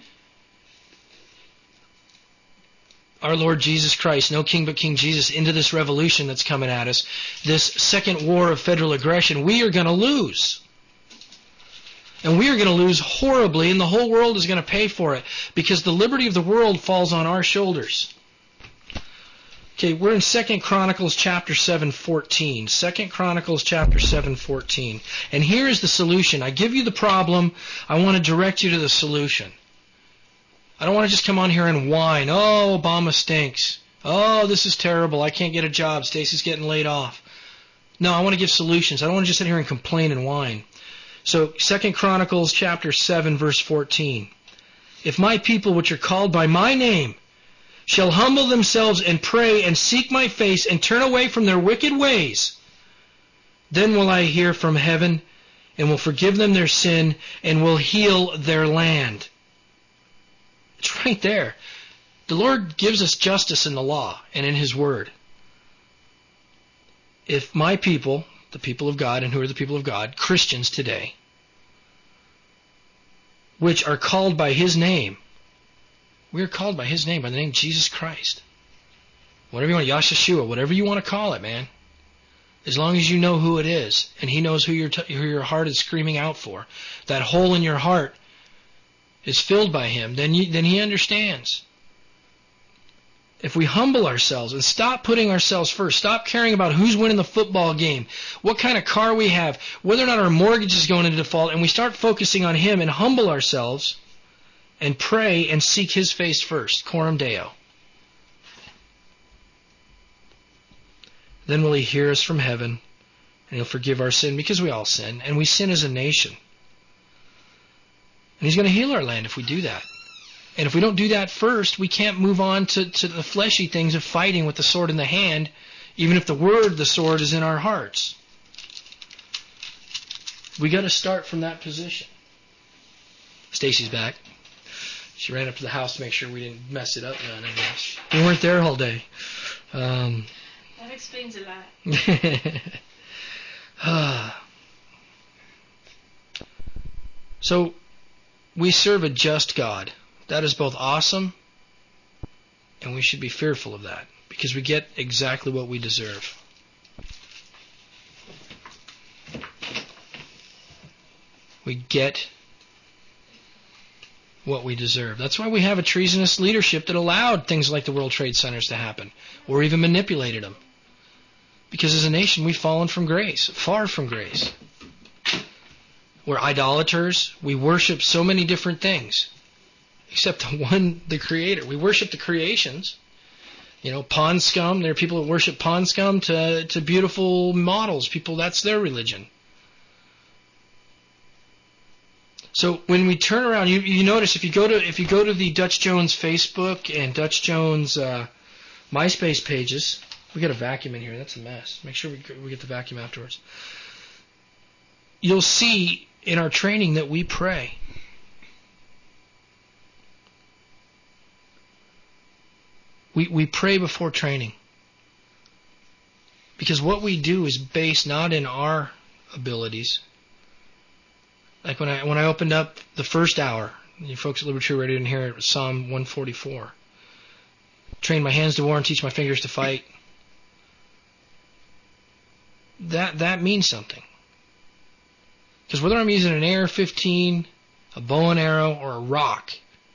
our Lord Jesus Christ, no king but King Jesus, into this revolution that's coming at us, this second war of federal aggression, we are going to lose. And we are going to lose horribly, and the whole world is going to pay for it, because the liberty of the world falls on our shoulders. Okay, we're in Second Chronicles chapter seven fourteen. Second Chronicles chapter seven fourteen. And here is the solution. I give you the problem. I want to direct you to the solution. I don't want to just come on here and whine. Oh, Obama stinks. Oh, this is terrible. I can't get a job. Stacy's getting laid off. No, I want to give solutions. I don't want to just sit here and complain and whine. So, Second Chronicles chapter seven, verse fourteen. If my people, which are called by my name, shall humble themselves and pray and seek my face and turn away from their wicked ways, then will I hear from heaven and will forgive them their sin and will heal their land. It's right there. The Lord gives us justice in the law and in His Word. If my people, the people of God, and who are the people of God, Christians today, which are called by His name, we are called by His name, by the name Jesus Christ. Whatever you want, Yahshua, whatever you want to call it, man. As long as you know who it is, and He knows who your t- who your heart is screaming out for, that hole in your heart is filled by Him, then you, then He understands. If we humble ourselves and stop putting ourselves first, stop caring about who's winning the football game, what kind of car we have, whether or not our mortgage is going into default, and we start focusing on Him and humble ourselves and pray and seek His face first, coram Deo, then will He hear us from heaven and He'll forgive our sin, because we all sin, and we sin as a nation. And He's going to heal our land if we do that. And if we don't do that first, we can't move on to, to the fleshy things of fighting with the sword in the hand, even if the word, the sword, is in our hearts. We got to start from that position. Stacy's back. She ran up to the house to make sure we didn't mess it up none, I guess. We weren't there all day. Um, that explains a lot. So, we serve a just God. That is both awesome, and we should be fearful of that, because we get exactly what we deserve. We get what we deserve. That's why we have a treasonous leadership that allowed things like the World Trade Centers to happen, or even manipulated them. Because as a nation, we've fallen from grace, far from grace. We're idolaters. We worship so many different things. Except the one, the Creator. We worship the creations. You know, pond scum. There are people that worship pond scum to, to beautiful models. People, that's their religion. So when we turn around, you, you notice if you go to if you go to the Dutch Jones Facebook and Dutch Jones uh, MySpace pages, we got a vacuum in here. That's a mess. Make sure we we get the vacuum afterwards. You'll see in our training that we pray. We we pray before training. Because what we do is based not in our abilities. Like when I when I opened up the first hour, you folks at Liberty True Radio didn't hear it, it was Psalm one forty-four. Train my hands to war and teach my fingers to fight. That that means something. Because whether I'm using an A R fifteen, a bow and arrow, or a rock,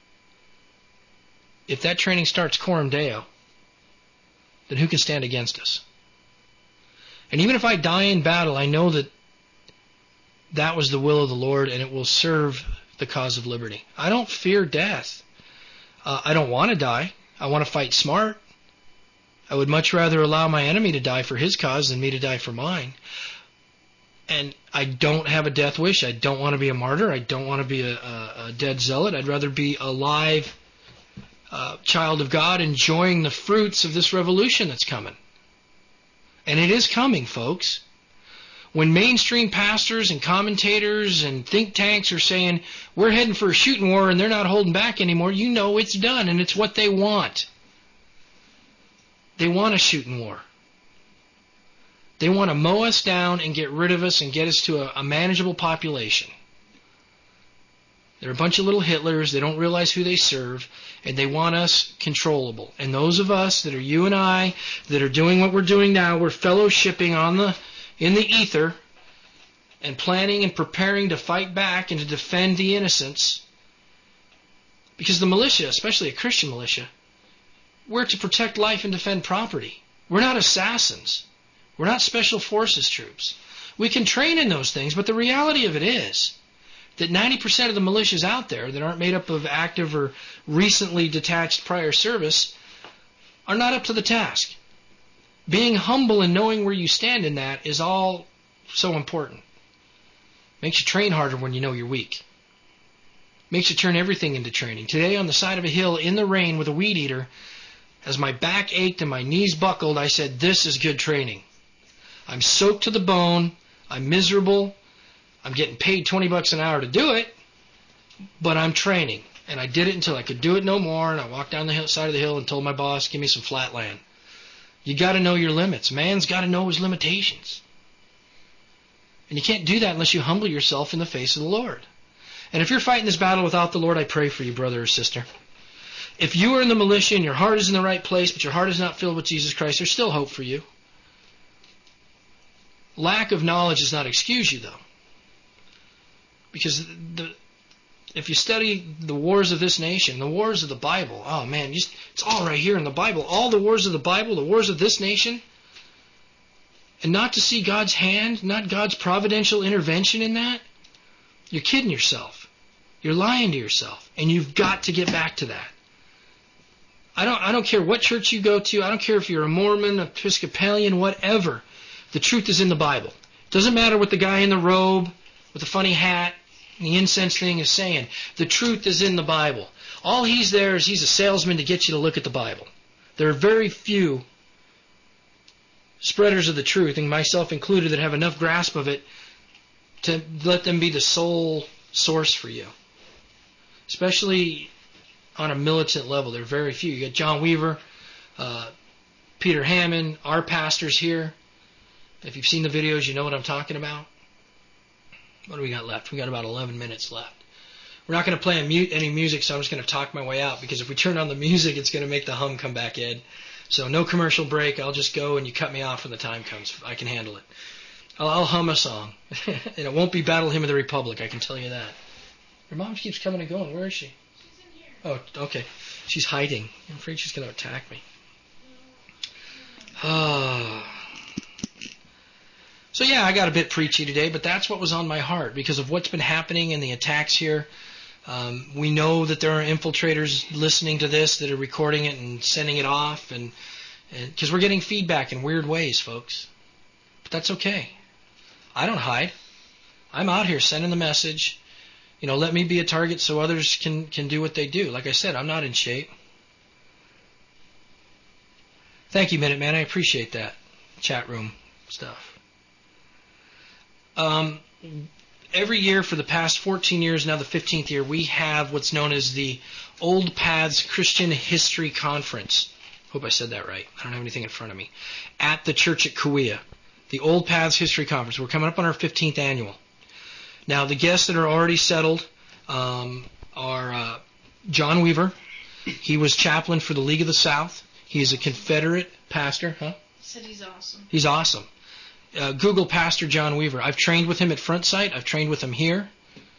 if that training starts coram Deo, then who can stand against us? And even if I die in battle, I know that that was the will of the Lord and it will serve the cause of liberty. I don't fear death. Uh, I don't want to die. I want to fight smart. I would much rather allow my enemy to die for his cause than me to die for mine. And I don't have a death wish. I don't want to be a martyr. I don't want to be a, a, a dead zealot. I'd rather be alive. Uh, child of God, enjoying the fruits of this revolution that's coming. And it is coming, folks. When mainstream pastors and commentators and think tanks are saying, we're heading for a shooting war and they're not holding back anymore, you know it's done, and it's what they want. They want a shooting war. They want to mow us down and get rid of us and get us to a, a manageable population. They're a bunch of little Hitlers. They don't realize who they serve, and they want us controllable. And those of us that are you and I, that are doing what we're doing now, we're fellowshipping on the in the ether and planning and preparing to fight back and to defend the innocents. Because the militia, especially a Christian militia, we're to protect life and defend property. We're not assassins. We're not special forces troops. We can train in those things, but the reality of it is, that ninety percent of the militias out there that aren't made up of active or recently detached prior service are not up to the task. Being humble and knowing where you stand in that is all so important. Makes you train harder when you know you're weak. Makes you turn everything into training. Today on the side of a hill in the rain with a weed eater, as my back ached and my knees buckled, I said, this is good training. I'm soaked to the bone. I'm miserable. I'm getting paid twenty bucks an hour to do it, but I'm training. And I did it until I could do it no more, and I walked down the hill, side of the hill and told my boss, give me some flat land. You got to know your limits. Man's got to know his limitations. And you can't do that unless you humble yourself in the face of the Lord. And if you're fighting this battle without the Lord, I pray for you, brother or sister. If you are in the militia and your heart is in the right place, but your heart is not filled with Jesus Christ, there's still hope for you. Lack of knowledge does not excuse you, though. Because the, if you study the wars of this nation, the wars of the Bible, oh man, just, it's all right here in the Bible. All the wars of the Bible, the wars of this nation, and not to see God's hand, not God's providential intervention in that, you're kidding yourself. You're lying to yourself. And you've got to get back to that. I don't, I don't care what church you go to. I don't care if you're a Mormon, Episcopalian, whatever. The truth is in the Bible. It doesn't matter what the guy in the robe with the funny hat and the incense thing is saying. The truth is in the Bible. All he's there is he's a salesman to get you to look at the Bible. There are very few spreaders of the truth, and myself included, that have enough grasp of it to let them be the sole source for you. Especially on a militant level. There are very few. You got John Weaver, uh, Peter Hammond, our pastors here. If you've seen the videos, you know what I'm talking about. What do we got left? We got about eleven minutes left. We're not going to play any music, so I'm just going to talk my way out, because if we turn on the music, it's going to make the hum come back in. So no commercial break. I'll just go and you cut me off when the time comes. I can handle it. I'll, I'll hum a song. And it won't be Battle Hymn of the Republic, I can tell you that. Your mom keeps coming and going. Where is she? She's in here. Oh, okay. She's hiding. I'm afraid she's going to attack me. Ah. So yeah, I got a bit preachy today, but that's what was on my heart because of what's been happening and the attacks here. Um, we know that there are infiltrators listening to this that are recording it and sending it off, and because we're getting feedback in weird ways, folks. But that's okay. I don't hide. I'm out here sending the message. You know, let me be a target so others can, can do what they do. Like I said, I'm not in shape. Thank you, Minuteman. I appreciate that. Chat room stuff. Um, every year for the past fourteen years, now the fifteenth year, we have what's known as the Old Paths Christian History Conference. Hope I said that right. I don't have anything in front of me. At the church at Kauai. The Old Paths History Conference. We're coming up on our fifteenth annual. Now, the guests that are already settled um, are uh, John Weaver. He was chaplain for the League of the South. He is a Confederate pastor. Huh? Said he's awesome. He's awesome. Uh, Google Pastor John Weaver. I've trained with him at Front Sight. I've trained with him here.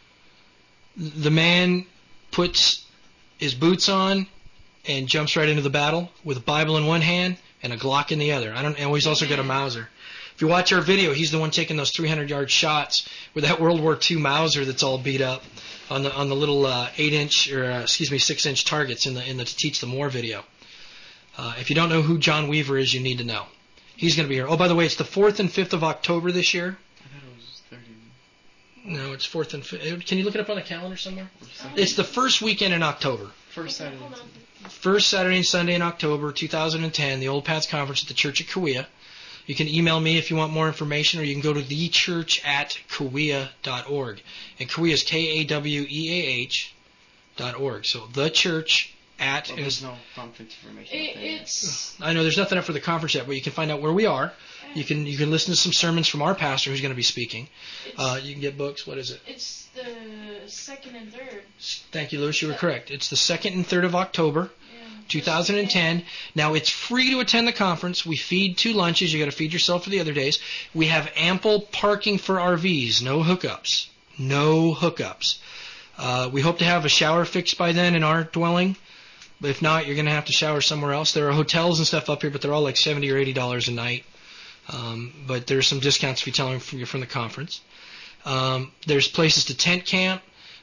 The man puts his boots on and jumps right into the battle with a Bible in one hand and a Glock in the other. I don't. And he's also got a Mauser. If you watch our video, he's the one taking those three hundred yard shots with that World War Two Mauser that's all beat up on the on the little uh, eight inch or uh, excuse me six inch targets in the in the To Teach Them More video. Uh, if you don't know who John Weaver is, you need to know. He's going to be here. Oh, by the way, it's the fourth and fifth of October this year. I thought it was thirty. No, it's fourth and fifth. Can you look it up on the calendar somewhere? It's the first weekend in October. First Saturday. First Saturday and Sunday in October, two thousand ten, the Old Paths Conference at the Church at Kauai. You can email me if you want more information, or you can go to the church at kauai dot org. And Kauai is K A W E A H dot org. So the church at. Well, there's no conference information. It, it's. I know there's nothing up for the conference yet, but you can find out where we are. You can you can listen to some sermons from our pastor who's going to be speaking. Uh, you can get books. What is it? It's the second and third. Thank you, Louis. You were correct. It's the second and third of October. two thousand ten. Now, it's free to attend the conference. We feed two lunches. You got to feed yourself for the other days. We have ample parking for R Vs. No hookups. No hookups. Uh, we hope to have a shower fixed by then in our dwelling. But if not, you're going to have to shower somewhere else. There are hotels and stuff up here, but they're all like seventy or eighty dollars a night. Um, but there's some discounts if you tell them you're from the conference. Um, there's places to tent camp.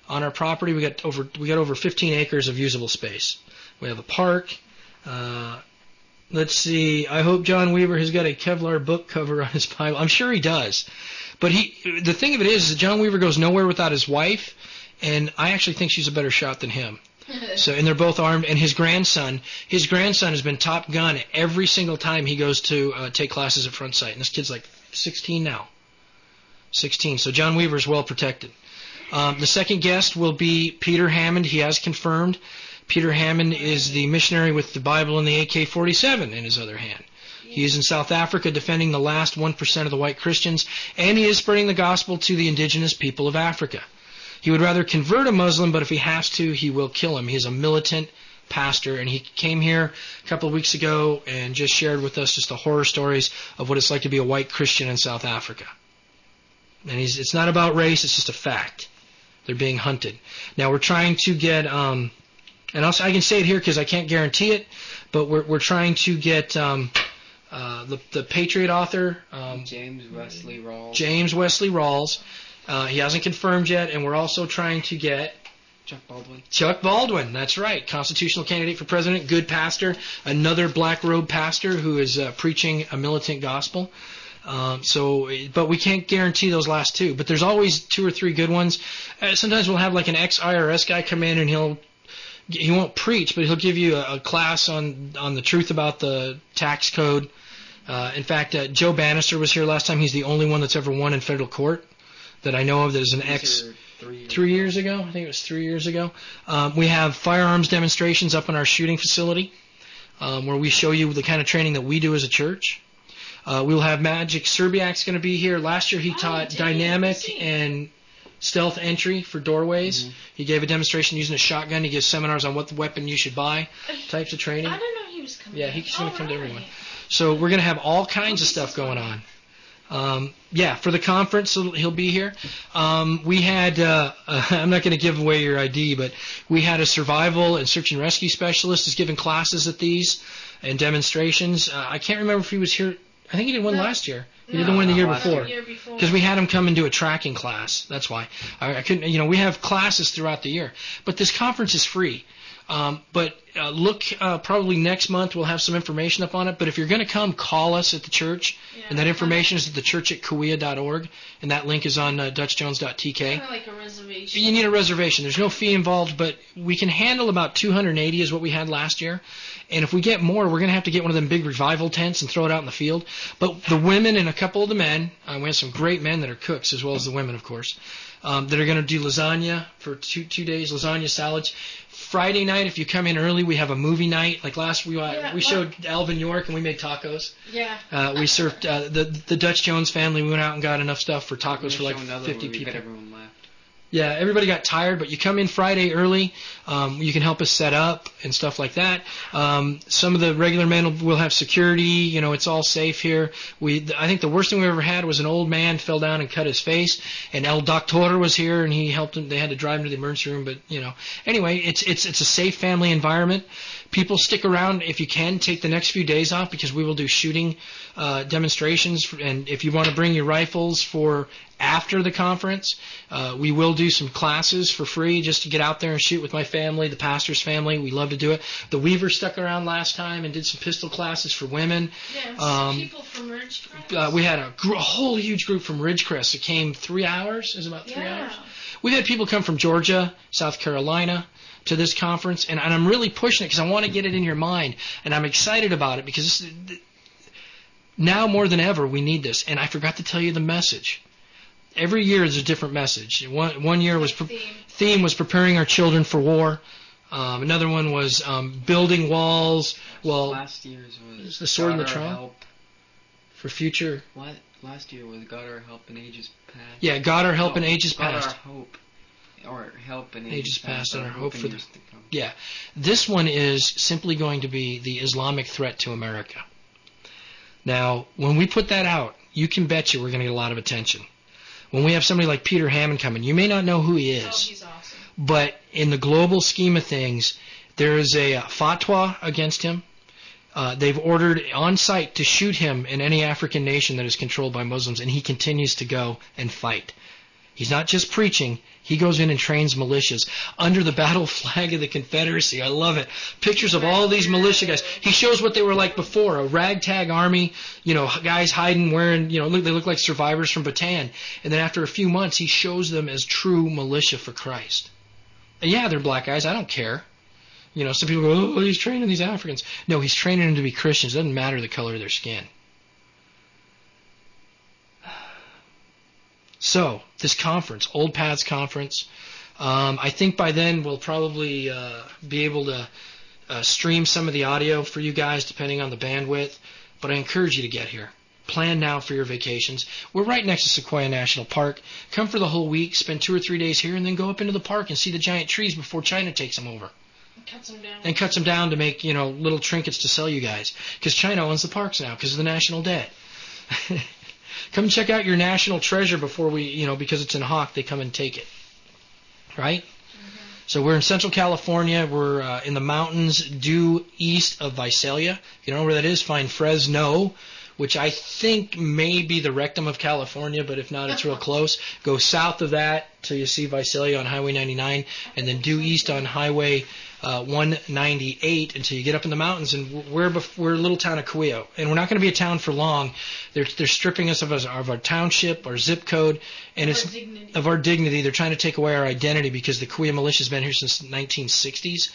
on our property. We got over we got over fifteen acres of usable space. We have a park. Uh, let's see. I hope John Weaver has got a Kevlar book cover on his Bible. I'm sure he does. But he, the thing of it is, is that John Weaver goes nowhere without his wife, and I actually think she's a better shot than him. So, and they're both armed. And his grandson, his grandson has been Top Gun every single time he goes to uh, take classes at Front Sight. And this kid's like sixteen now. sixteen. So John Weaver's well protected. Um, the second guest will be Peter Hammond. He has confirmed. Peter Hammond is the missionary with the Bible and the A K forty-seven in his other hand. He is in South Africa defending the last one percent of the white Christians, and he is spreading the gospel to the indigenous people of Africa. He would rather convert a Muslim, but if he has to, he will kill him. He is a militant pastor, and he came here a couple of weeks ago and just shared with us just the horror stories of what it's like to be a white Christian in South Africa. And he's, it's not about race, it's just a fact. They're being hunted. Now we're trying to get, um, and also I can say it here because I can't guarantee it, but we're we're trying to get um, uh, the the Patriot author um, James Wesley Rawls. James Wesley Rawls. Uh, he hasn't confirmed yet, and we're also trying to get Chuck Baldwin. Chuck Baldwin, that's right, constitutional candidate for president, good pastor, another black robe pastor who is uh, preaching a militant gospel. Um, so, but we can't guarantee those last two. But there's always two or three good ones. Uh, sometimes we'll have like an ex-I R S guy come in and he'll he won't preach, but he'll give you a, a class on on the truth about the tax code. Uh, in fact, uh, Joe Bannister was here last time. He's the only one that's ever won in federal court that I know of that is an ex. Three years, three years ago, I think it was three years ago. Um, we have firearms demonstrations up in our shooting facility um, where we show you the kind of training that we do as a church. Uh, we'll have Magic Serbiak's going to be here. Last year he oh, taught dang, dynamic and stealth entry for doorways. Mm-hmm. He gave a demonstration using a shotgun. He gives seminars on what weapon you should buy, types of training. I didn't know he was coming. Yeah, he's going to come right. to everyone. So we're going to have all kinds of stuff going on. Um, yeah, for the conference, he'll be here. Um, we had, uh, uh, I'm not going to give away your I D, but we had a survival and search and rescue specialist is giving classes at these and demonstrations. Uh, I can't remember if he was here. I think he did one no. last year. He no, did one the year no, before. Because we had him come and do a tracking class. That's why. I, I couldn't, you know, we have classes throughout the year. But this conference is free. Um, but uh, look, uh, probably next month we'll have some information up on it. But if you're going to come, call us at the church. Yeah, and that information is at the church at Kauai dot org. And that link is on uh, Dutch Jones dot T K. Kind of like a reservation. You need a reservation. There's no fee involved, but we can handle about two hundred eighty is what we had last year. And if we get more, we're going to have to get one of them big revival tents and throw it out in the field. But the women and a couple of the men, uh, we have some great men that are cooks as well as the women, of course, um, that are going to do lasagna for two two days, lasagna salads. Friday night, if you come in early, we have a movie night. Like last, we uh, yeah, we showed Alvin York and we made tacos. Yeah. Uh, we served uh, the the Dutch Jones family. We went out and got enough stuff for tacos for like fifty movie, people. But everyone laughed. Yeah, everybody got tired, but you come in Friday early. Um, you can help us set up and stuff like that. Um, some of the regular men will, will have security. You know, it's all safe here. We, I think the worst thing we ever had was an old man fell down and cut his face, and El Doctor was here and he helped him. They had to drive him to the emergency room, but you know, anyway, it's it's it's a safe family environment. People stick around if you can. Take the next few days off because we will do shooting uh, demonstrations, for, and if you want to bring your rifles for after the conference, uh, we will do some classes for free just to get out there and shoot with my family, the pastor's family. We love to do it. The Weavers stuck around last time and did some pistol classes for women. Yeah, um, people from Ridgecrest. Uh, we had a, gr- a whole huge group from Ridgecrest that came three hours. It was about three yeah. hours. We've had people come from Georgia, South Carolina to this conference, and, and I'm really pushing it because I want to get it in your mind, and I'm excited about it because this, now more than ever we need this. And I forgot to tell you the message. Every year there's a different message. One one year was pre- theme. theme was preparing our children for war. Um, another one was um, building walls. Well, last year's was the sword and the God our trowel help. For future. What last year was God our help in ages past. Yeah, God our help no, in ages God past. our hope, or help in ages, ages past, past, and our hope for the. years to come. Yeah, this one is simply going to be the Islamic threat to America. Now, when we put that out, you can bet you we're going to get a lot of attention. When we have somebody like Peter Hammond coming, you may not know who he is. Oh, he's awesome. But in the global scheme of things, there is a uh, fatwa against him. Uh, they've ordered on site to shoot him in any African nation that is controlled by Muslims, and he continues to go and fight. He's not just preaching. He goes in and trains militias under the battle flag of the Confederacy. I love it. Pictures of all these militia guys. He shows what they were like before, a ragtag army, you know, guys hiding, wearing, you know, look, they look like survivors from Bataan. And then after a few months, he shows them as true militia for Christ. And yeah, they're black guys. I don't care. You know, some people go, oh, he's training these Africans. No, he's training them to be Christians. It doesn't matter the color of their skin. So, this conference, Old Paths Conference, um, I think by then we'll probably uh, be able to uh, stream some of the audio for you guys depending on the bandwidth, but I encourage you to get here. Plan now for your vacations. We're right next to Sequoia National Park. Come for the whole week, spend two or three days here, and then go up into the park and see the giant trees before China takes them over. And cuts them down. And cuts them down to make, you know, little trinkets to sell you guys. Because China owns the parks now because of the national debt. Come check out your national treasure before we, you know, because it's in Hawk, they come and take it. Right? Mm-hmm. So we're in Central California. We're uh, in the mountains due east of Visalia. If you don't know where that is, find Fresno, which I think may be the rectum of California, but if not, it's real close. Go south of that till you see Visalia on Highway ninety-nine, and then due east on Highway uh, one ninety-eight until you get up in the mountains. And we're bef- we're a little town of Coello, and we're not going to be a town for long. They're they're stripping us of, us, of our township, our zip code, and of it's our dignity. of our dignity. They're trying to take away our identity because the Coello militia's been here since the nineteen sixties,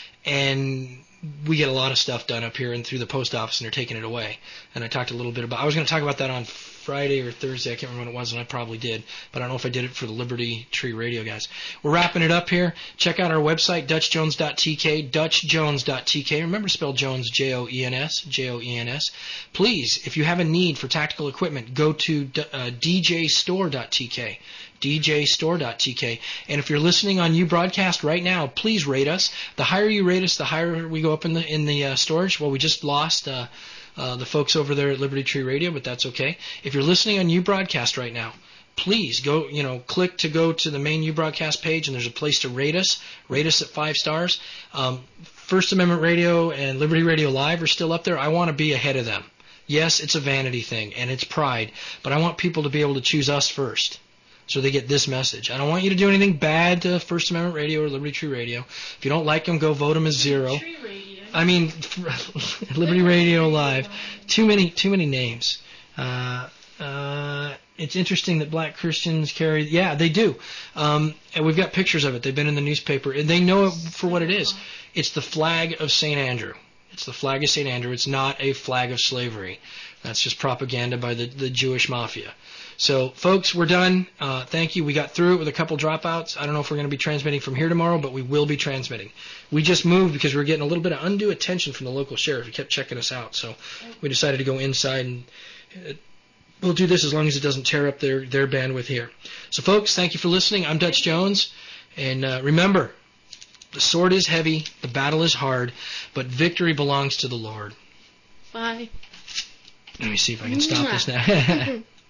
and we get a lot of stuff done up here and through the post office, and they're taking it away. And I talked a little bit about, I was going to talk about that on Friday or Thursday, I can't remember when it was, and I probably did, but I don't know if I did it for the Liberty Tree Radio guys. We're wrapping it up here. Check out our website, dutch jones dot t k, dutch jones dot t k. Remember to spell Jones, J O E N S, J O E N S. Please, if you have a need for tactical equipment, go to uh, d j store dot t k. d j store dot t k. And if you're listening on uBroadcast right now, please rate us. The higher you rate us, the higher we go up in the in the uh, storage. Well, we just lost uh, uh, the folks over there at Liberty Tree Radio, but that's okay. If you're listening on uBroadcast right now, please go, you know, click to go to the main uBroadcast page, and there's a place to rate us. Rate us at five stars. Um, First Amendment Radio and Liberty Radio Live are still up there. I want to be ahead of them. Yes, it's a vanity thing, and it's pride, but I want people to be able to choose us first, so they get this message. I don't want you to do anything bad to First Amendment Radio or Liberty Tree Radio. If you don't like them, go vote them as zero. Tree Radio. I mean, Liberty Radio Live. Too many, too many names. Uh, uh, it's interesting that black Christians carry. Yeah, they do. Um, and we've got pictures of it. They've been in the newspaper, and they know it for what it is. It's the flag of Saint Andrew. It's the flag of Saint Andrew. It's not a flag of slavery. That's just propaganda by the, the Jewish mafia. So, folks, we're done. Uh, thank you. We got through it with a couple dropouts. I don't know if we're going to be transmitting from here tomorrow, but we will be transmitting. We just moved because we were getting a little bit of undue attention from the local sheriff. He kept checking us out. So we decided to go inside, and uh, we'll do this as long as it doesn't tear up their, their bandwidth here. So, folks, thank you for listening. I'm Dutch Jones. And uh, remember, the sword is heavy, the battle is hard, but victory belongs to the Lord. Bye. Let me see if I can stop this now.